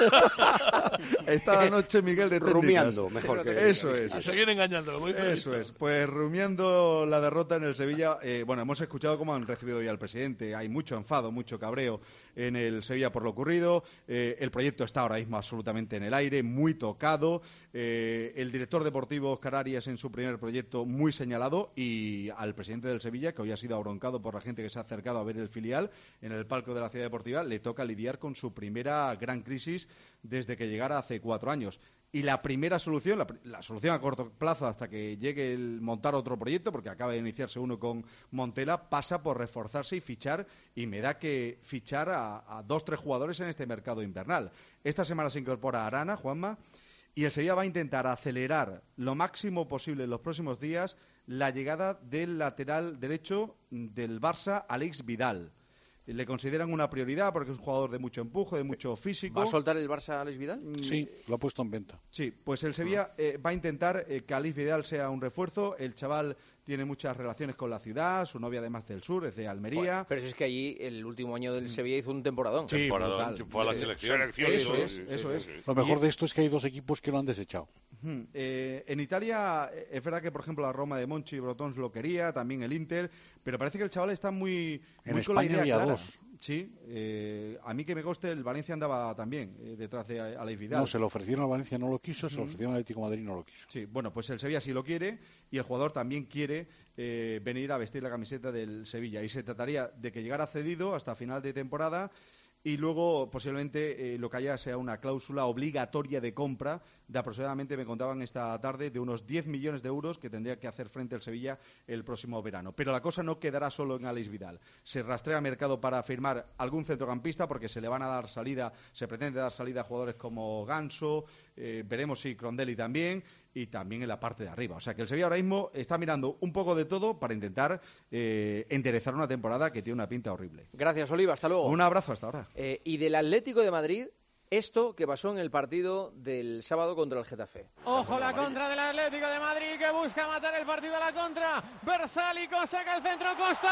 Está la noche Miguel de técnicas. Rumiando, mejor que... Eso es. A seguir engañándolo, muy feliz. Eso es. Pues rumiando la derrota en el Sevilla, eh, bueno, hemos escuchado cómo han recibido ya al presidente. Hay mucho enfado, mucho cabreo en el Sevilla por lo ocurrido. Eh, el proyecto está ahora mismo absolutamente en el aire, muy tocado. Eh, el director deportivo Óscar Arias en su primer proyecto muy señalado y al presidente del Sevilla, que hoy ha sido abroncado por la gente que se ha acercado a ver el filial en el palco de la Ciudad Deportiva, le toca lidiar con su primera gran crisis desde que llegara hace cuatro años. Y la primera solución, la, la solución a corto plazo hasta que llegue el montar otro proyecto, porque acaba de iniciarse uno con Montela, pasa por reforzarse y fichar, y me da que fichar a, a dos, tres jugadores en este mercado invernal. Esta semana se incorpora Arana, Juanma, y el Sevilla va a intentar acelerar lo máximo posible en los próximos días la llegada del lateral derecho del Barça, Alex Vidal. Le consideran una prioridad porque es un jugador de mucho empuje, de mucho físico. ¿Va a soltar el Barça a Alex Vidal? Sí, lo ha puesto en venta. Sí, pues el Sevilla eh, va a intentar eh, que Alex Vidal sea un refuerzo. El chaval tiene muchas relaciones con la ciudad, su novia además del sur, es de Almería. Bueno, pero si es que allí el último año del Sevilla hizo un temporadón. Sí, temporadón, brutal. fue a la selección. Sí, eso es, eso es. Lo mejor de esto es que hay dos equipos que lo han desechado. Uh-huh. Eh, en Italia es verdad que, por ejemplo, la Roma de Monchi y Brotons lo quería, también el Inter, pero parece que el chaval está muy, en muy España con la idea había clara. dos. Sí, eh, a mí que me conste, el Valencia andaba también eh, detrás de Alex Vidal. No, se lo ofrecieron al Valencia, no lo quiso, se lo ofrecieron al Atlético de Madrid, no lo quiso. Sí, bueno, pues el Sevilla sí lo quiere y el jugador también quiere eh, venir a vestir la camiseta del Sevilla. Y se trataría de que llegara cedido hasta final de temporada y luego posiblemente eh, lo que haya sea una cláusula obligatoria de compra de aproximadamente, me contaban esta tarde, de unos diez millones de euros que tendría que hacer frente al Sevilla el próximo verano. Pero la cosa no quedará solo en Alex Vidal. Se rastrea mercado para firmar algún centrocampista porque se le van a dar salida, se pretende dar salida a jugadores como Ganso, eh, veremos si Crondelli también, y también en la parte de arriba. O sea que el Sevilla ahora mismo está mirando un poco de todo para intentar eh, enderezar una temporada que tiene una pinta horrible. Gracias, Oliva. Hasta luego. Un abrazo hasta ahora. Eh, y del Atlético de Madrid, esto que pasó en el partido del sábado contra el Getafe. Ojo la contra del Atlético de Madrid que busca matar el partido a la contra. Bersálico saca el centro, Costa.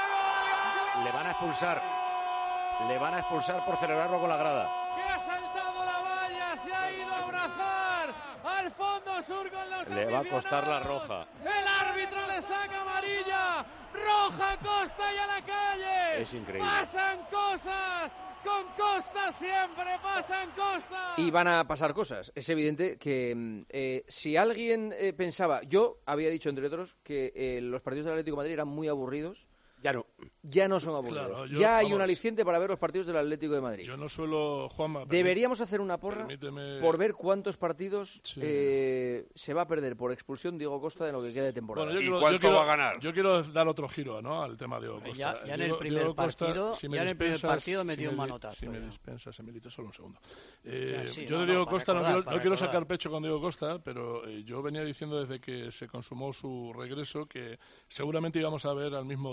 ¡Gol! Le van a expulsar. Le van a expulsar por celebrarlo con la grada. Que ha saltado la valla, se ha ido a abrazar al fondo sur con los Le va a costar la roja. El árbitro le saca amarilla. Roja Costa y a la calle. Es increíble. Pasan cosas. Con Costa siempre pasan Costa. Y van a pasar cosas. Es evidente que eh, si alguien eh, pensaba... Yo había dicho, entre otros, que eh, los partidos del Atlético de Madrid eran muy aburridos. Ya no. Ya no son aburridos. Claro, yo, ya hay vamos, un aliciente para ver los partidos del Atlético de Madrid. Yo no suelo, Juanma... Deberíamos hacer una porra permíteme... por ver cuántos partidos sí. eh, se va a perder por expulsión Diego Costa de lo que queda de temporada. Bueno, yo ¿Y quiero, cuánto yo quiero, va a ganar? Yo quiero dar otro giro, ¿no?, al tema de Diego Costa. Ya, ya en Diego, el primer Diego Costa, partido, si me ya en el primer dispensas- partido metió si un me- manotazo. Si me ya. dispensas, Emilito, solo un segundo. Eh, Ya, sí, yo no, de no, Diego para Costa no recordar, quiero, para no quiero recordar. sacar pecho con Diego Costa, pero eh, yo venía diciendo desde que se consumó su regreso que seguramente íbamos a ver al mismo Diego Costa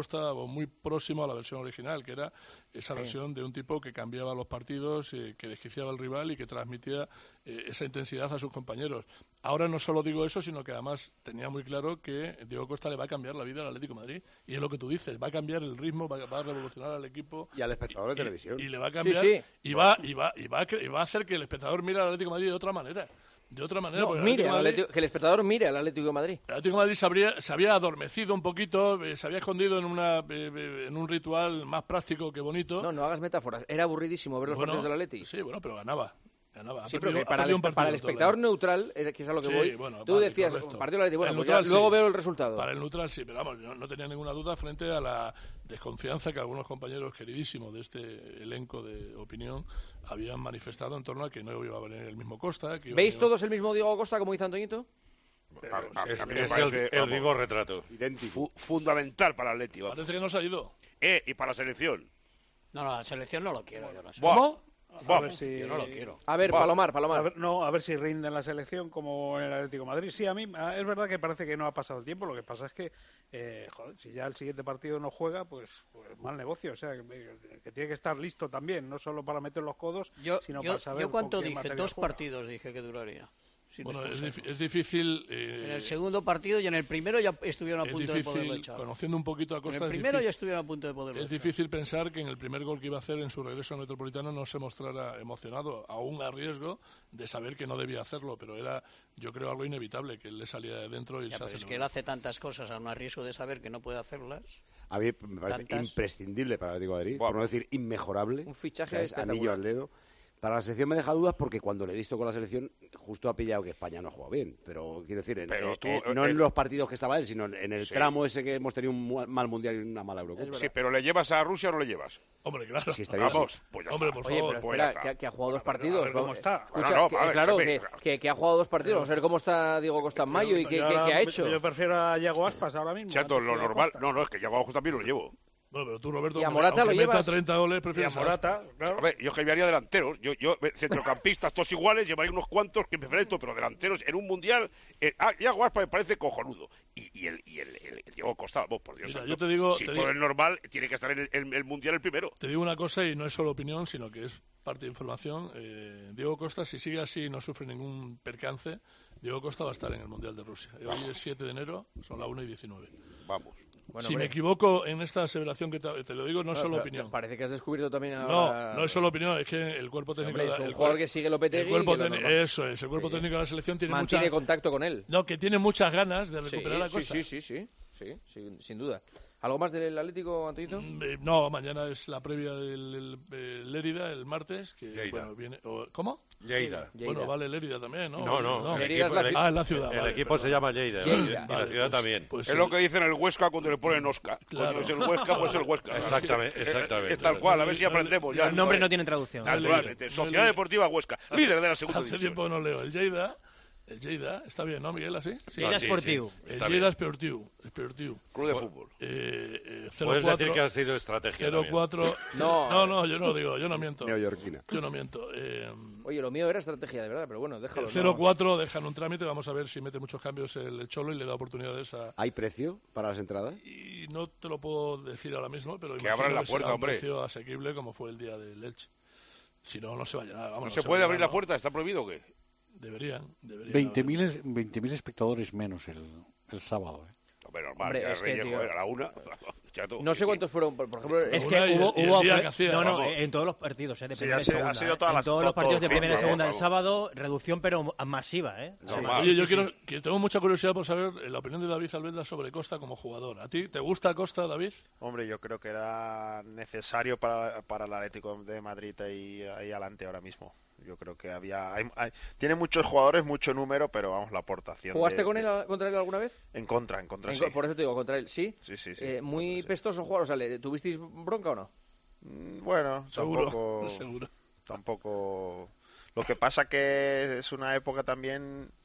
Costa muy próximo a la versión original, que era esa Sí. versión de un tipo que cambiaba los partidos, eh, que desquiciaba al rival y que transmitía eh, esa intensidad a sus compañeros. Ahora no solo digo eso, sino que además tenía muy claro que Diego Costa le va a cambiar la vida al Atlético de Madrid. Y es lo que tú dices, va a cambiar el ritmo, va, va a revolucionar al equipo. Y al espectador de y, televisión. Y le va a cambiar, Sí, sí. Y, va, y, va, y, va a, cre- y va a hacer que el espectador mire al Atlético de Madrid de otra manera. De otra manera. No, porque el mire, Atlético de al Madrid- Atlético- que el espectador mire al Atlético de Madrid. el Atlético de Madrid se, habría- se había adormecido un poquito, eh, se había escondido en, una, eh, eh, en un ritual más práctico que bonito. No, no hagas metáforas. Era aburridísimo ver los Bueno, partidos del Atleti. Sí, bueno, pero ganaba. ganaba. Ha Sí, perdido- pero que ha para, perdido el, un partido para el todo el espectador año. neutral, eh, que es a lo que Sí, voy, bueno, tú vale, decías, correcto. partido del Atleti, bueno, El pues neutral, ya, luego sí. veo el resultado. Para el neutral sí, pero vamos, yo no tenía ninguna duda frente a la desconfianza que algunos compañeros queridísimos de este elenco de opinión habían manifestado en torno a que no iba a venir el mismo Costa. Que iba a ¿Veis venir- todos el mismo Diego Costa, como dice Antoñito? A- a- Es- a mí me es parece, el- el vamos, vivo retrato. fu- fundamental para el Atleti. vamos. Parece que no se ha ido. Eh, y para la selección. No, no, la selección no lo quiero, yo no sé. Buah. A Buah. ver si... Yo no lo quiero. A ver, Va. Palomar, Palomar. A ver, no, a ver si rinde en la selección como en el Atlético de Madrid. Sí, a mí a- es verdad que parece que no ha pasado el tiempo. Lo que pasa es que, eh, joder, si ya el siguiente partido no juega, pues, pues mal negocio. O sea, que, que tiene que estar listo también, no solo para meter los codos, Yo, sino yo, para saber yo cuánto con qué dije, material dos juega. partidos dije que duraría. sin Bueno, es, expulsarlo. dif- es difícil. eh, En el segundo partido y en el primero ya estuvieron a es punto de poderlo difícil, echar. conociendo un poquito a En Costa. el es primero difícil- ya estuvieron a punto de poderlo Es echar. difícil pensar que en el primer gol que iba a hacer en su regreso al Metropolitano no se mostrara emocionado, aún a riesgo de saber que no debía hacerlo, pero era, yo creo, algo inevitable que él le saliera de dentro y Ya, se pero hace es lo que él hace tantas cosas a un riesgo de saber que no puede hacerlas. A mí me parece Tantas. imprescindible para el Atlético de Madrid, por no decir inmejorable. Un fichaje O sea, es anillo espectacular. al dedo. Para la selección me deja dudas porque cuando le he visto con la selección justo ha pillado que España no ha jugado bien. Pero quiero decir, en- Pero eh, tú, eh, eh, no eh, en los partidos que estaba él, sino en, en el Sí. tramo ese que hemos tenido un mu- mal mundial y una mala Eurocopa. Sí, pero ¿le llevas a Rusia o no le llevas? Hombre, claro. Sí, estaría Vamos, así. pues ya Hombre, está. por Oye, favor. pero pues ya espera, está. que, que ha jugado dos a ver partidos. cómo vamos. está. Escucha, No, no, que- a ver, claro, que que, me- que- que ha jugado dos partidos. Vamos a ver cómo está Diego Costa en mayo y qué, Yo qué- ahora- qué ha hecho. Yo prefiero a Yago Aspas ahora mismo. Chato, antes lo que a normal. Costa. No, no, es que ya Justo también lo llevo. Bueno, pero tú, Roberto, ¿Y a aunque- Morata aunque lo meta llevas? treinta goles, Y a prefieres a Morata, claro. A ver, yo llevaría delanteros. Yo, yo centrocampistas todos iguales, llevaría unos cuantos que prefiero esto, pero delanteros en un mundial. Eh, ah, ya Guaspa me parece cojonudo. Y, y el, y el, el- el Diego Costa, vos, por Dios Mira, santo, yo te digo- si te todo digo- es normal, tiene que estar en el, el- el mundial el primero. Te digo una cosa y no es solo opinión, sino que es parte de información. Eh, Diego Costa, si sigue así y no sufre ningún percance, Diego Costa va a estar en el Mundial de Rusia. Y hoy es siete de enero, son las una y diecinueve. Vamos. Bueno, si hombre. me equivoco en esta aseveración que te, te lo digo, no es Bueno, solo pero- opinión. Parece que has descubierto también No, ahora... no es solo opinión, es que el cuerpo técnico... Hombre, de- es un el jugador cuer- que sigue Lopetegui el cuerpo y que lo técnico- normal. Eso es, el cuerpo Sí. técnico de la selección tiene Mantiene mucha- contacto con él. No, que tiene muchas ganas de recuperar a Sí, Costa. sí, sí, sí, sí, sí, sin, sin duda. ¿Algo más del Atlético, Antonito? Mm, eh, No, mañana es la previa del el- el Lérida, el martes, que Lleida. bueno, viene... o- ¿Cómo? Lleida. Bueno, vale Lérida también, ¿no? No, no. el Lérida es equipo- la el- ciudad. Ah, en la ciudad. El vale, equipo perdón. se llama Lleida. Lleida. Y la Vale, ciudad pues- también. pues Es sí. lo que dicen en el Huesca cuando le ponen Oscar. Claro. Cuando es el Huesca, pues el Huesca. Exactamente, Eh, eh, exactamente. Es tal cual, a ver si aprendemos ya. Los nombres no tienen traducción. Naturalmente. No he Sociedad leído. Deportiva Huesca, líder de la segunda Hace división. tiempo que no leo. El Lleida, el Lleida, está bien, ¿no, Miguel? ¿Así? Sí. Lleida Ah, sí, Sportiu. sí. El Está Lleida bien. Esportiu. Esportiu. Club de fútbol. Eh, eh, Puedes decir que ha cero cuatro sido estrategia. cero también. cuatro No. no, no, yo no digo, yo no miento. Neoyorquina. Yo no miento. Eh, Oye, lo mío era estrategia, de verdad, pero bueno, déjalo. el cero no. cuatro dejan un trámite, vamos a ver si mete muchos cambios el, el Cholo y le da oportunidades a... ¿Hay precio para las entradas? Y no te lo puedo decir ahora mismo, pero Que imagino abran la será puerta, un hombre. precio asequible como fue el día del Elche. Si no, no se va a llenar. Vamos, ¿No no se va puede a abrir llenar, la puerta? ¿Está prohibido o qué? Deberían, deberían. veinte abrir. mil espectadores menos el, el sábado. ¿eh? Hombre, normal, Hombre, ya es que, Reyes, tío, joder, a la una. Chato, No sé y- cuántos fueron, por por ejemplo... Es Una que y el- hubo, y el hubo día ofre- que hacía, no, no, vamos. en todos los partidos, eh, de Sí, primera ha y sido- ha segunda. sido eh. todas En las- todos los todo- partidos de todo- primera y vamos, segunda el vamos. sábado, reducción pero masiva, ¿eh? Sí. Normal. Oye, yo Sí, sí, quiero sí. que tengo mucha curiosidad por saber eh, la opinión de David Albelda sobre Costa como jugador. ¿A ti te gusta Costa, David? Hombre, yo creo que era necesario para, para el Atlético de Madrid ahí, ahí adelante ahora mismo. Yo creo que había... hay- hay- tiene muchos jugadores, mucho número, pero vamos, la aportación... ¿Jugaste de- con él, contra él alguna vez? En contra, en contra, En sí. co- Por eso te digo, contra él, ¿sí? Sí, sí, sí. Eh, muy pestoso jugar, o sea, ¿le- ¿tuvisteis bronca o no? Mm, Bueno, Seguro, tampoco... seguro. Tampoco... Lo que pasa que es una época también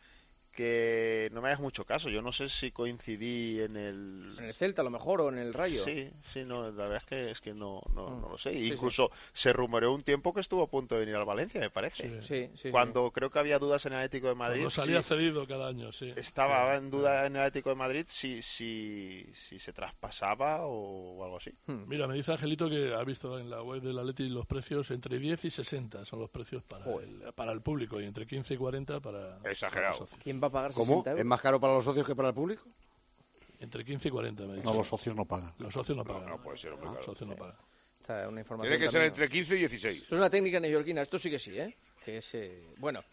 que no me hagas mucho caso. Yo no sé si coincidí en el... En el Celta, a lo mejor, o en el Rayo. Sí, sí, no, la verdad es que, es que no, no, Mm. no lo sé. Sí, Incluso se rumoreó un tiempo que estuvo a punto de venir al Valencia, me parece. Sí, sí, sí. Cuando creo que había dudas en el Atlético de Madrid. Cuando salía sí, cedido cada año, sí. estaba en duda en el Atlético de Madrid si, si, si se traspasaba o, o algo así. Mira, me dice Angelito que ha visto en la web del Atleti los precios entre diez y sesenta son los precios para, el, para el público y entre quince y cuarenta para, Exagerado. para los socios. ¿Quién va a pagar ¿Cómo? sesenta euros? ¿Es más caro para los socios que para el público? Entre quince y cuarenta, me dice. No, los socios no pagan. Los socios no pagan. No, no puede ser, hombre, Los claro. socios no pagan. Esta es una información Tiene que ser también, entre quince y dieciséis. Esto es una técnica neoyorquina, esto sí que sí, ¿eh? Que es, eh, bueno...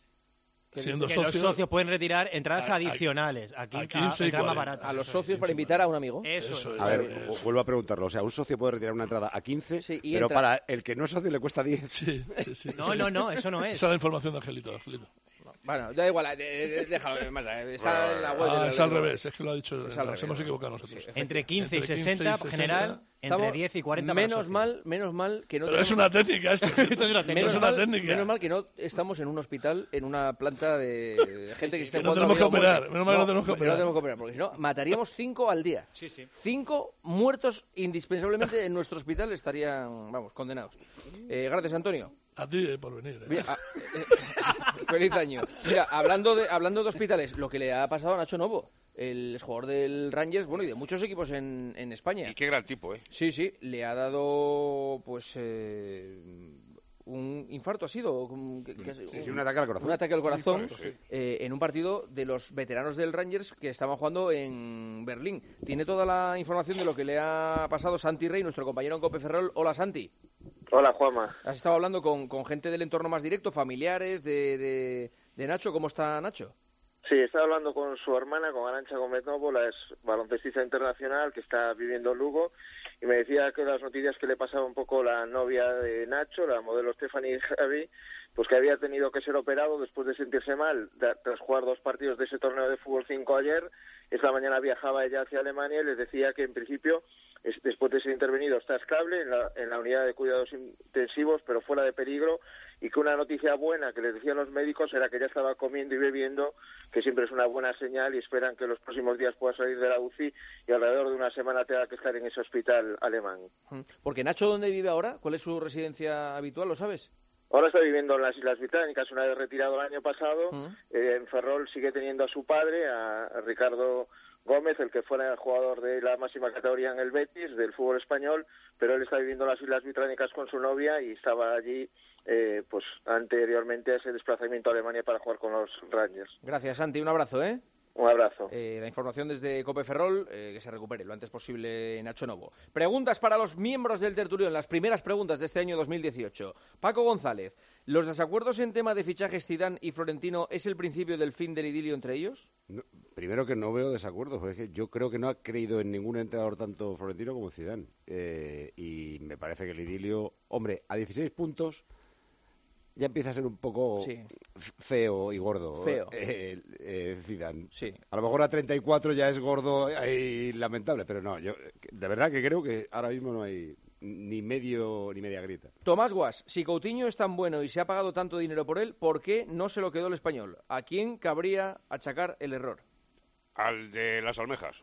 Que Siendo que socio, los socios pueden retirar entradas a- a- adicionales. Aquí a a, quince y entradas más cuarenta. baratas. a los Eso, socios quince para invitar a un amigo. Eso, Eso es. es. A ver, Eso es. vuelvo a preguntarlo. O sea, un socio puede retirar una entrada a quince, Sí, y pero entra- para el que no es socio le cuesta diez. Sí, sí, sí. No, no, no, eso no es. Esa es la información de Angelito. Angelito. Bueno, da igual, de- de- déjalo, más, eh, está en la web. Ah, del es al Atlético. revés, es que lo ha dicho. Es al Nos revés, hemos ¿no? equivocado nosotros. Sí, Entre quince y Entre sesenta, quince y general, sesenta. entre Estamos- diez y cuarenta para menos socios. mal, menos mal que no Pero es tenemos- una técnica esto. Esto es una técnica. Menos, es una mal, técnica. menos mal que no estamos en un hospital, en una planta de gente que está que no jugando tenemos que a vida o muerte. operar, menos mal que no tenemos que operar. No tenemos que operar, porque si no, mataríamos cinco al día. Sí, sí. Cinco muertos indispensablemente en nuestro hospital estarían, vamos, condenados. Eh, gracias, Antonio. A ti eh, por venir. eh. Mira, ah, eh, feliz año. Mira, hablando de, hablando de hospitales, lo que le ha pasado a Nacho Novo, el jugador del Rangers, bueno, y de muchos equipos en, en España. Y qué gran tipo, ¿eh? Sí, sí, le ha dado, pues, eh, un infarto, ¿ha sido? Un- que- que- Sí, sí, un ataque al corazón. Un ataque al corazón Un infarto, sí. eh, en un partido de los veteranos del Rangers que estaban jugando en Berlín. Tiene toda la información de lo que le ha pasado Santi Rey, nuestro compañero en Cope Ferrol. Hola, Santi. Hola, Juanma. Has estado hablando con, con gente del entorno más directo, familiares de, de, de Nacho. ¿Cómo está Nacho? Sí, estaba hablando con su hermana, con Arantxa Gómez Novo, la es baloncestista internacional que está viviendo en Lugo, y me decía que las noticias que le pasaba un poco la novia de Nacho, la modelo Stephanie Javi, pues que había tenido que ser operado después de sentirse mal da- tras jugar dos partidos de ese torneo de fútbol cinco ayer. Esta mañana viajaba ella hacia Alemania y les decía que en principio, es- después de ser intervenido, está estable en la, en la unidad de cuidados intensivos, pero fuera de peligro, y que una noticia buena que les decían los médicos era que ya estaba comiendo y bebiendo, que siempre es una buena señal, y esperan que los próximos días pueda salir de la U C I y alrededor de una semana tenga que estar en ese hospital alemán. Porque Nacho, ¿dónde vive ahora? ¿Cuál es su residencia habitual? ¿Lo sabes? Ahora está viviendo en las Islas Británicas, una vez retirado el año pasado. Mm. Eh, en Ferrol sigue teniendo a su padre, a, a Ricardo Gómez, el que fuera jugador de la máxima categoría en el Betis, del fútbol español, pero él está viviendo en las Islas Británicas con su novia y estaba allí eh, pues anteriormente a ese desplazamiento a Alemania para jugar con los Rangers. Gracias, Santi. Un abrazo, ¿eh? Un abrazo. Eh, la información desde Cope Ferrol, eh, que se recupere lo antes posible Nacho Novo. Preguntas para los miembros del tertulión, las primeras preguntas de este año dos mil dieciocho. Paco González, ¿los desacuerdos en tema de fichajes Zidane y Florentino es el principio del fin del idilio entre ellos? No, primero que no veo desacuerdos, porque es que yo creo que no ha creído en ningún entrenador tanto Florentino como Zidane. Eh, y me parece que el idilio, hombre, a dieciséis puntos ya empieza a ser un poco Sí. feo y gordo. Feo. Eh, eh, Zidane. Sí. A lo mejor a treinta y cuatro ya es gordo y lamentable, pero no, yo de verdad que creo que ahora mismo no hay ni medio ni media grieta. Tomás Guas, si Coutinho es tan bueno y se ha pagado tanto dinero por él, ¿por qué no se lo quedó el español? ¿A quién cabría achacar el error? Al de las almejas.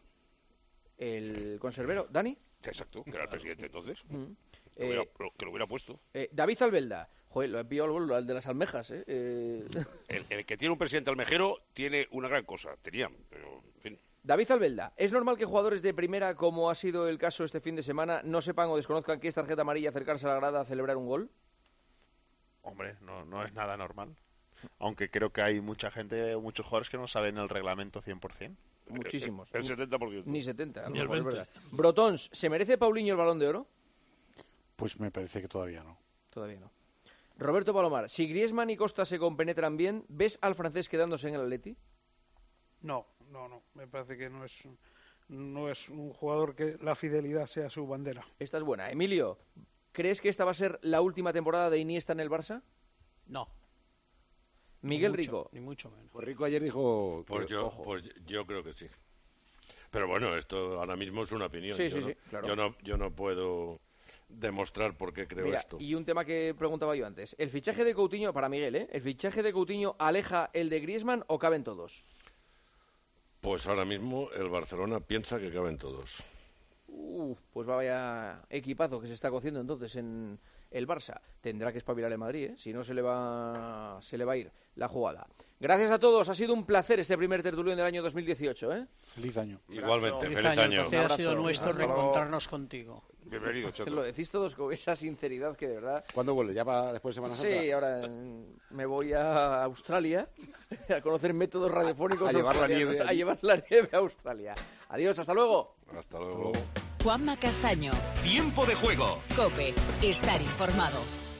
¿El conservero? ¿Dani? Exacto, que era el presidente entonces. Mm. Que, lo hubiera, Eh, lo- que lo hubiera puesto. eh, David Albelda. Joder, lo he pillado al bolo, al de las almejas, ¿eh? Eh, El, el que tiene un presidente almejero tiene una gran cosa. Tenía, pero, en fin. David Albelda, ¿es normal que jugadores de primera, como ha sido el caso este fin de semana, no sepan o desconozcan que es tarjeta amarilla acercarse a la grada a celebrar un gol? Hombre, no, no es nada normal. Aunque creo que hay mucha gente, muchos jugadores que no saben el reglamento cien por ciento. Muchísimos. El setenta por ciento. Ni setenta. a lo Ni el mejor, es veinte. verdad. Brotons, ¿se merece Paulinho el Balón de Oro? Pues me parece que todavía no. Todavía no. Roberto Palomar, si Griezmann y Costa se compenetran bien, ¿ves al francés quedándose en el Atleti? No, no, no. Me parece que no es, no es un jugador que la fidelidad sea su bandera. Esta es buena. Emilio, ¿crees que esta va a ser la última temporada de Iniesta en el Barça? No. Miguel Ni mucho, Rico. Ni mucho menos. Pues Rico ayer dijo... Pues que- yo, ojo. pues yo creo que sí. Pero bueno, esto ahora mismo es una opinión. Sí, yo sí, no, sí, claro. Yo no, yo no puedo demostrar por qué creo Mira, esto. y un tema que preguntaba yo antes. ¿El fichaje de Coutinho, para Miguel, ¿eh? ¿El fichaje de Coutinho aleja el de Griezmann o caben todos? Pues ahora mismo el Barcelona piensa que caben todos. Uh, pues vaya equipazo que se está cociendo entonces en el Barça. Tendrá que espabilar el Madrid, ¿eh? Si no se le va se le va a ir la jugada. Gracias a todos, ha sido un placer este primer tertulión del año dos mil dieciocho, ¿eh? Feliz año. Igualmente, feliz, feliz año. año. El placer ha sido nuestro reencontrarnos contigo. Bienvenido, Choco. Lo decís todos con esa sinceridad que de verdad... ¿Cuándo vuelves? ¿Ya para después de Semana Santa? Sí, ahora mm, me voy a Australia a conocer métodos radiofónicos A llevar la australianos, nieve a allí. llevar la nieve a Australia. Adiós, hasta luego. Hasta luego. Juanma Castaño. Tiempo de juego. COPE. Estar informado.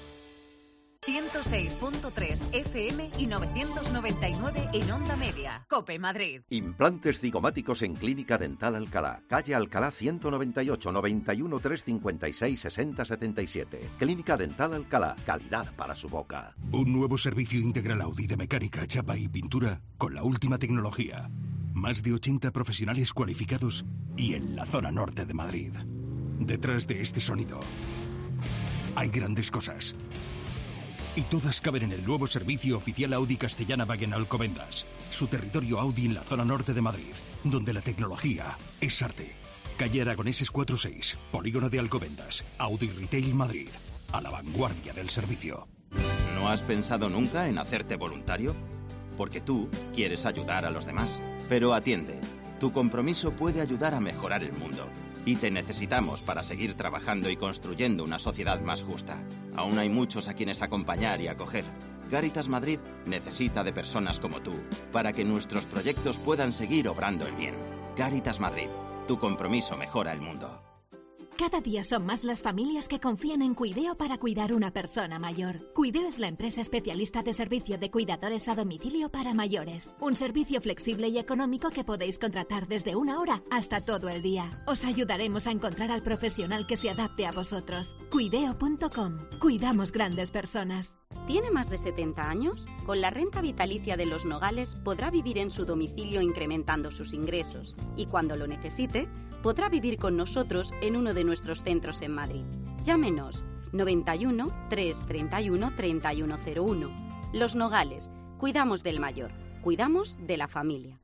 ciento seis punto tres F M y novecientos noventa y nueve en Onda Media. COPE Madrid. Implantes cigomáticos en Clínica Dental Alcalá. Calle Alcalá ciento noventa y ocho, noventa y uno, trescientos cincuenta y seis, sesenta setenta y siete. Clínica Dental Alcalá. Calidad para su boca. Un nuevo servicio integral Audi de mecánica, chapa y pintura con la última tecnología. Más de ochenta profesionales cualificados y en la zona norte de Madrid. Detrás de este sonido hay grandes cosas. Y todas caben en el nuevo servicio oficial Audi Castellana-Wagen Alcobendas, su territorio Audi en la zona norte de Madrid, donde la tecnología es arte. Calle Aragoneses cuatro seis, Polígono de Alcobendas, Audi Retail Madrid, a la vanguardia del servicio. ¿No has pensado nunca en hacerte voluntario? Porque tú quieres ayudar a los demás. Pero atiende, tu compromiso puede ayudar a mejorar el mundo. Y te necesitamos para seguir trabajando y construyendo una sociedad más justa. Aún hay muchos a quienes acompañar y acoger. Cáritas Madrid necesita de personas como tú para que nuestros proyectos puedan seguir obrando el bien. Cáritas Madrid, tu compromiso mejora el mundo. Cada día son más las familias que confían en Cuideo para cuidar una persona mayor. Cuideo es la empresa especialista de servicio de cuidadores a domicilio para mayores. Un servicio flexible y económico que podéis contratar desde una hora hasta todo el día. Os ayudaremos a encontrar al profesional que se adapte a vosotros. Cuideo punto com. Cuidamos grandes personas. ¿Tiene más de setenta años? Con la renta vitalicia de Los Nogales podrá vivir en su domicilio incrementando sus ingresos. Y cuando lo necesite, podrá vivir con nosotros en uno de nuestros centros en Madrid. Llámenos noventa y uno, trescientos treinta y uno, treinta y uno cero uno. Los Nogales. Cuidamos del mayor. Cuidamos de la familia.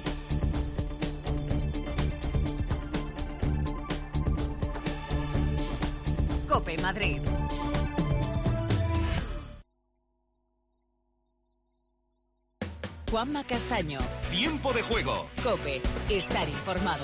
COPE Madrid. Juanma Castaño. Tiempo de juego. COPE. Estar informado.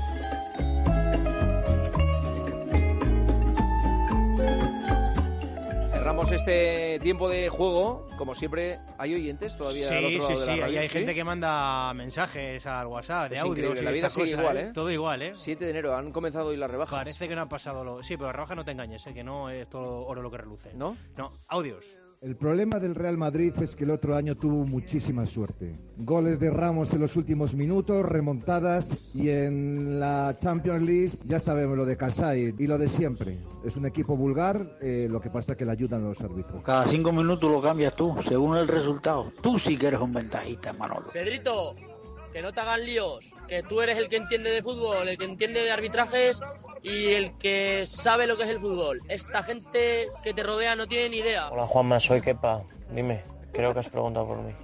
Cerramos este tiempo de juego. Como siempre, ¿hay oyentes todavía Sí, al otro sí, lado de la sí, radio? ahí hay ¿Sí? gente que manda mensajes al WhatsApp, de Es audios increíble, y la vida estas sigue cosas, igual, ¿eh? ¿eh? Todo igual, ¿eh? siete de enero, han comenzado hoy las rebajas. Parece que no han pasado lo... Sí, pero las rebajas no te engañes, ¿eh? Que no es todo oro lo que reluce. ¿No? No, audios. El problema del Real Madrid es que el otro año tuvo muchísima suerte. Goles de Ramos en los últimos minutos, remontadas, y en la Champions League ya sabemos lo de Kasai y lo de siempre. Es un equipo vulgar, eh, lo que pasa es que le ayudan los árbitros. Cada cinco minutos lo cambias tú, según el resultado. Tú sí que eres un ventajista, Manolo. Pedrito, que no te hagan líos, que tú eres el que entiende de fútbol, el que entiende de arbitrajes y el que sabe lo que es el fútbol. Esta gente que te rodea no tiene ni idea. Hola Juanma, soy Kepa. Dime, creo que has preguntado por mí.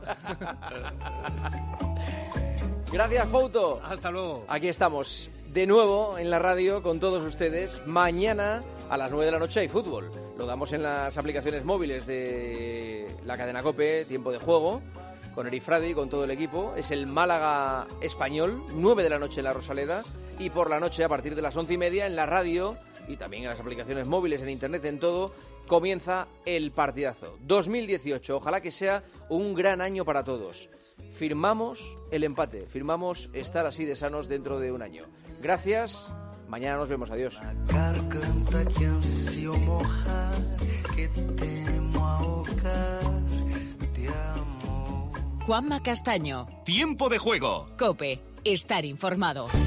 Gracias, Fouto. Hasta luego. Aquí estamos de nuevo en la radio con todos ustedes. Mañana a las nueve de la noche hay fútbol. Lo damos en las aplicaciones móviles de la cadena COPE, Tiempo de Juego, con Erifradi, con todo el equipo. Es el Málaga Español, nueve de la noche en la Rosaleda, y por la noche a partir de las once y media en la radio y también en las aplicaciones móviles, en internet, en todo, comienza el partidazo. dos mil dieciocho, ojalá que sea un gran año para todos. Firmamos el empate, firmamos estar así de sanos dentro de un año. Gracias, mañana nos vemos, adiós. Garganta que ansio mojar, que temo ahogar, te amo. Juanma Castaño. Tiempo de juego. COPE. Estar informado.